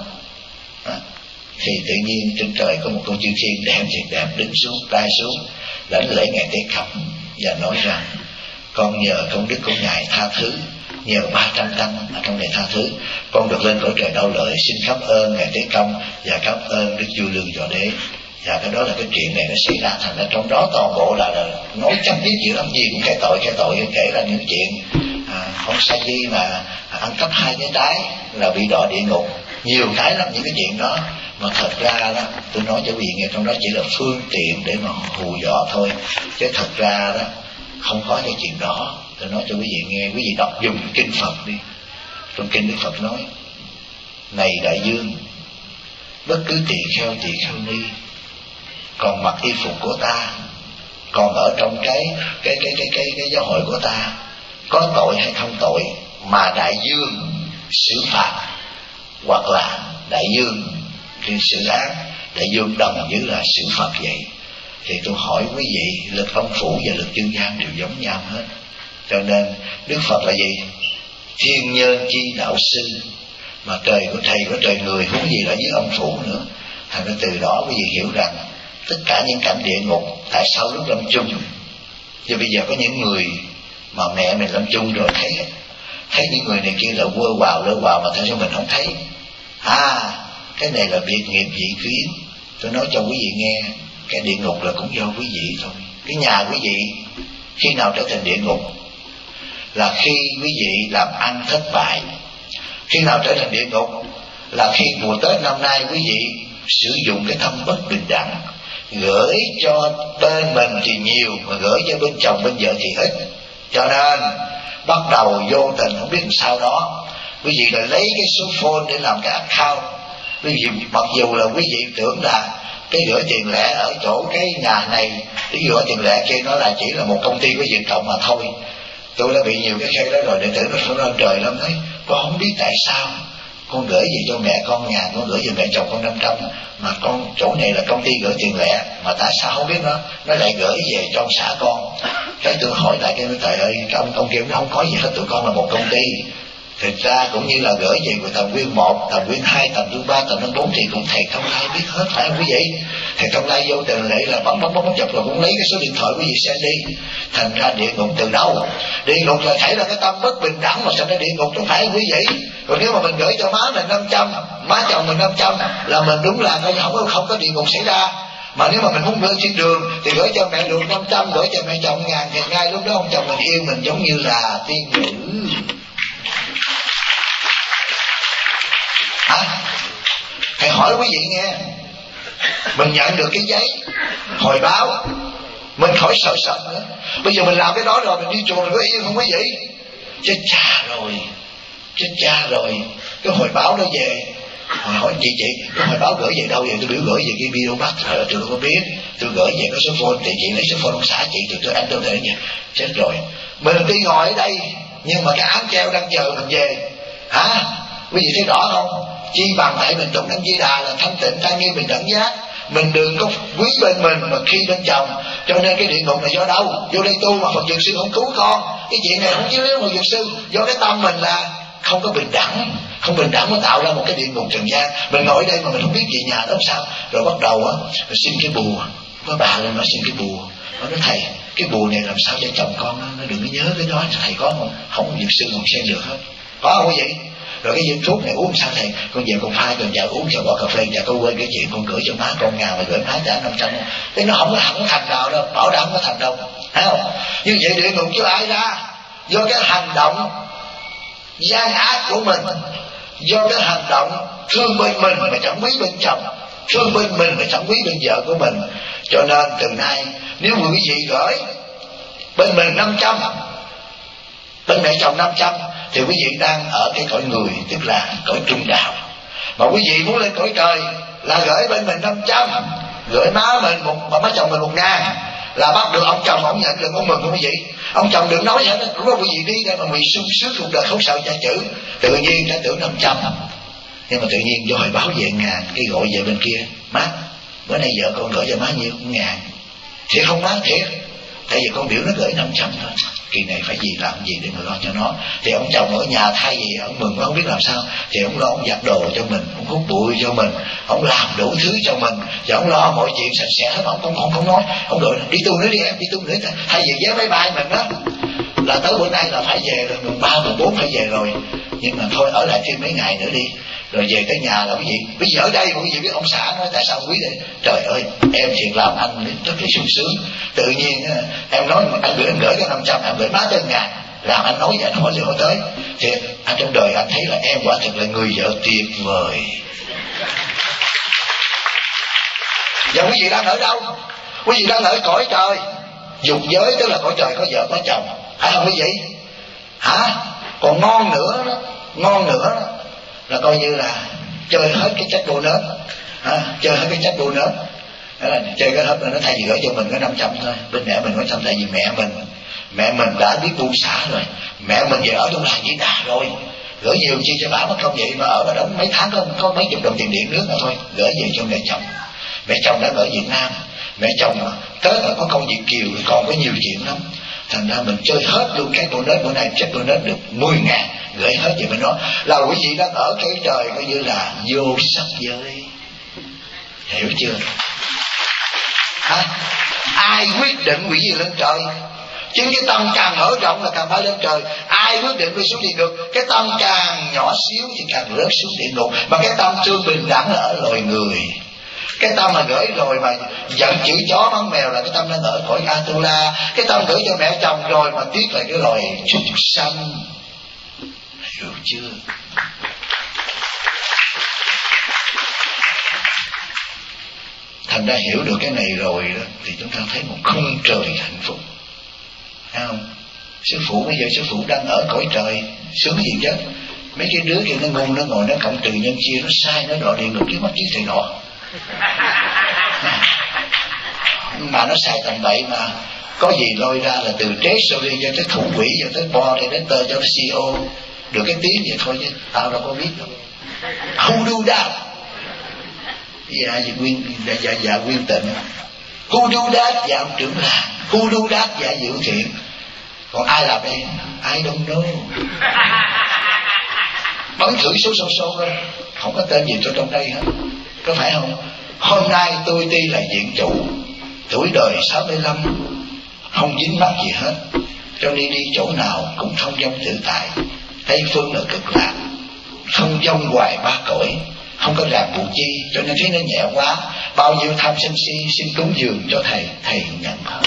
thì tự nhiên trên trời có một con chư thiên đẹp thiệt đẹp đứng xuống tay xuống lãnh lễ ngài Tế Công và nói rằng con nhờ công đức của ngài tha thứ, nhờ 300 tăng ở trong này tha thứ, con được lên cõi trời Đau Lợi, xin cảm ơn ngài Tế Công và cảm ơn Đức Vua Lương Võ Đế. Và cái đó là cái chuyện này nó xảy ra, thành ra trong đó toàn bộ là nói chấm dứt gì lắm, gì cũng kể tội kể ra những chuyện con Sa Di mà ăn cắp 2 cái trái là bị đọa địa ngục, nhiều cái lắm những cái chuyện đó. Mà thật ra đó tôi nói cho quý vị nghe, trong đó chỉ là phương tiện để mà hù dọa thôi, chứ thật ra đó không có cái chuyện đó. Tôi nói cho quý vị nghe, quý vị đọc dùng kinh Phật đi. Trong kinh Đức Phật nói: này đại dương, bất cứ tỳ kheo ni còn mặc y phục của ta, còn ở trong cái giáo hội của ta, có tội hay không tội mà đại dương xử phạt, hoặc là đại dương thì xử án, đại dương đồng với là xử phạt vậy. Thì tôi hỏi quý vị, lực ông Phủ và lực Dương Gian đều giống nhau hết. Cho nên Đức Phật là gì? Thiên nhân chi đạo sư, mà trời của thầy của trời người, huống gì là với ông Phủ nữa. Thành ra từ đó quý vị hiểu rằng tất cả những cảnh địa ngục, tại sao lúc lâm chung, chứ bây giờ có những người mà mẹ mình lâm chung rồi thấy những người này kia là lơ quào mà tại sao mình không thấy? Cái này là biệt nghiệp dị kiến. Tôi nói cho quý vị nghe, cái địa ngục là cũng do quý vị thôi. Cái nhà quý vị khi nào trở thành địa ngục là khi quý vị làm ăn thất bại. Khi nào trở thành địa ngục là khi mùa Tết năm nay quý vị sử dụng cái tâm bất bình đẳng, gửi cho bên mình thì nhiều mà gửi cho bên chồng bên vợ thì ít. Cho nên bắt đầu vô tình không biết làm sao đó, quý vị lại lấy cái số phone để làm cái account. Quý vị mặc dù là quý vị tưởng là cái gửi tiền lẻ ở chỗ cái nhà này, cái gửi tiền lẻ kia nó là chỉ là một công ty của Việt Cộng mà thôi. Tôi đã bị nhiều cái khe đó rồi, đệ tử nó lên trời lắm đấy. Con không biết tại sao con gửi về cho mẹ con nhà, con gửi về mẹ chồng con 500, mà con chỗ này là công ty gửi tiền lẻ, mà tại sao không biết nó lại gửi về cho ông xã con. Cái tôi hỏi lại cái trời ơi, cái ông kia nó không có gì hết, tụi con là một công ty. Thực ra cũng như là gửi về của Thần Nguyên 1, Thần Nguyên 2, Thần Nguyên 3, Thần Nguyên 4 thì cũng thầy Thông Lai biết hết, phải không quý vị? Thầy Thông Lai vô tình lệ là bấm chụp rồi cũng lấy cái số điện thoại quý vị xem đi. Thành ra địa ngục từ đâu? Địa ngục là thấy là cái tâm bất bình đẳng mà sao nó địa ngục, không phải quý vị? Còn nếu mà mình gửi cho má mình 500, má chồng mình 500 là mình đúng là không có địa ngục xảy ra. Mà nếu mà mình muốn gửi trên đường thì gửi cho mẹ được 500, gửi cho mẹ chồng 1000 thì ngay lúc đó ông chồng mình yêu mình giống như là tiên nữ. Thầy hỏi quý vị nghe, mình nhận được cái giấy hồi báo, mình khỏi sợ nữa. Bây giờ mình làm cái đó rồi, mình đi chùa mình có yên không quý vị? Chết cha rồi. Cái hồi báo nó về, hỏi chị cái hồi báo gửi về đâu vậy? Tôi biểu gửi về cái video bắt rồi, tôi không có biết. Tôi gửi về cái số phone thì chị lấy số phone ông xã chị, thì tôi ăn tôi thể nhỉ. Chết rồi. Mình đi ngồi ở đây nhưng mà cái áo treo đang chờ mình về. Quý vị thấy rõ không? Chi bằng tại mình tụng Đăng Di Đà là thanh tịnh thanh nghiêm bình đẳng giác, mình đừng có quý bên mình mà khi bên chồng. Cho nên cái địa ngục là do đâu? Vô đây tu mà Phật Dược Sư không cứu con, cái chuyện này không chiếu lý Phật Dược Sư, do cái tâm mình là không có bình đẳng. Không bình đẳng mới tạo ra một cái địa ngục trần gian. Mình ngồi đây mà mình không biết về nhà đó sao, rồi bắt đầu xin cái bùa. Có bà lên nói xin cái bùa, nó nói thầy cái bùa này làm sao cho chồng con nó đừng có nhớ cái đó, thầy có không? Không dược sư còn xem được hết, có không quý vị? Rồi cái viên thuốc này uống sao thầy? Con về con phai, con vợ uống cho bỏ cà phê, và con quên cái chuyện con gửi cho má con ngào, mà gửi má trả 500. Thế nó không có thành nào đâu, bảo đảm không có thành đâu, thấy không? Như vậy địa ngục chứ ai ra? Do cái hành động gian ác của mình, do cái hành động thương bên mình mà chẳng quý bên chồng, thương bên mình mà chẳng quý bên vợ của mình. Cho nên từ nay nếu quý vị gửi bên mình 500, bên mẹ chồng 500, thì quý vị đang ở cái cõi người, tức là cõi trung đạo. Mà quý vị muốn lên cõi trời là gửi bên mình 500, gửi má mình má chồng mình 1.000, là bắt được ông chồng ông nhận được, ông mừng không quý vị? Ông chồng đừng nói vậy đó, lúc đó quý vị đi đây mà bị sung sướng cuộc đời không sợ cha chữ, tự nhiên đã tưởng 500, nhưng mà tự nhiên do hồi báo về 1.000, cái gọi về bên kia, má bữa nay vợ con gửi cho má nhiêu? 1.000. Thiệt không má? Thiệt. Tại vì con biểu nó gửi 500 thôi, kỳ này phải gì làm gì để mà lo cho nó. Thì ông chồng ở nhà thay vì ông mừng ông không biết làm sao, thì ông lo ông giặt đồ cho mình, ông hút bụi cho mình, ông làm đủ thứ cho mình, và ông lo mọi chuyện sạch sẽ hết. Ông không nói, ông gọi đi tu nữa đi em, đi tu nữa, thay vì vé máy bay mình đó là tới bữa nay là phải về rồi, mùng 3, mùng 4 phải về rồi, nhưng mà thôi ở lại thêm mấy ngày nữa đi, rồi về tới nhà là quý vị. Bây giờ ở đây quý vị biết ông xã nói tại sao quý đây? Trời ơi em chuyện làm anh rất là sung sướng. Tự nhiên em nói anh gửi cái 500, em gửi má tới 1.000, làm anh nói vậy, anh hỏi gì hỏi tới. Thì anh trong đời anh thấy là em quả thực là người vợ tuyệt vời. Và quý vị đang ở đâu? Quý vị đang ở cõi trời dục giới, tức là cõi trời có vợ có chồng, phải không quý vị? Hả? Còn ngon nữa đó, là coi như là chơi hết cái chất bonus, chơi hết cái chất bonus, chơi cái hết. Nó thay vì gửi cho mình có 500 thôi, bên mẹ mình có 100, tại vì mẹ mình đã biết buông xả rồi, mẹ mình về ở trong làng Di Đà rồi, gửi nhiều chi cho bà mất không vậy, mà ở đó mấy tháng có mấy chục đồng tiền điện nước thôi, gửi về cho mẹ chồng. Mẹ chồng đã ở Việt Nam, mẹ chồng Tết là có công việc kiều, còn có nhiều chuyện lắm, thành ra mình chơi hết luôn cái bonus. Bữa nay chắc bonus được 10.000, gửi hết về bên đó, là quý vị đang ở cái trời coi như là vô sắc giới, hiểu chưa? Ai quyết định quý vị lên trời? Chứ cái tâm càng mở rộng là càng phải lên trời. Ai quyết định đi xuống địa ngục? Cái tâm càng nhỏ xíu thì càng rớt xuống địa ngục. Mà cái tâm thương bình đẳng là ở loài người. Cái tâm mà gửi rồi mà giận chữ chó mắng mèo là cái tâm đang ở cõi Atula. Cái tâm gửi cho mẹ chồng rồi mà tiếc là cái loài súc sanh, hiểu chưa? Thành ra hiểu được cái này rồi đó, thì chúng ta thấy một khung trời hạnh phúc, thấy không? Sư phụ bây giờ sư phụ đang ở cõi trời sướng gì chứ? Mấy cái đứa kia nó ngu, nó ngồi nó cộng trừ nhân chia, nó sai, nó đòi địa ngục trước mắt chứ thầy nọ. Mà nó xài tầm bậy mà có gì lôi ra là từ treasury cho tới thủ quỹ cho tới board director cho tới CEO, được cái tiếng vậy thôi chứ tao đâu có biết đâu. Who do that? Dạ Nguyên Tịnh. Who do that? Dạ ông trưởng làng. Who do that? Dạ Diệu Thiện. Còn ai làm đây? I don't know. Bấm thử số thôi, không có tên gì cho trong đây hết, có phải không? Hôm nay tôi tuy là viện chủ, tuổi đời 65, không dính mắc gì hết, cho nên đi chỗ nào cũng thông dong tự tại. Tây phương là cực lạc, thông dong hoài ba cõi, không có ràng buộc chi, cho nên thấy nó nhẹ quá. Bao nhiêu tham sân si xin cúng dường cho thầy, thầy nhận hết.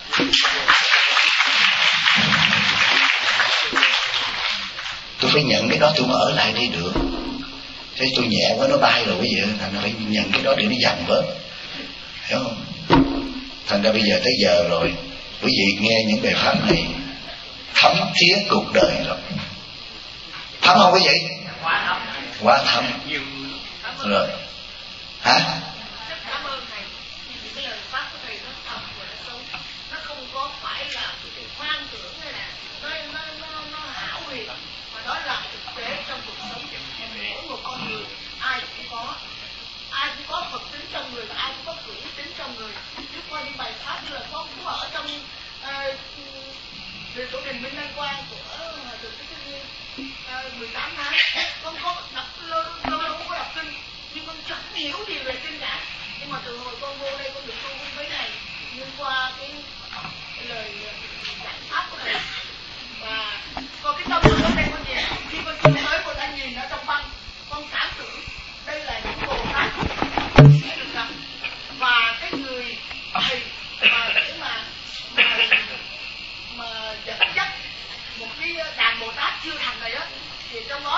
Tôi phải nhận cái đó tôi mới ở lại đây được. Thế tôi nhẹ quá nó bay rồi quý vị, thành ra phải nhận cái đó để nó dằn bớt, hiểu không? Thành ra bây giờ tới giờ rồi, quý vị nghe những bài pháp này thấm thía cuộc đời rồi. Thấm không quý vị? Quá thấm rồi. Hả? Cảm ơn thầy. Cái lời pháp của thầy nó thật và nó sống, nó không có phải là hoang tưởng hay là nó hão huyền, mà đó là thực tế trong cuộc sống. Mỗi một con người ai cũng có Phật tính trong người và ai cũng có quỷ tính trong người. Chứ qua những bài pháp như là có ở trong về tổ đình Minh Lan Quang của Thượng Thích Thiên 18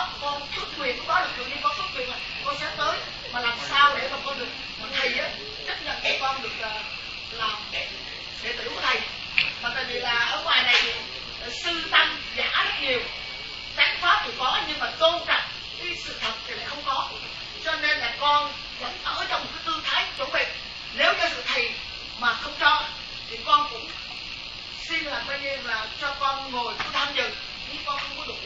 con xuất quyền có được tự nhiên con xuất quyền là con sẽ tới, mà làm sao để mà con được mà thầy á chấp nhận cho con được làm đệ tử của thầy. Mà tại vì là ở ngoài này thì sư tăng giả rất nhiều, chánh pháp thì có nhưng mà tôn trọng cái sự thật thì lại không có, cho nên là con vẫn ở trong cái tư thái chuẩn bị. Nếu cho sự thầy mà không cho thì con cũng xin là coi như là cho con ngồi cũng tham dự, nhưng con không có đủ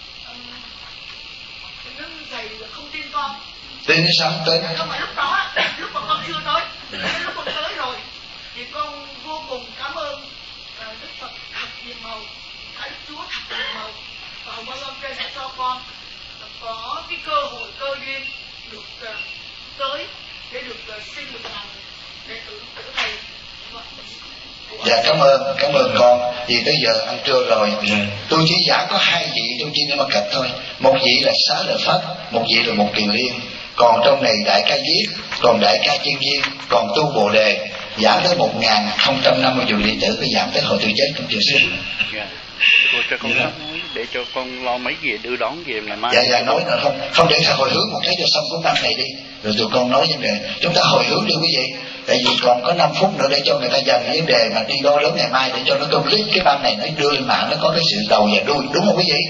đứng dày không tin con. Tin đến sao tin? Không phải lúc đó, lúc mà con chưa tới, đến lúc con tới rồi thì con vô cùng cảm ơn Đức Phật thật nhiều màu, Thầy Chúa thật nhiều màu, và Hồng Ân trên sẽ cho con có cái cơ hội cơ duyên được tới để được xin được làm đệ tử của thầy. Dạ cảm ơn con. Vì tới giờ ăn trưa rồi, tôi chỉ giả có 2 vị trong Chi Ni Ma Cật thôi. Một vị là Xá Lợi Phất, một vị là Một Kiền Liên. Còn trong này Đại Ca Diếp, còn Đại Ca Chiên Viên, còn Tu Bồ Đề. Giả tới 1050 vị đệ tử, giảm tới hồi tôi chết cũng chưa xin. Cô cho con nói để cho con lo mấy gì đưa đón về ngày mai. Dạ nói rồi, không để hồi hướng một cái cho xong cuốn băng này đi, rồi tụi con nói vấn đề. Chúng ta hồi hướng đi quý vị, tại vì còn có 5 phút nữa để cho người ta dành vấn đề mà đi đo lớn ngày mai, để cho nó complete cái băng này, nó đưa lên mạng, nó có cái sự đầu và đuôi, đúng không quý vị?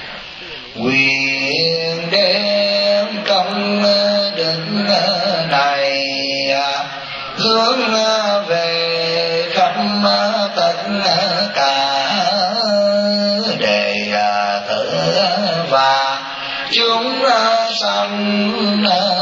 Nguyện đem công đức này hướng về khắp tất cả đệ tử và chúng sanh